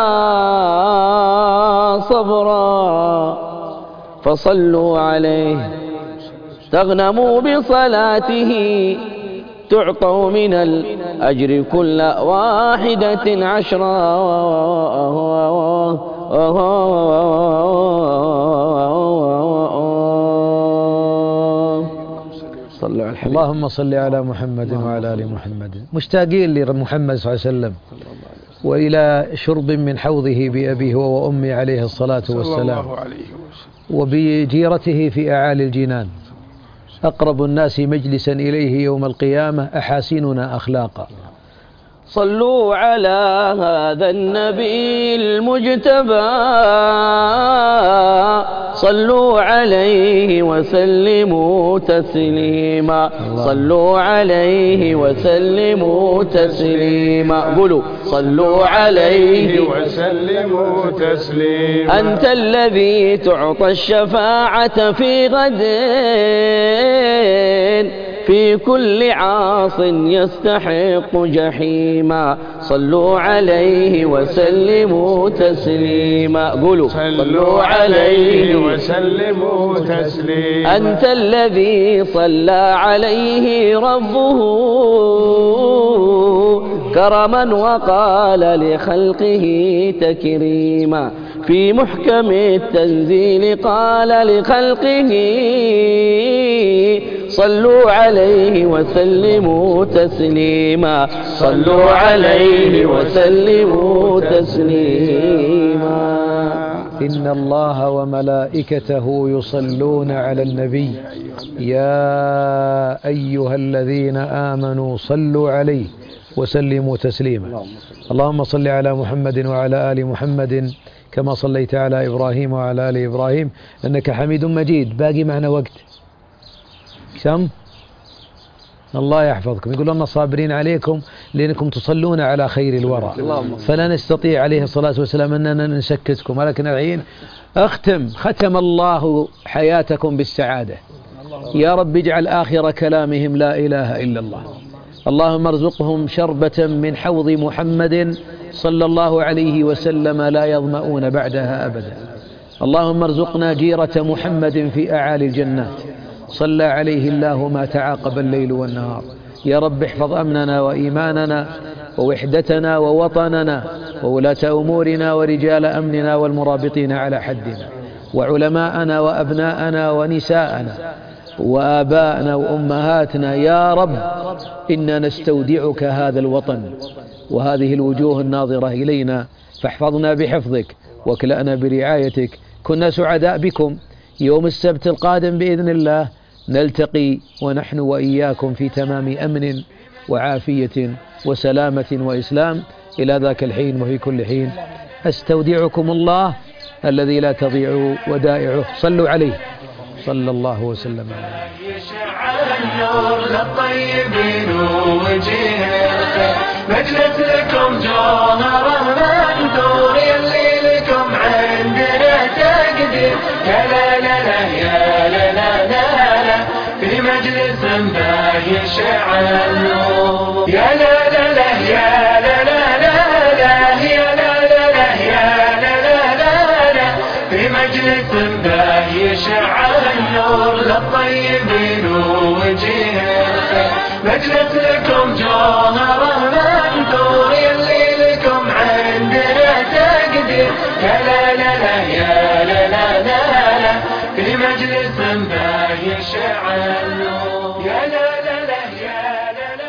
صبرا فصلوا عليه تغنموا بصلاته تعطوا من الأجر كل واحدة عشرا صلوا على الحبيب. اللهم صل على محمد وعلى آل محمد. مشتاقين لمحمد صلى الله عليه وسلم وإلى شرب من حوضه بأبيه وأمي عليه الصلاة والسلام وبجيرته في أعالي الجنان. أقرب الناس مجلسا إليه يوم القيامة أحاسننا أخلاقا. صلوا على هذا النبي المجتبى صلوا عليه وسلموا تسليما صلوا عليه وسلموا تسليما قولوا صلوا عليه وسلموا تسليما أنت الذي تعطى الشفاعة في غد في كل عاص يستحق جحيما صلوا عليه وسلموا تسليما قولوا صلوا عليه وسلموا تسليما أنت الذي صلى عليه ربه كرما وقال لخلقه تكريما في محكم التنزيل قال لخلقه صلوا عليه وسلموا تسليما صلوا عليه وسلموا تسليما إن الله وملائكته يصلون على النبي يا أيها الذين آمنوا صلوا عليه وسلموا تسليما. اللهم صل على محمد وعلى آل محمد كما صليت على إبراهيم وعلى آل إبراهيم إنك حميد مجيد. باقي معنا وقت كم؟ الله يحفظكم. يقول لنا صابرين عليكم لأنكم تصلون على خير الورى فلا نستطيع عليه الصلاة والسلام أننا نسكتكم ولكن الحين أختم. ختم الله حياتكم بالسعادة يا رب. اجعل آخر كلامهم لا إله إلا الله. اللهم ارزقهم شربة من حوض محمد صلى الله عليه وسلم لا يظمؤون بعدها أبدا. اللهم ارزقنا جيرة محمد في أعالي الجنات صلى عليه الله ما تعاقب الليل والنهار. يا رب احفظ أمننا وإيماننا ووحدتنا ووطننا وولاة أمورنا ورجال أمننا والمرابطين على حدنا وعلماءنا وأبناءنا ونساءنا وآباءنا وأمهاتنا. يا رب إنا نستودعك هذا الوطن وهذه الوجوه الناظرة إلينا فاحفظنا بحفظك واكلأنا برعايتك. كنا سعداء بكم. يوم السبت القادم بإذن الله نلتقي ونحن وإياكم في تمام أمن وعافية وسلامة وإسلام. إلى ذاك الحين وفي كل حين أستودعكم الله الذي لا تضيع ودائعه. صلوا عليه صلى الله وسلم عليه. يشع النور للطيبين ووجيه مجلس لكم جوهر منثور يلي لكم عندنا تقدير. يا لا لا لا يا لا لا لا لا في مجلس ما يشع النور. يا لا لا لا يا لا لا لا لا يا لا لا لا يا لا لا لا لا في مجلس ما يشع النور. نجلس لكم جوهر منثور يلي لكم عندنا تقدير. يا لا لا لا